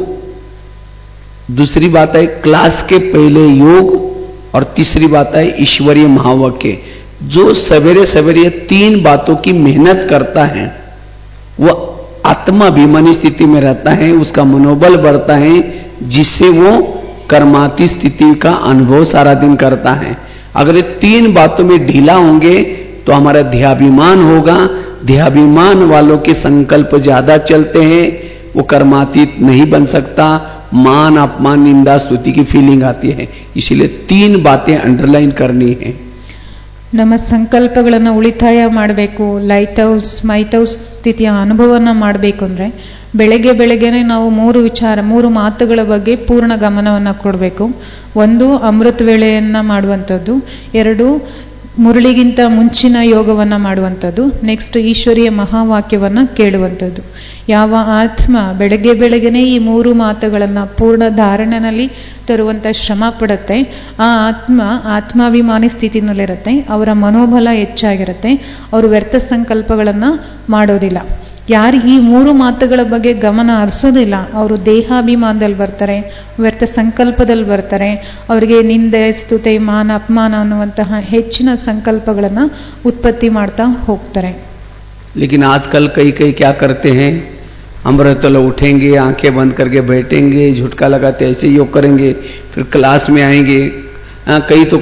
दूसरी बात है क्लास के पहले योग, और तीसरी बात है ईश्वरीय महावाक्य. जो सवेरे सवेरे 3 बातों की मेहनत करता है वो आत्माभिमानी स्थिति में रहता है, उसका मनोबल बढ़ता है, जिससे वो कर्माती स्थिति का अनुभव सारा दिन करता है. अगर ये 3 बातों में ढीला होंगे तो हमारा ध्याभिमान होगा. ध्याभिमान वालों के संकल्प ज्यादा चलते हैं, वो कर्मातीत नहीं बन सकता. मान अपमान निंदा स्तुति की फीलिंग आती है. इसलिए 3 बातें अंडरलाइन करनी है. ನಮ್ಮ ಸಂಕಲ್ಪಗಳನ್ನು ಉಳಿತಾಯ ಮಾಡಬೇಕು, ಲೈಟ್ ಹೌಸ್ ಮೈಟ್ ಹೌಸ್ ಸ್ಥಿತಿಯ ಅನುಭವವನ್ನು ಮಾಡಬೇಕು ಅಂದರೆ ಬೆಳಗ್ಗೆನೆ ನಾವು 3 ಮಾತುಗಳ ಬಗ್ಗೆ ಪೂರ್ಣ ಗಮನವನ್ನು ಕೊಡಬೇಕು. 1, ಅಮೃತ ವೇಳೆಯನ್ನು ಮಾಡುವಂಥದ್ದು. 2, ಮುರಳಿಗಿಂತ ಮುಂಚಿನ ಯೋಗವನ್ನು ಮಾಡುವಂಥದ್ದು. ನೆಕ್ಸ್ಟ್, ಈಶ್ವರೀಯ ಮಹಾವಾಕ್ಯವನ್ನು ಕೇಳುವಂಥದ್ದು. ಯಾವ ಆತ್ಮ ಬೆಳಗ್ಗೆನೆ ಈ 3 ಮಾತುಗಳನ್ನು ಪೂರ್ಣ ಧಾರಣೆಯಲ್ಲಿ ತರುವಂಥ ಶ್ರಮ ಪಡುತ್ತೆ, ಆ ಆತ್ಮಾಭಿಮಾನಿ ಸ್ಥಿತಿನಲ್ಲಿರುತ್ತೆ, ಅವರ ಮನೋಬಲ ಹೆಚ್ಚಾಗಿರುತ್ತೆ, ಅವರು ವ್ಯರ್ಥ ಸಂಕಲ್ಪಗಳನ್ನು ಮಾಡೋದಿಲ್ಲ. ಯಾರು ಈ 3 ಮಾತುಗಳ ಬಗ್ಗೆ ಗಮನ ಹರಿಸೋದಿಲ್ಲ, ಅವರು ದೇಹಾಭಿಮಾನದಲ್ಲಿ ಬರ್ತಾರೆ, ವ್ಯರ್ಥ ಸಂಕಲ್ಪದಲ್ಲಿ ಬರ್ತಾರೆ, ಅವರಿಗೆ ನಿಂದೆ ಸ್ತುತಿ ಮಾನ ಅಪಮಾನ ಅನ್ನುವಂತಹ ಹೆಚ್ಚಿನ ಸಂಕಲ್ಪಗಳನ್ನು ಉತ್ಪತ್ತಿ ಮಾಡ್ತಾ ಹೋಗ್ತಾರೆ. लेकिन आजकल कई क्या करते हैं, अमृतवेला उठेंगे, आंखें बंद करके बैठेंगे, झुटका लगाते ऐसे योग करेंगे, फिर क्लास में आएंगे. कई तो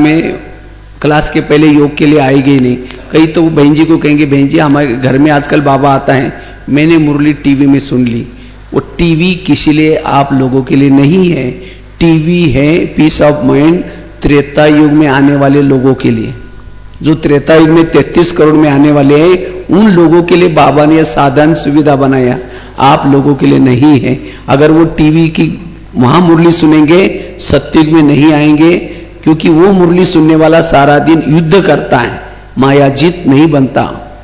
क्लास के पहले योग के लिए आएंगे ही नहीं. कई तो बहन जी को कहेंगे, बहन जी हमारे घर में आजकल बाबा आता है, मैंने मुरली टीवी में सुन ली. वो टीवी किसी लिए आप लोगों के लिए नहीं है. टीवी है पीस ऑफ माइंड त्रेता युग में आने वाले लोगों के लिए. जो त्रेता युग में 33 करोड़ में आने वाले हैं, उन लोगों के लिए बाबा ने यह साधन सुविधा बनाया, आप लोगों के लिए नहीं है। अगर वो टीवी की वहां मुरली सुनेंगे, सत्युग में नहीं आएंगे, क्योंकि वो मुरली सुनने वाला सारा दिन युद्ध करता है, माया जीत नहीं बनता।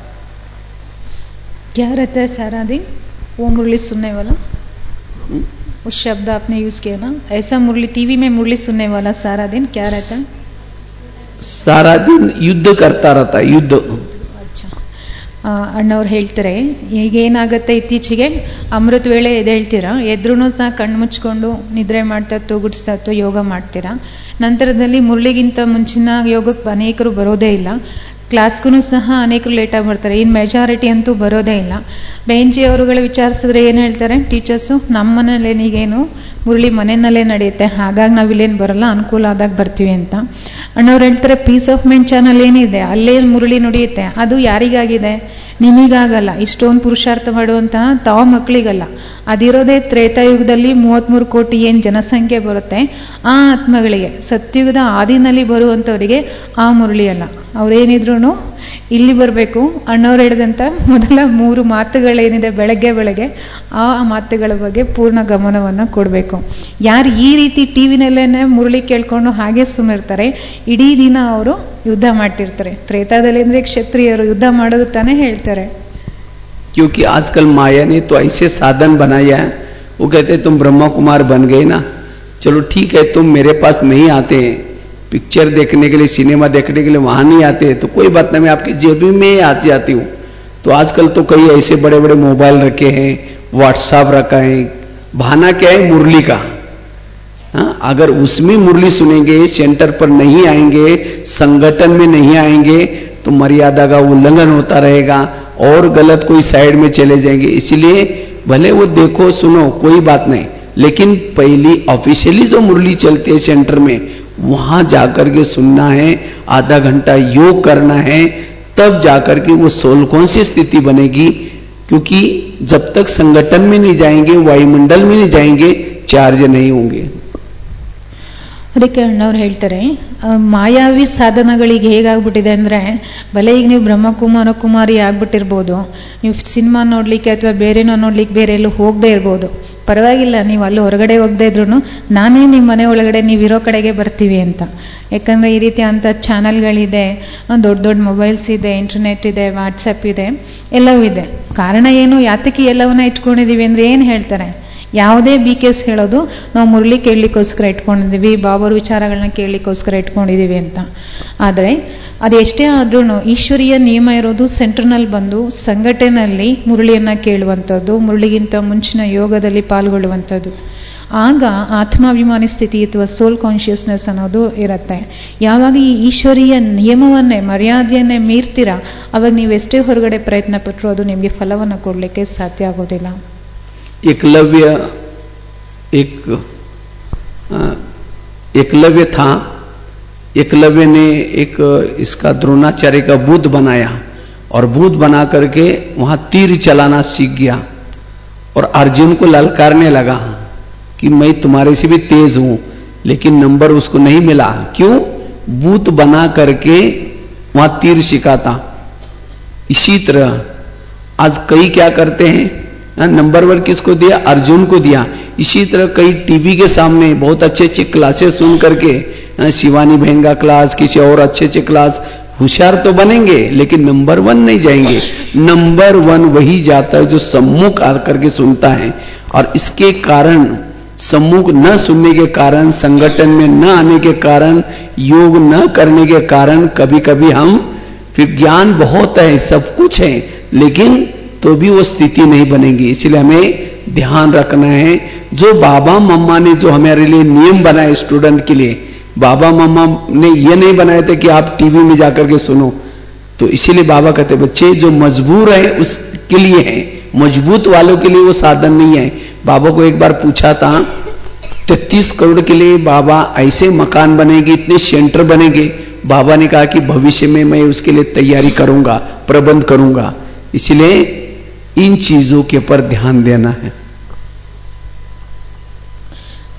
क्या रहता है सारा दिन वो मुरली सुनने वाला? वो शब्द आपने यूज किया ना, ऐसा मुरली, टीवी में मुरली सुनने वाला सारा दिन क्या रहता है? सारा दिन युद्ध करता रहता है, युद्ध। अच्छा, ಅಣ್ಣವ್ರು ಹೇಳ್ತಾರೆ, ಈಗ ಏನಾಗುತ್ತೆ ಇತ್ತೀಚೆಗೆ ಅಮೃತ ವೇಳೆ ಎದ್ದೇಳ್ತೀರಾ, ಎದ್ರೂ ಸಹ ಕಣ್ಣು ಮುಚ್ಕೊಂಡು ನಿದ್ರೆ ಮಾಡ್ತಾ ತೂಗುಡಿಸ್ತಾ ಯೋಗ ಮಾಡ್ತೀರಾ. ನಂತರದಲ್ಲಿ ಮುರಳಿಗಿಂತ ಮುಂಚಿನ ಯೋಗಕ್ಕೆ ಅನೇಕರು ಬರೋದೇ ಇಲ್ಲ, ಕ್ಲಾಸ್ಗೂ ಸಹ ಅನೇಕರು ಲೇಟಾಗಿ ಬರ್ತಾರೆ, ಇನ್ನು ಮೆಜಾರಿಟಿ ಅಂತೂ ಬರೋದೇ ಇಲ್ಲ. ಬೆಂಚಿ ಅವರುಗಳು ವಿಚಾರಿಸಿದ್ರೆ ಏನು ಹೇಳ್ತಾರೆ ಟೀಚರ್ಸು, ನಮ್ಮ ಮನೇಲೇನೀಗೇನು ಮುರಳಿ ಮನೆಯಲ್ಲೇ ನಡೆಯುತ್ತೆ, ಹಾಗಾಗಿ ನಾವಿಲ್ಲೇನು ಬರಲ್ಲ, ಅನುಕೂಲ ಆದಾಗ ಬರ್ತೀವಿ ಅಂತ. ಅಣ್ಣವ್ರು ಹೇಳ್ತಾರೆ, ಪೀಸ್ ಆಫ್ ಮೈಂಡ್ ಚಾನಲ್ ಏನಿದೆ ಅಲ್ಲೇ ಮುರಳಿ ನುಡಿಯುತ್ತೆ, ಅದು ಯಾರಿಗಾಗಿದೆ? ನಿಮಗಾಗಲ್ಲ, ಇಷ್ಟೊಂದು ಪುರುಷಾರ್ಥ ಮಾಡುವಂತಹ ತಾವ ಮಕ್ಕಳಿಗಲ್ಲ. ಅದಿರೋದೇ ತ್ರೇತಾಯುಗದಲ್ಲಿ 33 ಕೋಟಿ ಏನು ಜನಸಂಖ್ಯೆ ಬರುತ್ತೆ ಆ ಆತ್ಮಗಳಿಗೆ, ಸತ್ಯುಗದ ಆದಿನಲ್ಲಿ ಬರುವಂಥವರಿಗೆ ಆ ಮುರಳಿ ಅಲ್ಲ. ಅವ್ರೇನಿದ್ರು ಇಲ್ಲಿ ಬರಬೇಕು. ಅಣ್ಣವ್ರು ಹೇಳಿದಂಥ ಮೊದಲ 3 ಮಾತುಗಳೇನಿದೆ ಬೆಳಗ್ಗೆ ಆ ಮಾತುಗಳ ಬಗ್ಗೆ ಪೂರ್ಣ ಗಮನವನ್ನು ಕೊಡಬೇಕು. ಯಾರು ಈ ರೀತಿ ಟಿವಿನಲ್ಲೇನೆ ಮುರಳಿ ಕೇಳ್ಕೊಂಡು ಹಾಗೆ ಸುಮ್ಮಿರ್ತಾರೆ, ಇಡೀ ದಿನ ಅವರು ಯುದ್ಧ ಮಾಡ್ತಿರ್ತಾರೆ. ತ್ರೇತಾದಲ್ಲಿ ಅಂದ್ರೆ ಕ್ಷತ್ರಿಯರು ಯುದ್ಧ ಮಾಡೋದು ತಾನೇ ಹೇಳ್ತಾರೆ. क्योंकि आजकल माया ने तो ऐसे साधन बनाया है, वो कहते तुम ब्रह्मा कुमार बन गए ना, चलो ठीक है, तुम मेरे पास नहीं आते हैं पिक्चर देखने के लिए, सिनेमा देखने के लिए वहां नहीं आते, तो कोई बात नहीं, मैं आपकी जेबी में आ जाती हूँ। तो आजकल तो कई ऐसे बड़े बड़े मोबाइल रखे हैं, व्हाट्सएप रखा है, बहाना क्या है मुरली का। हाँ, अगर उसमें मुरली सुनेंगे, सेंटर पर नहीं आएंगे, संगठन में नहीं आएंगे, तो मर्यादा का उल्लंघन होता रहेगा और गलत कोई साइड में चले जाएंगे। इसलिए भले वो देखो सुनो कोई बात नहीं, लेकिन पहली ऑफिशियली जो मुरली चलती है सेंटर में, वहां जाकर के सुनना है, आधा घंटा योग करना है, तब जाकर के वो सोल कॉन्शियस स्थिति बनेगी। क्योंकि जब तक संगठन में नहीं जाएंगे, वायुमंडल में नहीं जाएंगे, चार्ज नहीं होंगे। ಅದಕ್ಕೆ ಅಣ್ಣವ್ರು ಹೇಳ್ತಾರೆ, ಮಾಯಾವಿ ಸಾಧನಗಳಿಗೆ ಹೇಗಾಗ್ಬಿಟ್ಟಿದೆ ಅಂದರೆ, ಭಲೆ ಈಗ ನೀವು ಕುಮಾರಿ ಆಗ್ಬಿಟ್ಟಿರ್ಬೋದು, ನೀವು ಸಿನಿಮಾ ನೋಡ್ಲಿಕ್ಕೆ ಅಥವಾ ಬೇರೆನೋ ನೋಡ್ಲಿಕ್ಕೆ ಬೇರೆ ಎಲ್ಲೂ ಹೋಗದೆ ಇರ್ಬೋದು, ಪರವಾಗಿಲ್ಲ, ನೀವು ಅಲ್ಲಿ ಹೊರಗಡೆ ಹೋಗದೆ ಇದ್ರು ನಾನೇ ನಿಮ್ಮ ಮನೆ ಒಳಗಡೆ ನೀವಿರೋ ಕಡೆಗೆ ಬರ್ತೀವಿ ಅಂತ. ಯಾಕಂದರೆ ಈ ರೀತಿ ಅಂಥ ಚಾನಲ್ಗಳಿದೆ, ದೊಡ್ಡ ದೊಡ್ಡ ಮೊಬೈಲ್ಸ್ ಇದೆ, ಇಂಟರ್ನೆಟ್ ಇದೆ, ವಾಟ್ಸಪ್ ಇದೆ, ಎಲ್ಲವೂ ಇದೆ. ಕಾರಣ ಏನು, ಯಾತಕ್ಕೆ ಎಲ್ಲವನ್ನ ಇಟ್ಕೊಂಡಿದ್ದೀವಿ ಅಂದರೆ ಏನು ಹೇಳ್ತಾರೆ, ಯಾವುದೇ BKS ಹೇಳೋದು ನಾವು ಮುರಳಿ ಕೇಳಲಿಕ್ಕೋಸ್ಕರ ಇಟ್ಕೊಂಡಿದ್ದೀವಿ, ಬಾಬರ್ ವಿಚಾರಗಳನ್ನ ಕೇಳಲಿಕ್ಕೋಸ್ಕರ ಇಟ್ಕೊಂಡಿದ್ದೀವಿ ಅಂತ. ಆದರೆ ಅದು ಎಷ್ಟೇ ಆದ್ರೂ ಈಶ್ವರೀಯ ನಿಯಮ ಇರೋದು ಸೆಂಟರ್ನಲ್ಲಿ ಬಂದು ಸಂಘಟನೆಯಲ್ಲಿ ಮುರಳಿಯನ್ನು ಕೇಳುವಂಥದ್ದು, ಮುರಳಿಗಿಂತ ಮುಂಚಿನ ಯೋಗದಲ್ಲಿ ಪಾಲ್ಗೊಳ್ಳುವಂಥದ್ದು. ಆಗ ಆತ್ಮಾಭಿಮಾನಿ ಸ್ಥಿತಿ ಅಥವಾ ಸೋಲ್ ಕಾನ್ಷಿಯಸ್ನೆಸ್ ಅನ್ನೋದು ಇರುತ್ತೆ. ಯಾವಾಗ ಈ ಈಶ್ವರೀಯ ನಿಯಮವನ್ನೇ ಮರ್ಯಾದೆಯನ್ನೇ ಮೀರ್ತೀರಾ, ಅವಾಗ ನೀವೆಷ್ಟೇ ಹೊರಗಡೆ ಪ್ರಯತ್ನ ಪಟ್ಟರು ಅದು ನಿಮಗೆ ಫಲವನ್ನು ಕೊಡಲಿಕ್ಕೆ ಸಾಧ್ಯ ಆಗೋದಿಲ್ಲ. एकलव्य था, एकलव्य ने एक इसका द्रोणाचार्य का बुद्ध बनाया और बुद्ध बना करके वहां तीर चलाना सीख गया और अर्जुन को ललकारने लगा कि मैं तुम्हारे से भी तेज हूं, लेकिन नंबर उसको नहीं मिला। क्यों? बुद्ध बना करके वहां तीर सिखाता। इसी तरह आज कई क्या करते हैं, नंबर 1 किसको दिया? अर्जुन को दिया। इसी तरह कई टीवी के सामने बहुत अच्छे अच्छे क्लासेस सुन करके, शिवानी बहन का क्लास, किसी और अच्छे अच्छे क्लास, होशियार तो बनेंगे लेकिन नंबर 1 नहीं जाएंगे। नंबर 1 वही जाता है जो सम्मुख आकर के सुनता है। और इसके कारण, सम्मुख न सुनने के कारण, संगठन में न आने के कारण, योग न करने के कारण, कभी कभी हम फिर ज्ञान बहुत है, सब कुछ है, लेकिन तो भी वो स्थिति नहीं बनेगी। इसलिए हमें ध्यान रखना है, जो बाबा मम्मा ने जो हमारे लिए नियम बनाए स्टूडेंट के लिए, बाबा मम्मा ने ये नहीं बनाए थे कि आप टीवी में जाकर के सुनो। तो इसीलिए बाबा कहते बच्चे जो मजबूर है उसके लिए है, मजबूत वालों के लिए वो साधन नहीं है। बाबा को एक बार पूछा था, 33 करोड़ के लिए बाबा ऐसे मकान बनेंगे, इतने सेंटर बनेंगे। बाबा ने कहा कि भविष्य में मैं उसके लिए तैयारी करूंगा, प्रबंध करूंगा। इसलिए इन चीजों के ऊपर ध्यान देना है।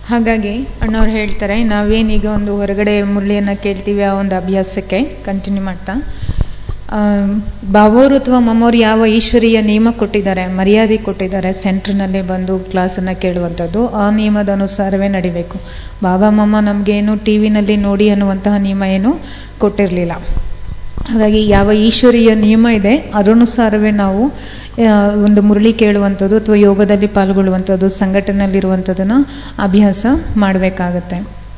ಹಾಗಾಗಿ ಅಣ್ಣವ್ರು ಹೇಳ್ತಾರೆ, ನಾವೇನೀಗ ಒಂದು ಹೊರಗಡೆ ಮುರಳಿಯನ್ನು ಕೇಳ್ತೀವಿ, ಆ ಒಂದು ಅಭ್ಯಾಸಕ್ಕೆ ಕಂಟಿನ್ಯೂ ಮಾಡ್ತಾ ಬಾಬೋರು ಅಥವಾ ಮಮ್ಮೋರು ಯಾವ ಈಶ್ವರೀಯ ನಿಯಮ ಕೊಟ್ಟಿದ್ದಾರೆ, ಮರ್ಯಾದೆ ಕೊಟ್ಟಿದ್ದಾರೆ, ಸೆಂಟ್ರ್ನಲ್ಲಿ ಬಂದು ಕ್ಲಾಸನ್ನು ಕೇಳುವಂಥದ್ದು, ಆ ನಿಯಮದ ಅನುಸಾರವೇ ನಡಿಬೇಕು. ಬಾಬಾ ಮಮ್ಮ ನಮಗೇನು ಟಿ ವಿನಲ್ಲಿ ನೋಡಿ ಅನ್ನುವಂತಹ ನಿಯಮ ಏನು ಕೊಟ್ಟಿರಲಿಲ್ಲ. ಹಾಗಾಗಿ ಯಾವ ಈಶ್ವರೀಯ ನಿಯಮ ಇದೆ ಅದರನುಸಾರವೇ ನಾವು ಒಂದು ಮುರಳಿ ಕೇಳುವಂಥದ್ದು ಅಥವಾ ಯೋಗದಲ್ಲಿ ಪಾಲ್ಗೊಳ್ಳುವಂಥದ್ದು, ಸಂಘಟನೆಯಲ್ಲಿರುವಂಥದ್ದನ್ನು ಅಭ್ಯಾಸ ಮಾಡಬೇಕಾಗತ್ತೆ.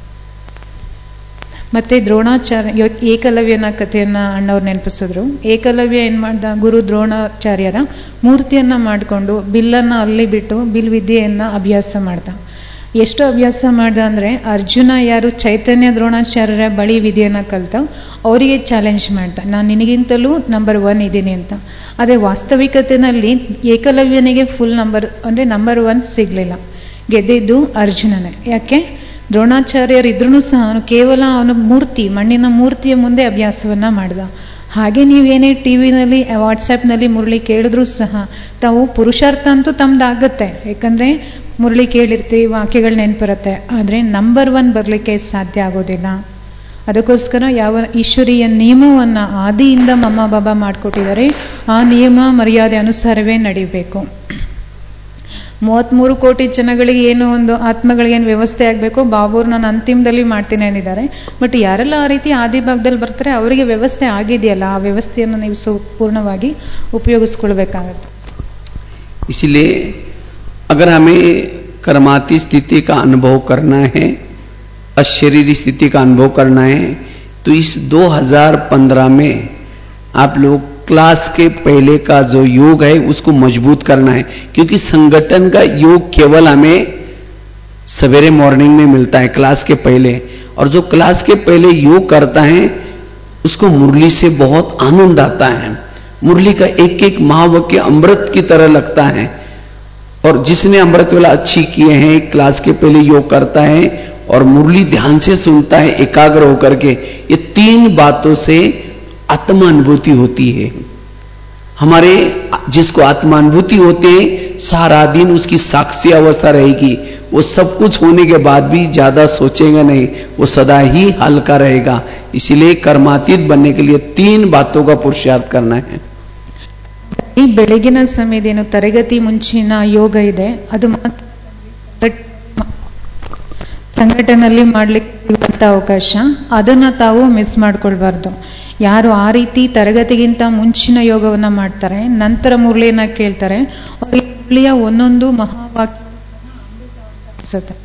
ಮತ್ತೆ ದ್ರೋಣಾಚಾರ್ಯ ಏಕಲವ್ಯನ ಕಥೆಯನ್ನ ಅಣ್ಣವ್ರು ನೆನಪಿಸಿದ್ರು. ಏಕಲವ್ಯ ಏನ್ ಮಾಡ್ದ, ಗುರು ದ್ರೋಣಾಚಾರ್ಯರ ಮೂರ್ತಿಯನ್ನ ಮಾಡಿಕೊಂಡು ಬಿಲ್ಲನ್ನ ಅಲ್ಲಿ ಬಿಟ್ಟು ಬಿಲ್ ವಿದ್ಯೆಯನ್ನ ಅಭ್ಯಾಸ ಮಾಡ್ದ. ಎಷ್ಟು ಅಭ್ಯಾಸ ಮಾಡ್ದ ಅಂದ್ರೆ, ಅರ್ಜುನ ಯಾರು ಚೈತನ್ಯ ದ್ರೋಣಾಚಾರ್ಯರ ಬಳಿ ವಿದ್ಯೆಯನ್ನ ಕಲ್ತ ಅವರಿಗೆ ಚಾಲೆಂಜ್ ಮಾಡ್ದ, ನಾನು ನಿನಗಿಂತಲೂ ನಂಬರ್ 1 ಇದ್ದೀನಿ ಅಂತ. ಆದರೆ ವಾಸ್ತವಿಕತೆಯಲ್ಲಿ ಏಕಲವ್ಯನಿಗೆ ಫುಲ್ ನಂಬರ್ 1 ಸಿಗ್ಲಿಲ್ಲ. ಗೆದ್ದಿದ್ದು ಅರ್ಜುನನೇ. ಯಾಕೆ? ದ್ರೋಣಾಚಾರ್ಯರಿದ್ರೂ ಸಹ ಅವನು ಕೇವಲ ಅವನ ಮೂರ್ತಿ, ಮಣ್ಣಿನ ಮೂರ್ತಿಯ ಮುಂದೆ ಅಭ್ಯಾಸವನ್ನ ಮಾಡ್ದ. ಹಾಗೆ ನೀವೇನೇ ಟಿ ವಿನಲ್ಲಿ ವಾಟ್ಸಪ್ನಲ್ಲಿ ಮುರಳಿ ಕೇಳಿದ್ರೂ ಸಹ ತಾವು ಪುರುಷಾರ್ಥ ಅಂತೂ ತಮ್ದಾಗತ್ತೆ, ಯಾಕಂದ್ರೆ ಮುರಳಿ ಕೇಳಿರ್ತೀವಿ, ವಾಕ್ಯಗಳು ನೆನಪಿರುತ್ತೆ. ಆದರೆ ನಂಬರ್ 1 ಬರಲಿಕ್ಕೆ ಸಾಧ್ಯ ಆಗೋದಿಲ್ಲ. ಅದಕ್ಕೋಸ್ಕರ ಯಾವ ಈಶ್ವರೀಯ ನಿಯಮವನ್ನು ಆದಿಯಿಂದ ಮಮ್ಮ ಬಾಬಾ ಮಾಡಿಕೊಟ್ಟಿದ್ದಾರೆ, ಆ ನಿಯಮ ಮರ್ಯಾದೆ ಅನುಸಾರವೇ ನಡೀಬೇಕು. 33 ಕೋಟಿ ಜನಗಳಿಗೆ ಏನು ಒಂದು ಆತ್ಮಗಳಿಗೇನು ವ್ಯವಸ್ಥೆ ಆಗಬೇಕು, ಬಾಬೂರು ನಾನು ಅಂತಿಮದಲ್ಲಿ ಮಾಡ್ತೀನಿ ಅಂದಿದ್ದಾರೆ. ಬಟ್ ಯಾರೆಲ್ಲ ಆ ರೀತಿ ಆದಿ ಭಾಗದಲ್ಲಿ ಬರ್ತಾರೆ ಅವರಿಗೆ ವ್ಯವಸ್ಥೆ ಆಗಿದೆಯಲ್ಲ, ಆ ವ್ಯವಸ್ಥೆಯನ್ನು ನೀವು ಸಂಪೂರ್ಣವಾಗಿ ಉಪಯೋಗಿಸ್ಕೊಳ್ಬೇಕಾಗತ್ತೆ. इसलिए अगर हमें कर्माती स्थिति का अनुभव करना है, अशरीरी स्थिति का अनुभव करना है, तो इस 2015 में आप लोग क्लास के पहले का जो योग है उसको मजबूत करना है. क्योंकि संगठन का योग केवल हमें सवेरे मॉर्निंग में मिलता है क्लास के पहले, और जो क्लास के पहले योग करता है उसको मुरली से बहुत आनंद आता है. मुरली का एक एक महावाक्य अमृत की तरह लगता है. और जिसने अमृत वाला अच्छी किए हैं, क्लास के पहले योग करता है और मुरली ध्यान से सुनता है एकाग्र होकर के, ये 3 बातों से आत्मानुभूति होती है. हमारे जिसको आत्मानुभूति होते हैं सारा दिन उसकी साक्षी अवस्था रहेगी. वो सब कुछ होने के बाद भी ज्यादा सोचेगा नहीं, वो सदा ही हल्का रहेगा. इसीलिए कर्मातीत बनने के लिए 3 बातों का पुरुषार्थ करना है. ಈ ಬೆಳಗಿನ ಸಮಯದೇನು ತರಗತಿ ಮುಂಚಿನ ಯೋಗ ಇದೆ, ಅದು ಸಂಘಟನೆಯಲ್ಲಿ ಮಾಡ್ಲಿಕ್ಕೆ ಸಿಗುವಂತ ಅವಕಾಶ, ಅದನ್ನ ತಾವು ಮಿಸ್ ಮಾಡ್ಕೊಳ್ಬಾರ್ದು. ಯಾರು ಆ ರೀತಿ ತರಗತಿಗಿಂತ ಮುಂಚಿನ ಯೋಗವನ್ನ ಮಾಡ್ತಾರೆ, ನಂತರ ಮುರಳಿಯನ್ನ ಕೇಳ್ತಾರೆ, ಅವರಿಗೆ ಮುರಳಿಯ ಒಂದೊಂದು ಮಹಾವಾಕ್ಯ ಅನ್ಸುತ್ತೆ.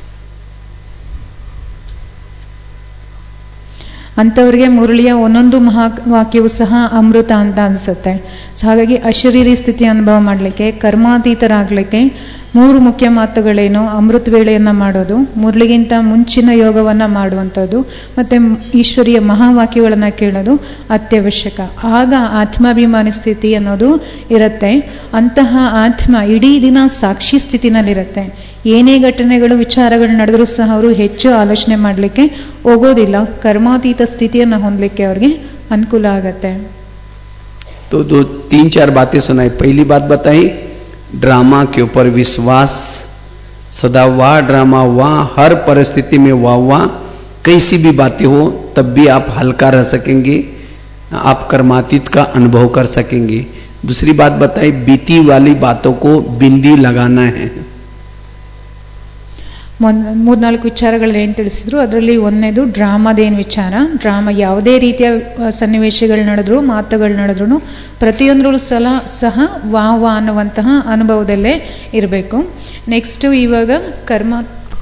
ಅಂಥವ್ರಿಗೆ ಮುರಳಿಯ ಒಂದೊಂದು ಮಹಾವಾಕ್ಯವೂ ಸಹ ಅಮೃತ ಅಂತ ಅನ್ಸುತ್ತೆ. ಸೊ ಹಾಗಾಗಿ ಅಶರೀರಿ ಸ್ಥಿತಿ ಅನುಭವ ಮಾಡಲಿಕ್ಕೆ, ಕರ್ಮಾತೀತರಾಗಲಿಕ್ಕೆ 3 ಮುಖ್ಯ ಮಾತುಗಳೇನು, ಅಮೃತ ವೇಳೆಯನ್ನ ಮಾಡೋದು, ಮುರಳಿಗಿಂತ ಮುಂಚಿನ ಯೋಗವನ್ನ ಮಾಡುವಂಥದ್ದು, ಮತ್ತೆ ಈಶ್ವರಿಯ ಮಹಾವಾಕ್ಯಗಳನ್ನ ಕೇಳೋದು ಅತ್ಯವಶ್ಯಕ. ಆಗ ಆತ್ಮಾಭಿಮಾನಿ ಸ್ಥಿತಿ ಅನ್ನೋದು ಇರುತ್ತೆ. ಅಂತಹ ಆತ್ಮ ಇಡೀ ದಿನ ಸಾಕ್ಷಿ ಸ್ಥಿತಿನಲ್ಲಿರುತ್ತೆ. ಏನೇ ಘಟನೆಗಳು ವಿಚಾರಗಳು ನಡೆದರೂ ಸಹ ಅವರು ಹೆಚ್ಚು ಆಲೋಚನೆ ಮಾಡಲಿಕ್ಕೆ ಹೋಗೋದಿಲ್ಲ. ಕರ್ಮಾತೀತ ಸ್ಥಿತಿಯನ್ನು ಹೊಂದಲಿಕ್ಕೆ ಅವ್ರಿಗೆ ಅನುಕೂಲ ಆಗತ್ತೆ. तो 2-3-4 बातें सुनाई. पहली बात बताई, ड्रामा के ऊपर विश्वास, सदा वाह ड्रामा वाह, हर परिस्थिति में वाह, कैसी भी बातें हो तब भी आप हल्का रह सकेंगे, आप कर्मातीत का अनुभव कर सकेंगे. दूसरी बात बताई, बीती वाली बातों को बिंदी लगाना है. 3-4 ವಿಚಾರಗಳು ಏನು ತಿಳಿಸಿದ್ರು. ಅದರಲ್ಲಿ ಒಂದನೇದು ಡ್ರಾಮಾದೇನು ವಿಚಾರ. ಡ್ರಾಮಾ ಯಾವುದೇ ರೀತಿಯ ಸನ್ನಿವೇಶಗಳು ನಡೆದ್ರು, ಮಾತುಗಳು ನಡೆದ್ರು, ಪ್ರತಿಯೊಂದರಲ್ಲೂ ಸಹ ವಾ ಅನ್ನುವಂತಹ ಅನುಭವದಲ್ಲೇ ಇರಬೇಕು. ನೆಕ್ಸ್ಟ್ ಇವಾಗ ಕರ್ಮ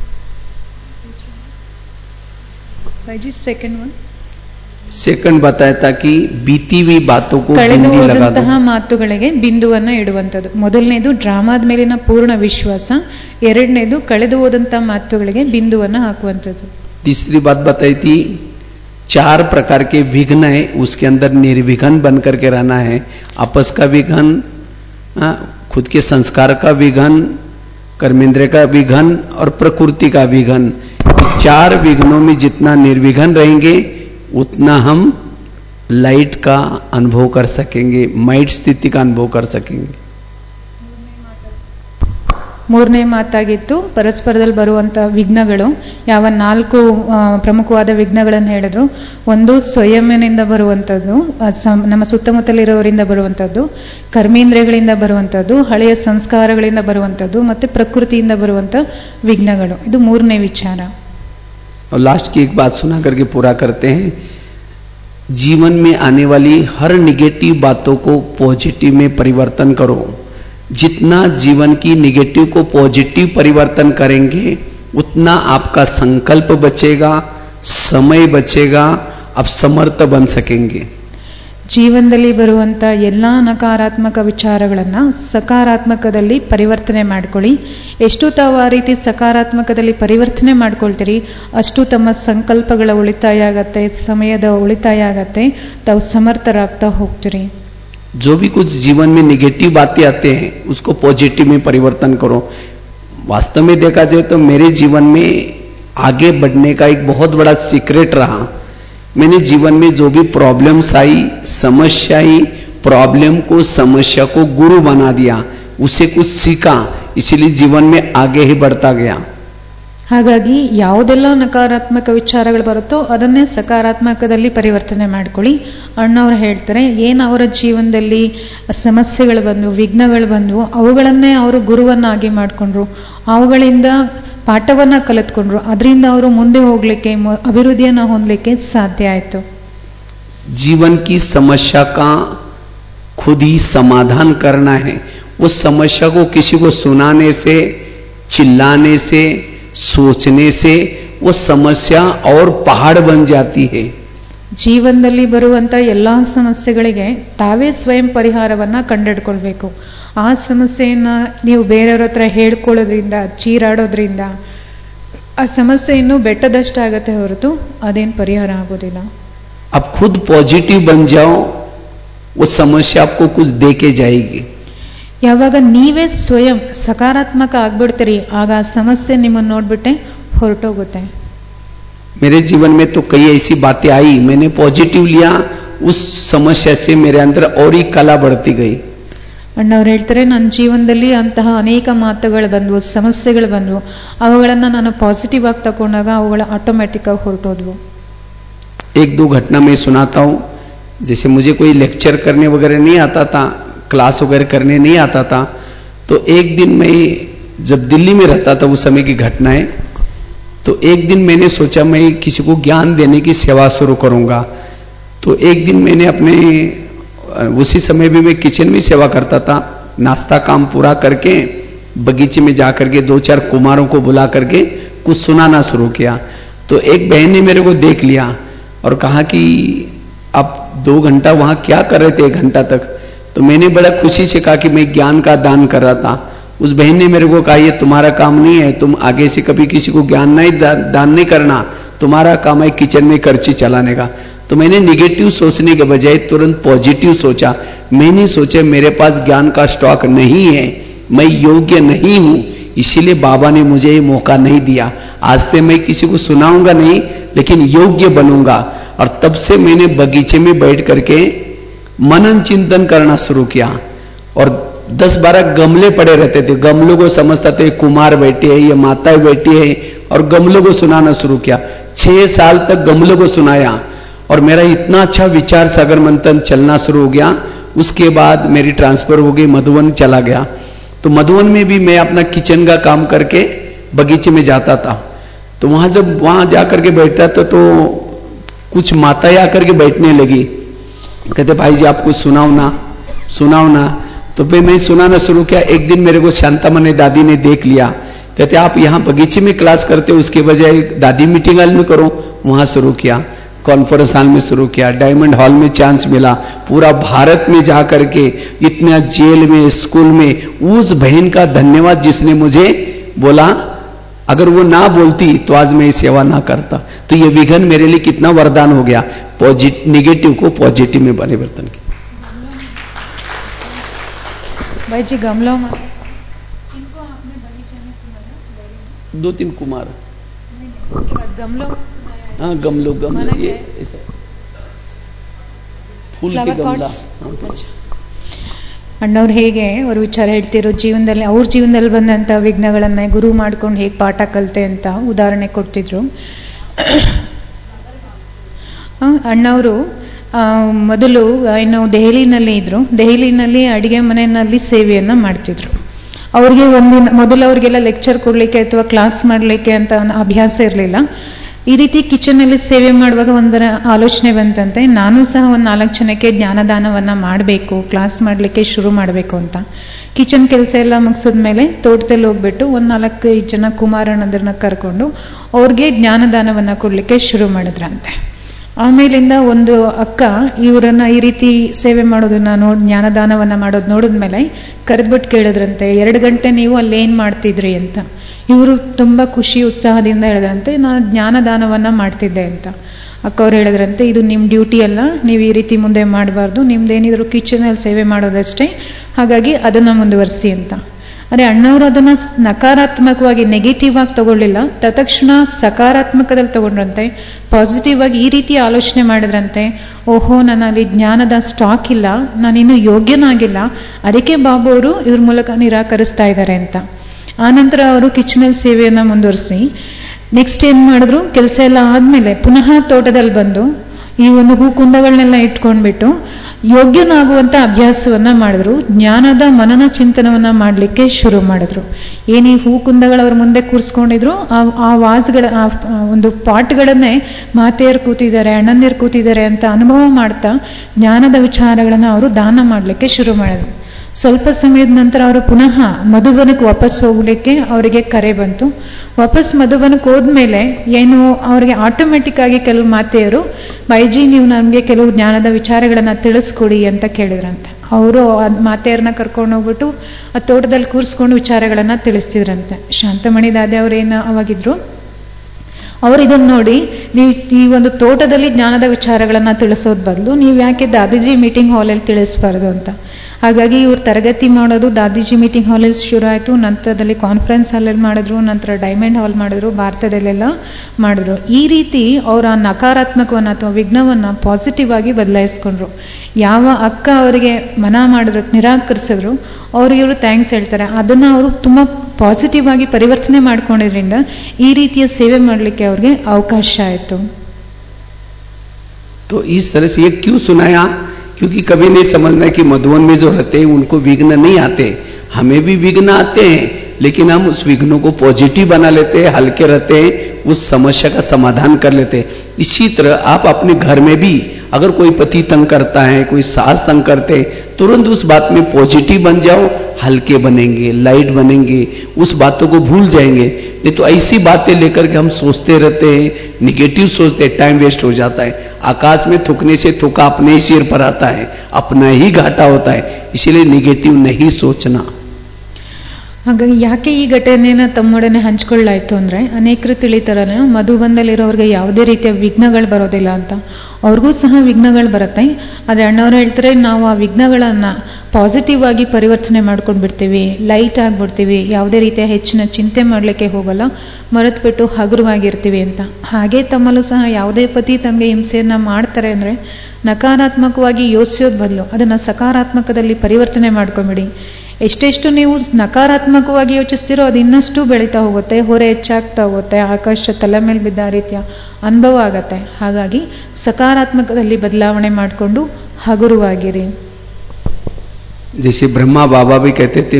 ಸೆಕೆಂಡ್ बताया था कि बीती हुई बातों को ಕಳೆದು ಹೋದಂತಹ ಮಾತುಗಳಿಗೆ ಬಿಂದುವನ್ನ ಇಡುವಂಥದ್ದು. ಮೊದಲನೇದು ಡ್ರಾಮಾದ ಮೇಲಿನ ಪೂರ್ಣ ವಿಶ್ವಾಸ, ಎರಡನೇದು ಕಳೆದು ಹೋದಂತಹ ಮಾತುಗಳಿಗೆ ಬಿಂದುವನ್ನ ಹಾಕುವಂಥದ್ದು. तीसरी बात बताई थी, 4 प्रकार के विघ्न है, उसके अंदर निर्विघ्न बन करके रहना है. आपस का विघ्न, खुद के संस्कार का विघ्न, कर्मेंद्र का विघ्न और प्रकृति का विघ्न. 4 विघ्नों में जितना निर्विघ्न रहेंगे उतना हम लाइट का अनुभव कर सकेंगे, माइट स्थिति का अनुभव कर सकेंगे. ಮೂರನೇ ಮಾತಾಗಿತ್ತು ಪರಸ್ಪರದಲ್ಲಿ ಬರುವಂಥ ವಿಘ್ನಗಳು. ಯಾವ 4 ಪ್ರಮುಖವಾದ ವಿಘ್ನಗಳನ್ನು ಹೇಳಿದ್ರು. ಒಂದು ಸ್ವಯಂನಿಂದ ಬರುವಂಥದ್ದು, ನಮ್ಮ ಸುತ್ತಮುತ್ತಲಿರೋರಿಂದ ಬರುವಂಥದ್ದು, ಕರ್ಮೇಂದ್ರಿಯಗಳಿಂದ ಬರುವಂಥದ್ದು, ಹಳೆಯ ಸಂಸ್ಕಾರಗಳಿಂದ ಬರುವಂಥದ್ದು, ಮತ್ತು ಪ್ರಕೃತಿಯಿಂದ ಬರುವಂಥ ವಿಘ್ನಗಳು. ಇದು ಮೂರನೇ ವಿಚಾರ. लास्ट की एक बात सुना करके पूरा करते हैं. जीवन में आने वाली हर निगेटिव बातों को पॉजिटिव में परिवर्तन करो. जितना जीवन की निगेटिव को पॉजिटिव परिवर्तन करेंगे उतना आपका संकल्प बचेगा, समय बचेगा, आप समर्थ बन सकेंगे. ಜೀವನದಲ್ಲಿ ಬರುವಂಥ ಎಲ್ಲ ನಕಾರಾತ್ಮಕ ವಿಚಾರಗಳನ್ನು ಸಕಾರಾತ್ಮಕದಲ್ಲಿ ಪರಿವರ್ತನೆ ಮಾಡ್ಕೊಳ್ಳಿ. ಎಷ್ಟು ತಾವು ಆ ರೀತಿ ಸಕಾರಾತ್ಮಕದಲ್ಲಿ ಪರಿವರ್ತನೆ ಮಾಡ್ಕೊಳ್ತೀರಿ ಅಷ್ಟು ತಮ್ಮ ಸಂಕಲ್ಪಗಳ ಉಳಿತಾಯ ಆಗತ್ತೆ, ಸಮಯದ ಉಳಿತಾಯ ಆಗತ್ತೆ, ತಾವು ಸಮರ್ಥರಾಗ್ತಾ ಹೋಗ್ತೀರಿ. जो भी कुछ जीवन में निगेटिव बातें आते हैं उसको पॉजिटिव में परिवर्तन करो. वास्तव में देखा जाए तो मेरे जीवन में आगे बढ़ने का एक बहुत बड़ा सीक्रेट रहा. मैंने जीवन में जो भी प्रॉब्लम्स आई, समस्या आई, प्रॉब्लम को समस्या को गुरु बना दिया, उसे कुछ सीखा, इसीलिए जीवन में आगे ही बढ़ता गया. ಹಾಗಾಗಿ ಯಾವುದೆಲ್ಲ ನಕಾರಾತ್ಮಕ ವಿಚಾರಗಳು ಬರುತ್ತೋ ಅದನ್ನೇ ಸಕಾರಾತ್ಮಕದಲ್ಲಿ ಪರಿವರ್ತನೆ ಮಾಡ್ಕೊಳ್ಳಿ. ಅಣ್ಣವ್ರು ಹೇಳ್ತಾರೆ, ಏನು ಅವರ ಜೀವನದಲ್ಲಿ ಸಮಸ್ಯೆಗಳು ಬಂದು, ವಿಘ್ನಗಳು ಬಂದು, ಅವುಗಳನ್ನೇ ಅವರು ಗುರುವನ್ನಾಗಿ ಮಾಡಿಕೊಂಡ್ರು, ಅವುಗಳಿಂದ ಪಾಠವನ್ನ ಕಲಿತ್ಕೊಂಡ್ರು, ಅದರಿಂದ ಅವರು ಮುಂದೆ ಹೋಗ್ಲಿಕ್ಕೆ, ಅಭಿವೃದ್ಧಿಯನ್ನ ಹೊಂದಲಿಕ್ಕೆ ಸಾಧ್ಯ ಆಯಿತು. जीवन की समस्या का खुद ही समाधान करना है. उस समस्या को किसी को सुनाने से, चिल्लाने से, सोचने से वो समस्या और पहाड़ बन जाती है. ಜೀವನದಲ್ಲಿ ಬರುವಂತ ಎಲ್ಲಾ ಸಮಸ್ಯೆಗಳಿಗೆ ತಾವೇ ಸ್ವಯಂ ಪರಿಹಾರವನ್ನ ಕಂಡುಹಿಡ್ಕೊಳ್ಬೇಕು. ಆ ಸಮಸ್ಯೆಯನ್ನ ನೀವು ಬೇರೆಯವ್ರ ಹತ್ರ ಹೇಳ್ಕೊಳ್ಳೋದ್ರಿಂದ, ಚೀರಾಡೋದ್ರಿಂದ ಆ ಸಮಸ್ಯೆ ಇನ್ನೂ ಬೆಟ್ಟದಷ್ಟಾಗತ್ತೆ ಹೊರತು ಅದೇನು ಪರಿಹಾರ ಆಗೋದಿಲ್ಲ. अब खुद पॉजिटिव बन जाओ, वो समस्या आपको कुछ दे के जाएगी. ಯಾವಾಗ ನೀವೇ ಸ್ವಯಂ ಸಕಾರಾತ್ಮಕ ಆಗ್ಬಿಡ್ತೀರಿ ಆಗ ಆ ಸಮಸ್ಯೆ ನಿಮ್ಮನ್ನು ನೋಡ್ಬಿಟ್ಟೆ ಹೊರಟೋಗುತ್ತೆ. मेरे जीवन में तो कई ऐसी बातें आई, मैंने पॉजिटिव लिया, उस समस्या से मेरे अंदर और ही कला बढ़ती गई. ಅಣ್ಣವ್ರು ಹೇಳ್ತಾರೆ, ನನ್ನ ಜೀವನದಲ್ಲಿ ಅಂತಹ ಅನೇಕ ಮಾತುಗಳು ಬಂದವು, ಸಮಸ್ಯೆಗಳು ಬಂದವು, ಅವುಗಳನ್ನು ನಾನು ಪಾಸಿಟಿವ್ ಆಗಿ ತಗೊಂಡಾಗ ಅವುಗಳ ಆಟೋಮ್ಯಾಟಿಕ್ ಆಗಿ ಹೊರಟೋದ್ವು. एक दो घटना मैं सुनाता हूं. जैसे मुझे कोई लेक्चर करने वगैरह नहीं आता था, क्लास वगैरह करने नहीं आता था, तो एक दिन मैं जब दिल्ली में रहता था उस समय की घटना है. तो एक दिन मैंने सोचा मैं किसी को ज्ञान देने की सेवा शुरू करूंगा. तो एक दिन मैंने अपने उसी समय भी मैं किचन में सेवा करता था, नाश्ता काम पूरा करके बगीचे में जा करके 2-4 कुमारों को बुला करके कुछ सुनाना शुरू किया. तो एक बहन ने मेरे को देख लिया और कहा कि आप 2 घंटा वहां क्या कर रहे थे 1 घंटा तक. तो मैंने बड़ा खुशी से कहा कि मैं ज्ञान का दान कर रहा था. उस बहन ने मेरे को कहा, ये तुम्हारा काम नहीं है, तुम आगे से कभी किसी को ज्ञान नहीं दान नहीं करना, तुम्हारा काम है किचन में करची चलाने का. तो मैंने निगेटिव सोचने के बजाय तुरंत पॉजिटिव सोचा. मैंने सोचा मेरे पास ज्ञान का स्टॉक नहीं है, मैं योग्य नहीं हूं, इसीलिए बाबा ने मुझे ये मौका नहीं दिया. आज से मैं किसी को सुनाऊंगा नहीं, लेकिन योग्य बनूंगा. और तब से मैंने बगीचे में बैठ करके मनन चिंतन करना शुरू किया. और 10-12 गमले पड़े रहते थे, गमलों को समझता था कुमार बैठे है, ये माताएं बैठी है, और गमलों को सुनाना शुरू किया. 6 साल तक गमलों को सुनाया और मेरा इतना अच्छा विचार सागर मंथन चलना शुरू हो गया. उसके बाद मेरी ट्रांसफर हो गई, मधुबन चला गया. तो मधुबन में भी मैं अपना किचन का काम करके बगीचे में जाता था. तो वहां जब वहां जाकर के बैठता तो कुछ माताएं आकर के बैठने लगी, कहते भाई जी आपको सुनाओ ना. तो फिर मैं सुनाना शुरू किया. एक दिन मेरे को शांतामनी दादी ने देख लिया, कहते आप यहाँ बगीचे में क्लास करते हो, उसके बजाय दादी मीटिंग हॉल में करो. वहां शुरू किया, कॉन्फ्रेंस हॉल में शुरू किया, डायमंड हॉल में चांस मिला, पूरा भारत में जाकर के इतना जेल में, स्कूल में. उस बहन का धन्यवाद जिसने मुझे बोला, अगर वो ना बोलती तो आज मैं सेवा ना करता. तो ये विघन मेरे लिए कितना वरदान हो गया, निगेटिव को पॉजिटिव में परिवर्तन किया. भाई जी गमलों में इनको आपने बगीचे में सुनाया? 2-3 कुमार गमलों में सुनाया? हाँ गमलों ये ऐसा फूल के गमला. ಅಣ್ಣವ್ರು ಹೇಗೆ ಅವ್ರ ವಿಚಾರ ಹೇಳ್ತಿರೋ ಜೀವನದಲ್ಲಿ ಅವ್ರ ಜೀವನದಲ್ಲಿ ಬಂದಂಥ ವಿಘ್ನಗಳನ್ನ ಗುರು ಮಾಡ್ಕೊಂಡು ಹೇಗೆ ಪಾಠ ಕಲಿತೆ ಅಂತ ಉದಾಹರಣೆ ಕೊಡ್ತಿದ್ರು. ಅಣ್ಣವರು ಮೊದಲು ಇನ್ನು ದೆಹಲಿನಲ್ಲಿ ಇದ್ರು. ದೆಹಲಿನಲ್ಲಿ ಅಡಿಗೆ ಮನೆಯಲ್ಲಿ ಸೇವೆಯನ್ನ ಮಾಡ್ತಿದ್ರು. ಅವ್ರಿಗೆ ಒಂದಿನ ಮೊದಲು ಅವ್ರಿಗೆಲ್ಲ ಲೆಕ್ಚರ್ ಕೊಡ್ಲಿಕ್ಕೆ ಅಥವಾ ಕ್ಲಾಸ್ ಮಾಡಲಿಕ್ಕೆ ಅಂತ ಅಭ್ಯಾಸ ಇರಲಿಲ್ಲ. ಈ ರೀತಿ ಕಿಚನಲ್ಲಿ ಸೇವೆ ಮಾಡುವಾಗ ಒಂದರ ಆಲೋಚನೆ ಬಂತಂತೆ, ನಾನು ಸಹ ಒಂದು 4 ಜನಕ್ಕೆ ಜ್ಞಾನದಾನವನ್ನ ಮಾಡಬೇಕು, ಕ್ಲಾಸ್ ಮಾಡಲಿಕ್ಕೆ ಶುರು ಮಾಡಬೇಕು ಅಂತ. ಕಿಚನ್ ಕೆಲಸ ಎಲ್ಲ ಮುಗಿಸಿದ್ಮೇಲೆ ತೋಟದಲ್ಲಿ ಹೋಗ್ಬಿಟ್ಟು ಒಂದು 4-5 ಜನ ಕುಮಾರಣ್ಣದನ್ನ ಕರ್ಕೊಂಡು ಅವ್ರಿಗೆ ಜ್ಞಾನದಾನವನ್ನ ಕೊಡ್ಲಿಕ್ಕೆ ಶುರು ಮಾಡಿದ್ರಂತೆ. ಆಮೇಲಿಂದ ಒಂದು ಅಕ್ಕ ಇವರನ್ನ ಈ ರೀತಿ ಸೇವೆ ಮಾಡೋದನ್ನ ಜ್ಞಾನದಾನವನ್ನ ಮಾಡೋದು ನೋಡಿದ್ಮೇಲೆ ಕರೆದ್ಬಿಟ್ಟು ಕೇಳಿದ್ರಂತೆ, 2 ಗಂಟೆ ನೀವು ಅಲ್ಲೇನ್ ಮಾಡ್ತಿದ್ರಿ ಅಂತ. ಇವರು ತುಂಬಾ ಖುಷಿ ಉತ್ಸಾಹದಿಂದ ಹೇಳಿದ್ರಂತೆ, ನಾನು ಜ್ಞಾನದಾನವನ್ನ ಮಾಡ್ತಿದ್ದೆ ಅಂತ. ಅಕ್ಕ ಅವ್ರು ಹೇಳಿದ್ರಂತೆ, ಇದು ನಿಮ್ಮ ಡ್ಯೂಟಿ ಅಲ್ಲ, ನೀವು ಈ ರೀತಿ ಮುಂದೆ ಮಾಡಬಾರ್ದು, ನಿಮ್ದೇನಿದ್ರು ಕಿಚನಲ್ಲಿ ಸೇವೆ ಮಾಡೋದಷ್ಟೇ, ಹಾಗಾಗಿ ಅದನ್ನ ಮುಂದುವರಿಸಿ ಅಂತ. ಅರೆ ಅಣ್ಣವರು ಅದನ್ನ ನಕಾರಾತ್ಮಕವಾಗಿ ನೆಗೆಟಿವ್ ಆಗಿ ತಗೊಳ್ಳಿಲ್ಲ, ತತ್ಕ್ಷಣ ಸಕಾರಾತ್ಮಕದಲ್ಲಿ ತಗೊಂಡ್ರಂತೆ, ಪಾಸಿಟಿವ್ ಆಗಿ ಈ ರೀತಿ ಆಲೋಚನೆ ಮಾಡಿದ್ರಂತೆ. ಓಹೋ, ನನ್ನಲ್ಲಿ ಜ್ಞಾನದ ಸ್ಟಾಕ್ ಇಲ್ಲ, ನಾನಿನ್ನು ಯೋಗ್ಯನಾಗಿಲ್ಲ, ಅದಕ್ಕೆ ಬಾಬು ಅವರು ಇವ್ರ ಮೂಲಕ ನಿರಾಕರಿಸ್ತಾ ಇದ್ದಾರೆ ಅಂತ. ಆನಂತರ ಅವರು ಕಿಚನಲ್ಲಿ ಸೇವೆಯನ್ನ ಮುಂದುವರಿಸಿ ನೆಕ್ಸ್ಟ್ ಏನ್ ಮಾಡಿದ್ರು, ಕೆಲಸ ಎಲ್ಲ ಆದ್ಮೇಲೆ ಪುನಃ ತೋಟದಲ್ಲಿ ಬಂದು ಈ ಒಂದು ಹೂಕುಂದಗಳನ್ನೆಲ್ಲ ಇಟ್ಕೊಂಡ್ಬಿಟ್ಟು ಯೋಗ್ಯನಾಗುವಂತ ಅಭ್ಯಾಸವನ್ನ ಮಾಡಿದ್ರು. ಜ್ಞಾನದ ಮನನ ಚಿಂತನವನ್ನ ಮಾಡ್ಲಿಕ್ಕೆ ಶುರು ಮಾಡಿದ್ರು. ಏನಿ ಹೂಕುಂದಗಳು ಅವ್ರ ಮುಂದೆ ಕೂರಿಸ್ಕೊಂಡಿದ್ರು, ಆ ವಾಸ್ಗಳ ಆ ಒಂದು ಪಾಟ್ಗಳನ್ನೇ ಮಾತೆಯರು ಕೂತಿದ್ದಾರೆ, ಅಣ್ಣಂದಿರು ಕೂತಿದ್ದಾರೆ ಅಂತ ಅನುಭವ ಮಾಡ್ತಾ ಜ್ಞಾನದ ವಿಚಾರಗಳನ್ನ ಅವರು ದಾನ ಮಾಡ್ಲಿಕ್ಕೆ ಶುರು ಮಾಡಿದ್ರು. ಸ್ವಲ್ಪ ಸಮಯದ ನಂತರ ಅವರು ಪುನಃ ಮಧುಬನಕ್ಕೆ ವಾಪಸ್ ಹೋಗ್ಲಿಕ್ಕೆ ಅವರಿಗೆ ಕರೆ ಬಂತು. ವಾಪಸ್ ಮಧುಬನಕ್ಕೆ ಹೋದ್ಮೇಲೆ ಏನು ಅವರಿಗೆ ಆಟೋಮೆಟಿಕ್ ಆಗಿ ಕೆಲವು ಮಾತೆಯರು, ಬೈಜಿ ನೀವು ನಮಗೆ ಕೆಲವು ಜ್ಞಾನದ ವಿಚಾರಗಳನ್ನ ತಿಳಿಸ್ಕೊಡಿ ಅಂತ ಕೇಳಿದ್ರಂತೆ. ಅವರು ಮಾತೆಯರನ್ನ ಕರ್ಕೊಂಡು ಹೋಗ್ಬಿಟ್ಟು ಆ ತೋಟದಲ್ಲಿ ಕೂರಿಸ್ಕೊಂಡು ವಿಚಾರಗಳನ್ನ ತಿಳಿಸ್ತಿದ್ರಂತೆ. ಶಾಂತಮಣಿ ದಾದೆ ಅವರೇನು ಅವಾಗಿದ್ರು, ಅವ್ರು ಇದನ್ನ ನೋಡಿ, ನೀವು ಈ ಒಂದು ತೋಟದಲ್ಲಿ ಜ್ಞಾನದ ವಿಚಾರಗಳನ್ನ ತಿಳಿಸೋದ್ ಬದಲು ನೀವು ಯಾಕೆ ದಾದಿಜಿ ಮೀಟಿಂಗ್ ಹಾಲಲ್ಲಿ ತಿಳಿಸ್ಬಾರ್ದು ಅಂತ. ಹಾಗಾಗಿ ಇವ್ರು ತರಗತಿ ಮಾಡೋದು ದಾದಿಜಿ ಮೀಟಿಂಗ್ ಹಾಲಲ್ಲಿ ಶುರು ಆಯಿತು. ನಂತರದಲ್ಲಿ ಕಾನ್ಫರೆನ್ಸ್ ಹಾಲಲ್ಲಿ ಮಾಡಿದ್ರು, ನಂತರ ಡೈಮಂಡ್ ಹಾಲ್ ಮಾಡಿದ್ರು, ಭಾರತದಲ್ಲೆಲ್ಲ ಮಾಡಿದ್ರು. ಈ ರೀತಿ ಅವರ ನಕಾರಾತ್ಮಕವನ್ನ ಅಥವಾ ವಿಘ್ನವನ್ನ ಪಾಸಿಟಿವ್ ಆಗಿ ಬದಲಾಯಿಸ್ಕೊಂಡ್ರು. ಯಾವ ಅಕ್ಕ ಅವರಿಗೆ ಮನ ಮಾಡಿದ್ರು, ನಿರಾಕರಿಸಿದ್ರು, ಅವ್ರಿಗೆ ಇವರು ಥ್ಯಾಂಕ್ಸ್ ಹೇಳ್ತಾರೆ. ಅದನ್ನ ಅವರು ತುಂಬಾ ಪಾಸಿಟಿವ್ ಆಗಿ ಪರಿವರ್ತನೆ ಮಾಡ್ಕೊಂಡಿದ್ರಿಂದ ಈ ರೀತಿಯ ಸೇವೆ ಮಾಡಲಿಕ್ಕೆ ಅವ್ರಿಗೆ ಅವಕಾಶ ಆಯಿತು. तो इस तरह से ये क्यों सुनाया? क्योंकि कभी नहीं समझना कि मधुबन में जो रहते हैं उनको विघ्न नहीं आते, हमें भी विघ्न आते हैं, लेकिन हम उस विघ्नों को पॉजिटिव बना लेते हैं, हल्के रहते हैं, उस समस्या का समाधान कर लेते हैं. इसी तरह आप अपने घर में भी अगर कोई पति तंग करता है, कोई सास तंग करते हैं, तुरंत उस बात में पॉजिटिव बन जाओ, हल्के बनेंगे, लाइट बनेंगे, उस बातों को भूल जाएंगे. नहीं तो ऐसी बातें लेकर के हम सोचते रहते हैं, निगेटिव सोचते हैं, टाइम वेस्ट हो जाता है. आकाश में थूकने से थूका अपने ही सिर पर आता है, अपना ही घाटा होता है. इसीलिए निगेटिव नहीं सोचना. ಹಾಗಾಗಿ ಯಾಕೆ ಈ ಘಟನೆಯನ್ನ ತಮ್ಮೊಡನೆ ಹಂಚ್ಕೊಳ್ಳಾಯ್ತು ಅಂದ್ರೆ, ಅನೇಕರು ತಿಳಿತಾರನೆ ಮಧುಬಂಧದಲ್ಲಿರೋರ್ಗೆ ಯಾವುದೇ ರೀತಿಯ ವಿಘ್ನಗಳು ಬರೋದಿಲ್ಲ ಅಂತ. ಅವ್ರಿಗೂ ಸಹ ವಿಘ್ನಗಳು ಬರುತ್ತೆ. ಆದ್ರೆ ಅಣ್ಣವ್ರು ಹೇಳ್ತಾರೆ, ನಾವು ಆ ವಿಘ್ನಗಳನ್ನ ಪಾಸಿಟಿವ್ ಆಗಿ ಪರಿವರ್ತನೆ ಮಾಡ್ಕೊಂಡು ಬಿಡ್ತೀವಿ, ಲೈಟ್ ಆಗ್ಬಿಡ್ತೀವಿ, ಯಾವುದೇ ರೀತಿಯ ಹೆಚ್ಚಿನ ಚಿಂತೆ ಮಾಡ್ಲಿಕ್ಕೆ ಹೋಗಲ್ಲ, ಮರೆತು ಬಿಟ್ಟು ಹಗುರವಾಗಿರ್ತೀವಿ ಅಂತ. ಹಾಗೆ ತಮ್ಮಲ್ಲೂ ಸಹ ಯಾವುದೇ ಪತಿ ತಮಗೆ ಹಿಂಸೆಯನ್ನ ಮಾಡ್ತಾರೆ ಅಂದ್ರೆ ನಕಾರಾತ್ಮಕವಾಗಿ ಯೋಚಿಸೋದ್ ಬದಲು ಅದನ್ನ ಸಕಾರಾತ್ಮಕದಲ್ಲಿ ಪರಿವರ್ತನೆ ಮಾಡ್ಕೊಂಬಿಡಿ. ಎಷ್ಟೆಷ್ಟು ನೀವು ನಕಾರಾತ್ಮಕವಾಗಿ ಯೋಚಿಸ್ತೀರೋ ಅದು ಇನ್ನಷ್ಟು ಬೆಳೀತಾ ಹೋಗುತ್ತೆ, ಹೊರೆ ಹೆಚ್ಚಾಗ್ತಾ ಹೋಗುತ್ತೆ, ಆಕಾಶ ತಲೆ ಮೇಲೆ ಬಿದ್ದ ರೀತಿಯ ಅನುಭವ ಆಗತ್ತೆ. ಹಾಗಾಗಿ ಸಕಾರಾತ್ಮಕದಲ್ಲಿ ಬದಲಾವಣೆ ಮಾಡಿಕೊಂಡು ಹಗುರವಾಗಿರಿ. जैसे ब्रह्मा बाबा भी कहते थे,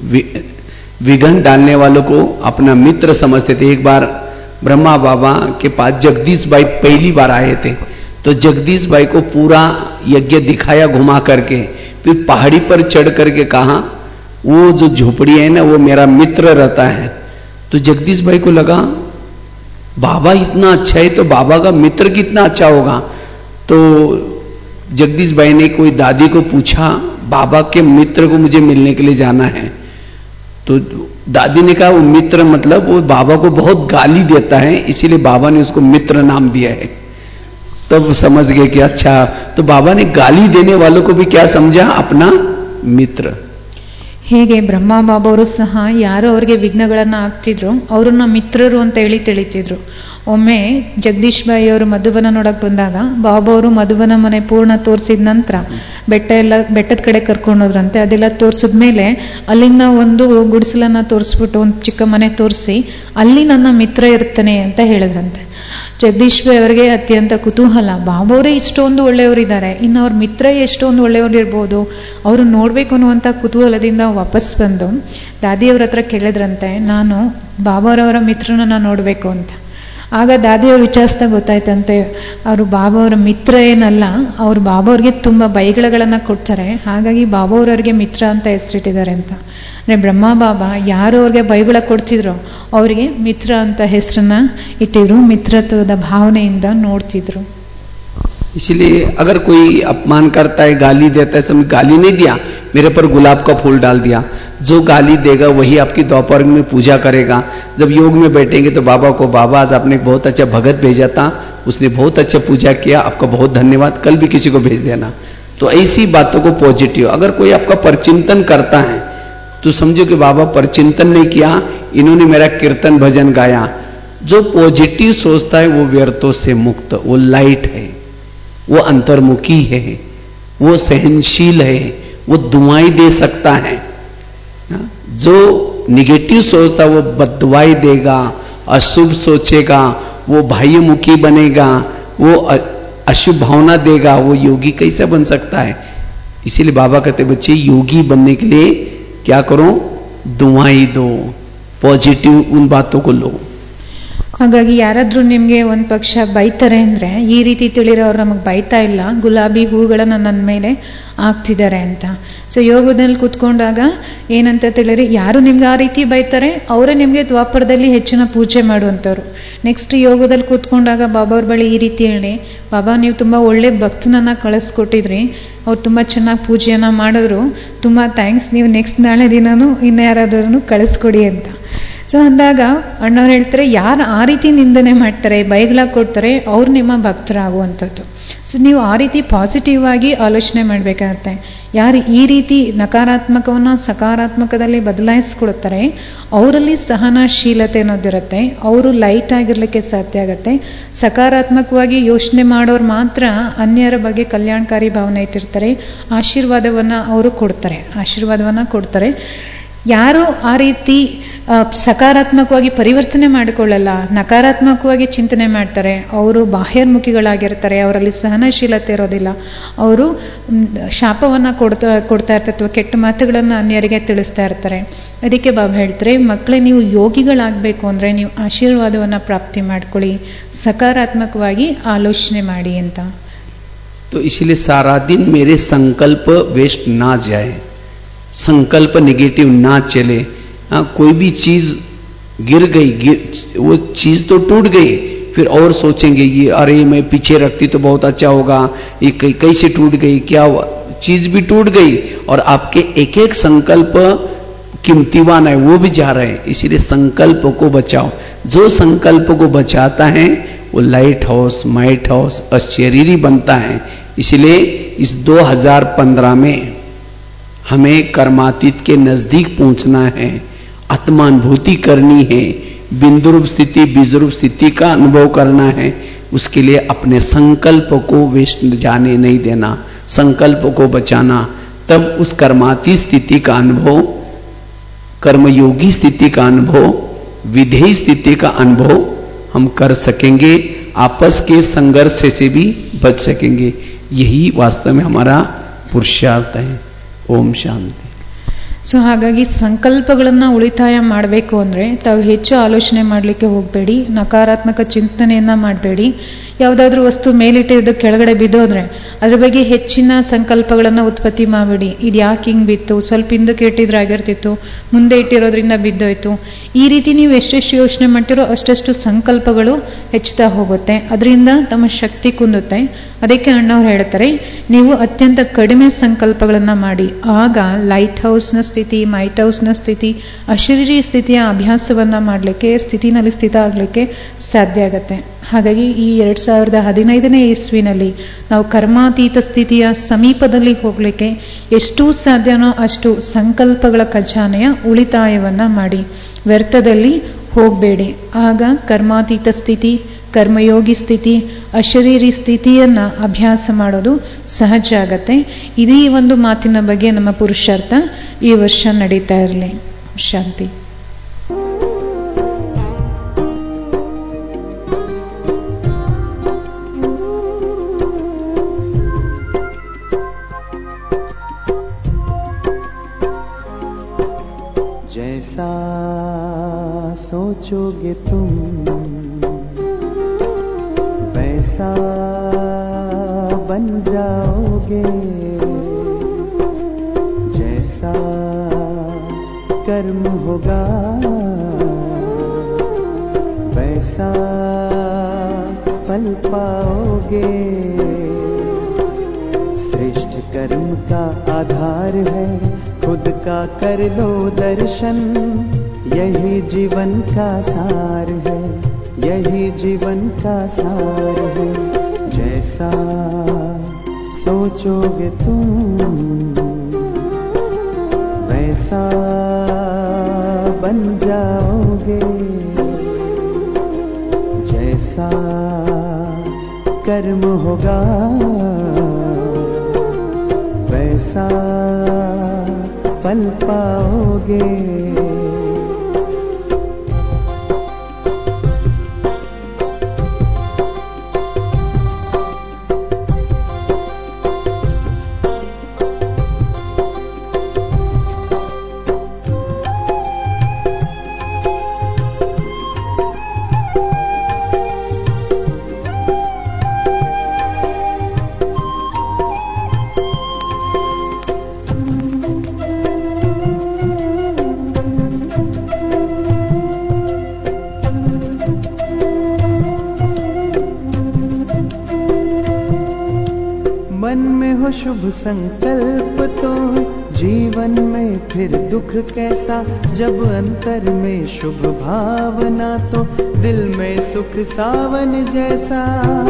विघ्न डालने वालों को अपना मित्र समझते थे. एक बार ब्रह्मा बाबा के पास जगदीश भाई पहली बार आए थे, तो जगदीश भाई को पूरा यज्ञ दिखाया घुमा करके, फिर पहाड़ी पर चढ़ करके कहा, वो जो झोपड़ी है ना वो मेरा मित्र रहता है. तो जगदीश भाई को लगा बाबा इतना अच्छा है तो बाबा का मित्र कितना अच्छा होगा. तो जगदीश भाई ने कोई दादी को पूछा, बाबा के मित्र को मुझे मिलने के लिए जाना है. तो दादी ने कहा वो मित्र मतलब वो बाबा को बहुत गाली देता है, इसीलिए बाबा ने उसको मित्र नाम दिया है. तब समझ गए कि अच्छा, तो बाबा ने गाली देने वालों को भी क्या समझा, अपना मित्र. ಹೇಗೆ ಬ್ರಹ್ಮ ಬಾಬಾವರು ಸಹ ಯಾರು ಅವ್ರಿಗೆ ವಿಘ್ನಗಳನ್ನ ಹಾಕ್ತಿದ್ರು ಅವ್ರನ್ನ ಮಿತ್ರರು ಅಂತ ಹೇಳಿ ತಿಳಿತಿದ್ರು. ಒಮ್ಮೆ ಜಗದೀಶ್ ಬಾಯಿ ಅವರು ಮಧುಬನ ನೋಡಕ್ ಬಂದಾಗ ಬಾಬಾ ಅವರು ಮಧುಬನ ಮನೆ ಪೂರ್ಣ ತೋರಿಸಿದ ನಂತರ ಬೆಟ್ಟದ ಕಡೆ ಕರ್ಕೊಂಡೋದ್ರಂತೆ. ಅದೆಲ್ಲ ತೋರಿಸಿದ್ಮೇಲೆ ಅಲ್ಲಿಂದ ಒಂದು ಗುಡಿಸಲನ್ನ ತೋರಿಸ್ಬಿಟ್ಟು ಒಂದು ಚಿಕ್ಕ ಮನೆ ತೋರಿಸಿ ಅಲ್ಲಿ ನನ್ನ ಮಿತ್ರ ಇರ್ತಾನೆ ಅಂತ ಹೇಳಿದ್ರಂತೆ. ಜಗದೀಶ್ ಬಾಯಿ ಅವರಿಗೆ ಅತ್ಯಂತ ಕುತೂಹಲ, ಬಾಬಾ ಅವರೇ ಇಷ್ಟೊಂದು ಒಳ್ಳೆಯವರಿದ್ದಾರೆ, ಇನ್ನು ಅವ್ರ ಮಿತ್ರ ಎಷ್ಟೊಂದು ಒಳ್ಳೆಯವರು ಇರ್ಬೋದು, ಅವರು ನೋಡ್ಬೇಕು ಅನ್ನುವಂಥ ಕುತೂಹಲದಿಂದ ವಾಪಸ್ ಬಂದು ದಾದಿಯವ್ರ ಹತ್ರ ಕೇಳಿದ್ರಂತೆ, ನಾನು ಬಾಬಾರವರ ಮಿತ್ರನನ್ನ ನೋಡ್ಬೇಕು ಅಂತ. ಆಗ ದಾದಿಯವ್ರು ವಿಚಾರಿಸಿದಾಗ ಗೊತ್ತಾಯ್ತಂತೆ ಅವರು ಬಾಬಾ ಅವರ ಮಿತ್ರ ಏನಲ್ಲ, ಅವ್ರು ಬಾಬಾ ಅವ್ರಿಗೆ ತುಂಬ ಬೈಗಳನ್ನ ಕೊಡ್ತಾರೆ, ಹಾಗಾಗಿ ಬಾಬಾ ಅವರವ್ರಿಗೆ ಮಿತ್ರ ಅಂತ ಹೆಸರಿಟ್ಟಿದ್ದಾರೆ ಅಂತ. ಅಂದ್ರೆ ಬ್ರಹ್ಮ ಬಾಬಾ ಯಾರು ಅವ್ರಿಗೆ ಬೈಗಳ ಕೊಡ್ತಿದ್ರು ಅವರಿಗೆ ಮಿತ್ರ ಅಂತ ಹೆಸರನ್ನ ಇಟ್ಟಿದ್ರು, ಮಿತ್ರತ್ವದ ಭಾವನೆಯಿಂದ ನೋಡ್ತಿದ್ರು. इसलिए अगर कोई अपमान करता है, गाली देता है, समझ गाली नहीं दिया, मेरे पर गुलाब का फूल डाल दिया, जो गाली देगा वही आपकी दोपहर में पूजा करेगा. जब योग में बैठेंगे तो बाबा को, बाबा आज आपने बहुत अच्छा भगत भेजा था, उसने बहुत अच्छा पूजा किया, आपका बहुत धन्यवाद, कल भी किसी को भेज देना. तो ऐसी बातों को पॉजिटिव. अगर कोई आपका परचिंतन करता है तो समझो कि बाबा परचिंतन नहीं किया, इन्होंने मेरा कीर्तन भजन गाया. जो पॉजिटिव सोचता है वो व्यर्थों से मुक्त, वो लाइट है, वो अंतर्मुखी है, वो सहनशील है, वो दुआएं दे सकता है. जो निगेटिव सोचता है वो बददुआएं देगा, अशुभ सोचेगा, वो बाह्यमुखी बनेगा, वो अशुभ भावना देगा, वो योगी कैसे बन सकता है. इसीलिए बाबा कहते बच्चे योगी बनने के लिए क्या करो, दुआएं दो, पॉजिटिव उन बातों को लो. ಹಾಗಾಗಿ ಯಾರಾದ್ರೂ ನಿಮ್ಗೆ ಒಂದ್ ಪಕ್ಷ ಬೈತಾರೆ ಅಂದ್ರೆ ಈ ರೀತಿ ತಿಳಿರೋ ಅವ್ರು ನಮಗ್ ಬೈತಾ ಇಲ್ಲ, ಗುಲಾಬಿ ಹೂಗಳನ್ನ ನನ್ನ ಮೇಲೆ ಹಾಕ್ತಿದ್ದಾರೆ ಅಂತ. ಸೊ ಯೋಗದಲ್ಲಿ ಕೂತ್ಕೊಂಡಾಗ ಏನಂತ ತಿಳಿರಿ, ಯಾರು ನಿಮ್ಗೆ ಆ ರೀತಿ ಬೈತಾರೆ ಅವರೇ ನಿಮ್ಗೆ ದ್ವಾಪರದಲ್ಲಿ ಹೆಚ್ಚಿನ ಪೂಜೆ ಮಾಡುವಂಥವ್ರು. ನೆಕ್ಸ್ಟ್ ಯೋಗದಲ್ಲಿ ಕೂತ್ಕೊಂಡಾಗ ಬಾಬಾ ಅವ್ರ ಬಳಿ ಈ ರೀತಿ ಹೇಳಿ, ಬಾಬಾ ನೀವು ತುಂಬಾ ಒಳ್ಳೆ ಭಕ್ತನನ್ನ ಕಳಿಸ್ಕೊಟ್ಟಿದ್ರಿ, ಅವ್ರು ತುಂಬಾ ಚೆನ್ನಾಗಿ ಪೂಜೆಯನ್ನ ಮಾಡಿದ್ರು, ತುಂಬಾ ಥ್ಯಾಂಕ್ಸ್, ನೀವು ನೆಕ್ಸ್ಟ್ ನಾಳೆ ದಿನನೂ ಇನ್ನು ಯಾರಾದ್ರೂ ಕಳಿಸ್ಕೊಡಿ ಅಂತ. ಸೊ ಅಂದಾಗ ಅಣ್ಣವ್ರು ಹೇಳ್ತಾರೆ, ಯಾರು ಆ ರೀತಿ ನಿಂದನೆ ಮಾಡ್ತಾರೆ, ಬೈಗಳ ಕೊಡ್ತಾರೆ, ಅವ್ರು ನಿಮ್ಮ ಭಕ್ತರಾಗುವಂಥದ್ದು. ಸೊ ನೀವು ಆ ರೀತಿ ಪಾಸಿಟಿವ್ ಆಗಿ ಆಲೋಚನೆ ಮಾಡಬೇಕಾಗತ್ತೆ. ಯಾರು ಈ ರೀತಿ ನಕಾರಾತ್ಮಕವನ್ನ ಸಕಾರಾತ್ಮಕದಲ್ಲಿ ಬದಲಾಯಿಸ್ಕೊಡ್ತಾರೆ ಅವರಲ್ಲಿ ಸಹನಶೀಲತೆ ಅನ್ನೋದಿರುತ್ತೆ, ಅವರು ಲೈಟ್ ಆಗಿರ್ಲಿಕ್ಕೆ ಸಾಧ್ಯ ಆಗತ್ತೆ. ಸಕಾರಾತ್ಮಕವಾಗಿ ಯೋಚನೆ ಮಾಡೋರು ಮಾತ್ರ ಅನ್ಯರ ಬಗ್ಗೆ ಕಲ್ಯಾಣಕಾರಿ ಭಾವನೆ ಇಟ್ಟಿರ್ತಾರೆ, ಆಶೀರ್ವಾದವನ್ನ ಅವರು ಕೊಡ್ತಾರೆ. ಯಾರು ಆ ರೀತಿ ಸಕಾರಾತ್ಮಕವಾಗಿ ಪರಿವರ್ತನೆ ಮಾಡಿಕೊಳ್ಳಲ್ಲ, ನಕಾರಾತ್ಮಕವಾಗಿ ಚಿಂತನೆ ಮಾಡ್ತಾರೆ, ಅವರು ಬಾಹ್ಯರ್ಮುಖಿಗಳಾಗಿರ್ತಾರೆ, ಅವರಲ್ಲಿ ಸಹನಶೀಲತೆ ಇರೋದಿಲ್ಲ, ಅವರು ಶಾಪವನ್ನ ಕೊಡ್ತಾ ಇರ್ತಾರೆ ಅಥವಾ ಕೆಟ್ಟ ಮಾತುಗಳನ್ನ ಅನ್ಯರಿಗೆ ತಿಳಿಸ್ತಾ ಇರ್ತಾರೆ. ಅದಕ್ಕೆ ಬಾಬಾ ಹೇಳ್ತಾರೆ, ಮಕ್ಕಳೇ ನೀವು ಯೋಗಿಗಳಾಗಬೇಕು ಅಂದ್ರೆ ನೀವು ಆಶೀರ್ವಾದವನ್ನ ಪ್ರಾಪ್ತಿ ಮಾಡ್ಕೊಳ್ಳಿ, ಸಕಾರಾತ್ಮಕವಾಗಿ ಆಲೋಚನೆ ಮಾಡಿ ಅಂತ. तो इसलिए सारा दिन मेरे संकल्प वेस्ट ना जाए, संकल्प निगेटिव ना चले. हाँ, कोई भी चीज गिर गई, वो चीज तो टूट गई, फिर और सोचेंगे ये अरे मैं पीछे रखती तो बहुत अच्छा होगा, ये कैसे टूट गई, क्या चीज भी टूट गई और आपके एक एक संकल्प कीमतीवान है वो भी जा रहे हैं. इसीलिए संकल्प को बचाओ. जो संकल्प को बचाता है वो लाइट हाउस, माइट हाउस और शरीरी बनता है. इसलिए इस 2015 में हमें कर्मातीत के नजदीक पहुंचना है, आत्मानुभूति करनी है, बिंदुरूप स्थिति बीजरूप स्थिति का अनुभव करना है. उसके लिए अपने संकल्प को वेस्ट जाने नहीं देना, संकल्प को बचाना. तब उस कर्मातीत स्थिति का अनुभव, कर्मयोगी स्थिति का अनुभव, विधेय स्थिति का अनुभव हम कर सकेंगे, आपस के संघर्ष से भी बच सकेंगे. यही वास्तव में हमारा पुरुषार्थ है. ಓಂ ಶಾಂತಿ. ಸೊ ಹಾಗಾಗಿ ಸಂಕಲ್ಪಗಳನ್ನ ಉಳಿತಾಯ ಮಾಡಬೇಕು ಅಂದ್ರೆ ತಾವು ಹೆಚ್ಚು ಆಲೋಚನೆ ಮಾಡಲಿಕ್ಕೆ ಹೋಗಬೇಡಿ, ನಕಾರಾತ್ಮಕ ಚಿಂತನೆಯನ್ನ ಮಾಡಬೇಡಿ. ಯಾವುದಾದ್ರೂ ವಸ್ತು ಮೇಲಿಟ್ಟಿದ್ದು ಕೆಳಗಡೆ ಬಿದ್ದೋದ್ರೆ ಅದ್ರ ಬಗ್ಗೆ ಹೆಚ್ಚಿನ ಸಂಕಲ್ಪಗಳನ್ನ ಉತ್ಪತ್ತಿ ಮಾಡಬೇಡಿ. ಇದು ಯಾಕೆ ಹಿಂಗ್ ಬಿತ್ತು, ಸ್ವಲ್ಪ ಹಿಂದಕ್ಕೆ ಇಟ್ಟಿದ್ರೆ ಆಗಿರ್ತಿತ್ತು, ಮುಂದೆ ಇಟ್ಟಿರೋದ್ರಿಂದ ಬಿದ್ದೋಯ್ತು. ಈ ರೀತಿ ನೀವು ಎಷ್ಟೆಷ್ಟು ಯೋಚನೆ ಮಾಡ್ತಿರೋ ಅಷ್ಟಷ್ಟು ಸಂಕಲ್ಪಗಳು ಹೆಚ್ಚುತ್ತಾ ಹೋಗುತ್ತೆ, ಅದರಿಂದ ತಮ್ಮ ಶಕ್ತಿ ಕುಂದುತ್ತೆ. ಅದಕ್ಕೆ ಅಣ್ಣವ್ರು ಹೇಳ್ತಾರೆ, ನೀವು ಅತ್ಯಂತ ಕಡಿಮೆ ಸಂಕಲ್ಪಗಳನ್ನ ಮಾಡಿ, ಆಗ ಲೈಟ್ ಹೌಸ್ನ ಸ್ಥಿತಿ, ಮೈಟ್ ಹೌಸ್ನ ಸ್ಥಿತಿ, ಅಶರೀರಿ ಸ್ಥಿತಿಯ ಅಭ್ಯಾಸವನ್ನ ಮಾಡಲಿಕ್ಕೆ, ಸ್ಥಿತಿನಲ್ಲಿ ಸ್ಥಿತ ಆಗಲಿಕ್ಕೆ ಸಾಧ್ಯ ಆಗತ್ತೆ. ಹಾಗಾಗಿ ಈ 2015ನೇ ಇಸ್ವಿನಲ್ಲಿ ನಾವು ಕರ್ಮಾತೀತ ಸ್ಥಿತಿಯ ಸಮೀಪದಲ್ಲಿ ಹೋಗಲಿಕ್ಕೆ ಎಷ್ಟು ಸಾಧ್ಯನೋ ಅಷ್ಟು ಸಂಕಲ್ಪಗಳ ಖಜಾನೆಯ ಉಳಿತಾಯವನ್ನು ಮಾಡಿ, ವ್ಯರ್ಥದಲ್ಲಿ ಹೋಗಬೇಡಿ. ಆಗ ಕರ್ಮಾತೀತ ಸ್ಥಿತಿ, ಕರ್ಮಯೋಗಿ ಸ್ಥಿತಿ, ಅಶರೀರಿ ಸ್ಥಿತಿಯನ್ನು ಅಭ್ಯಾಸ ಮಾಡೋದು ಸಹಜ ಆಗತ್ತೆ. ಇದೇ ಒಂದು ಮಾತಿನ ಬಗ್ಗೆ ನಮ್ಮ ಪುರುಷಾರ್ಥ ಈ ವರ್ಷ ನಡೀತಾ ಇರಲಿ. ಶಾಂತಿ. जैसा सोचोगे तुम वैसा बन जाओगे, जैसा कर्म होगा वैसा फल पाओगे। श्रेष्ठ कर्म का आधार है खुद का कर लो दर्शन, यही जीवन का सार है, यही जीवन का सार है। जैसा सोचोगे तुम वैसा बन जाओगे, जैसा कर्म होगा वैसा फल पाओगे। मन में हो शुभ संकल्प तो जीवन में फिर दुख कैसा, जब अंतर में शुभ भावना तो दिल में सुख सावन जैसा।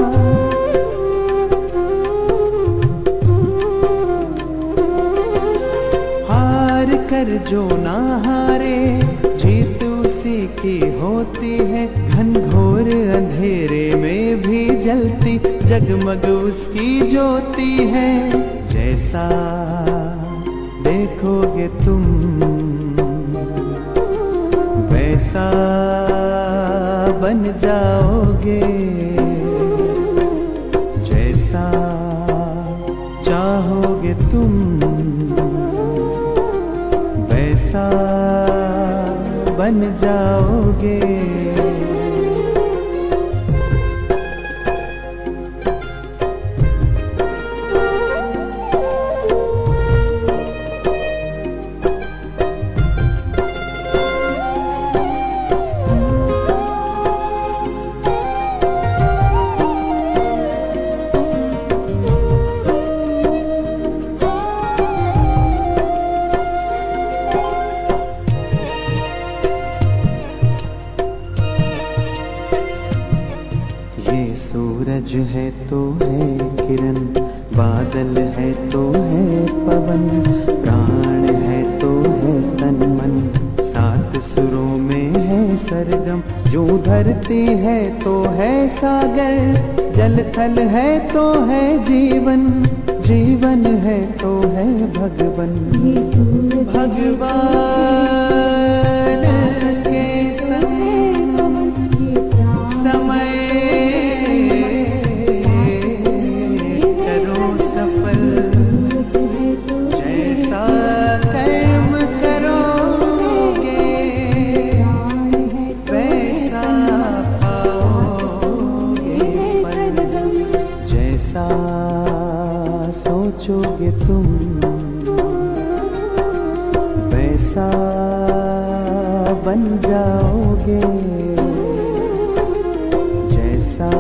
हार कर जो ना हारे जीत उसी की होती है, घनघोर अंधेरे में भी जलती जगमग उसकी ज्योति है। जैसा देखोगे तुम वैसा बन जाओगे, जैसा चाहोगे तुम वैसा बन जाओगे। सूरज है तो है किरण, बादल है तो है पवन, प्राण है तो है तन मन, सात सुरों में है सरगम। जो धरती है तो है सागर, जल थल है तो है जीवन, जीवन है तो है भगवन। भगवान के संग समय सोचोगे तुम वैसा बन जाओगे, जैसा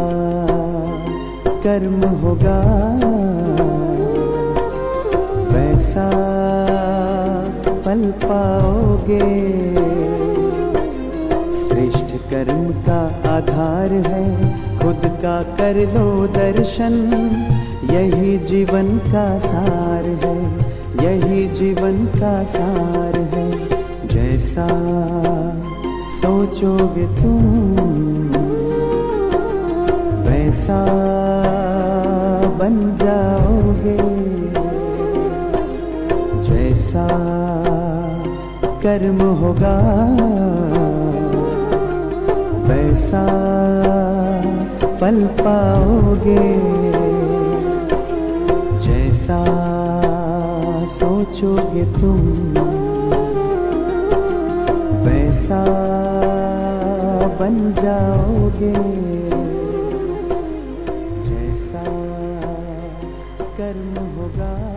कर्म होगा वैसा फल पाओगे। श्रेष्ठ कर्म का आधार है खुद का कर लो दर्शन, यही जीवन का सार है, यही जीवन का सार है। जैसा सोचोगे तुम वैसा बन जाओगे, जैसा कर्म होगा वैसा फल पाओगे, जैसा सोचोगे तुम वैसा बन जाओगे, जैसा कर्म होगा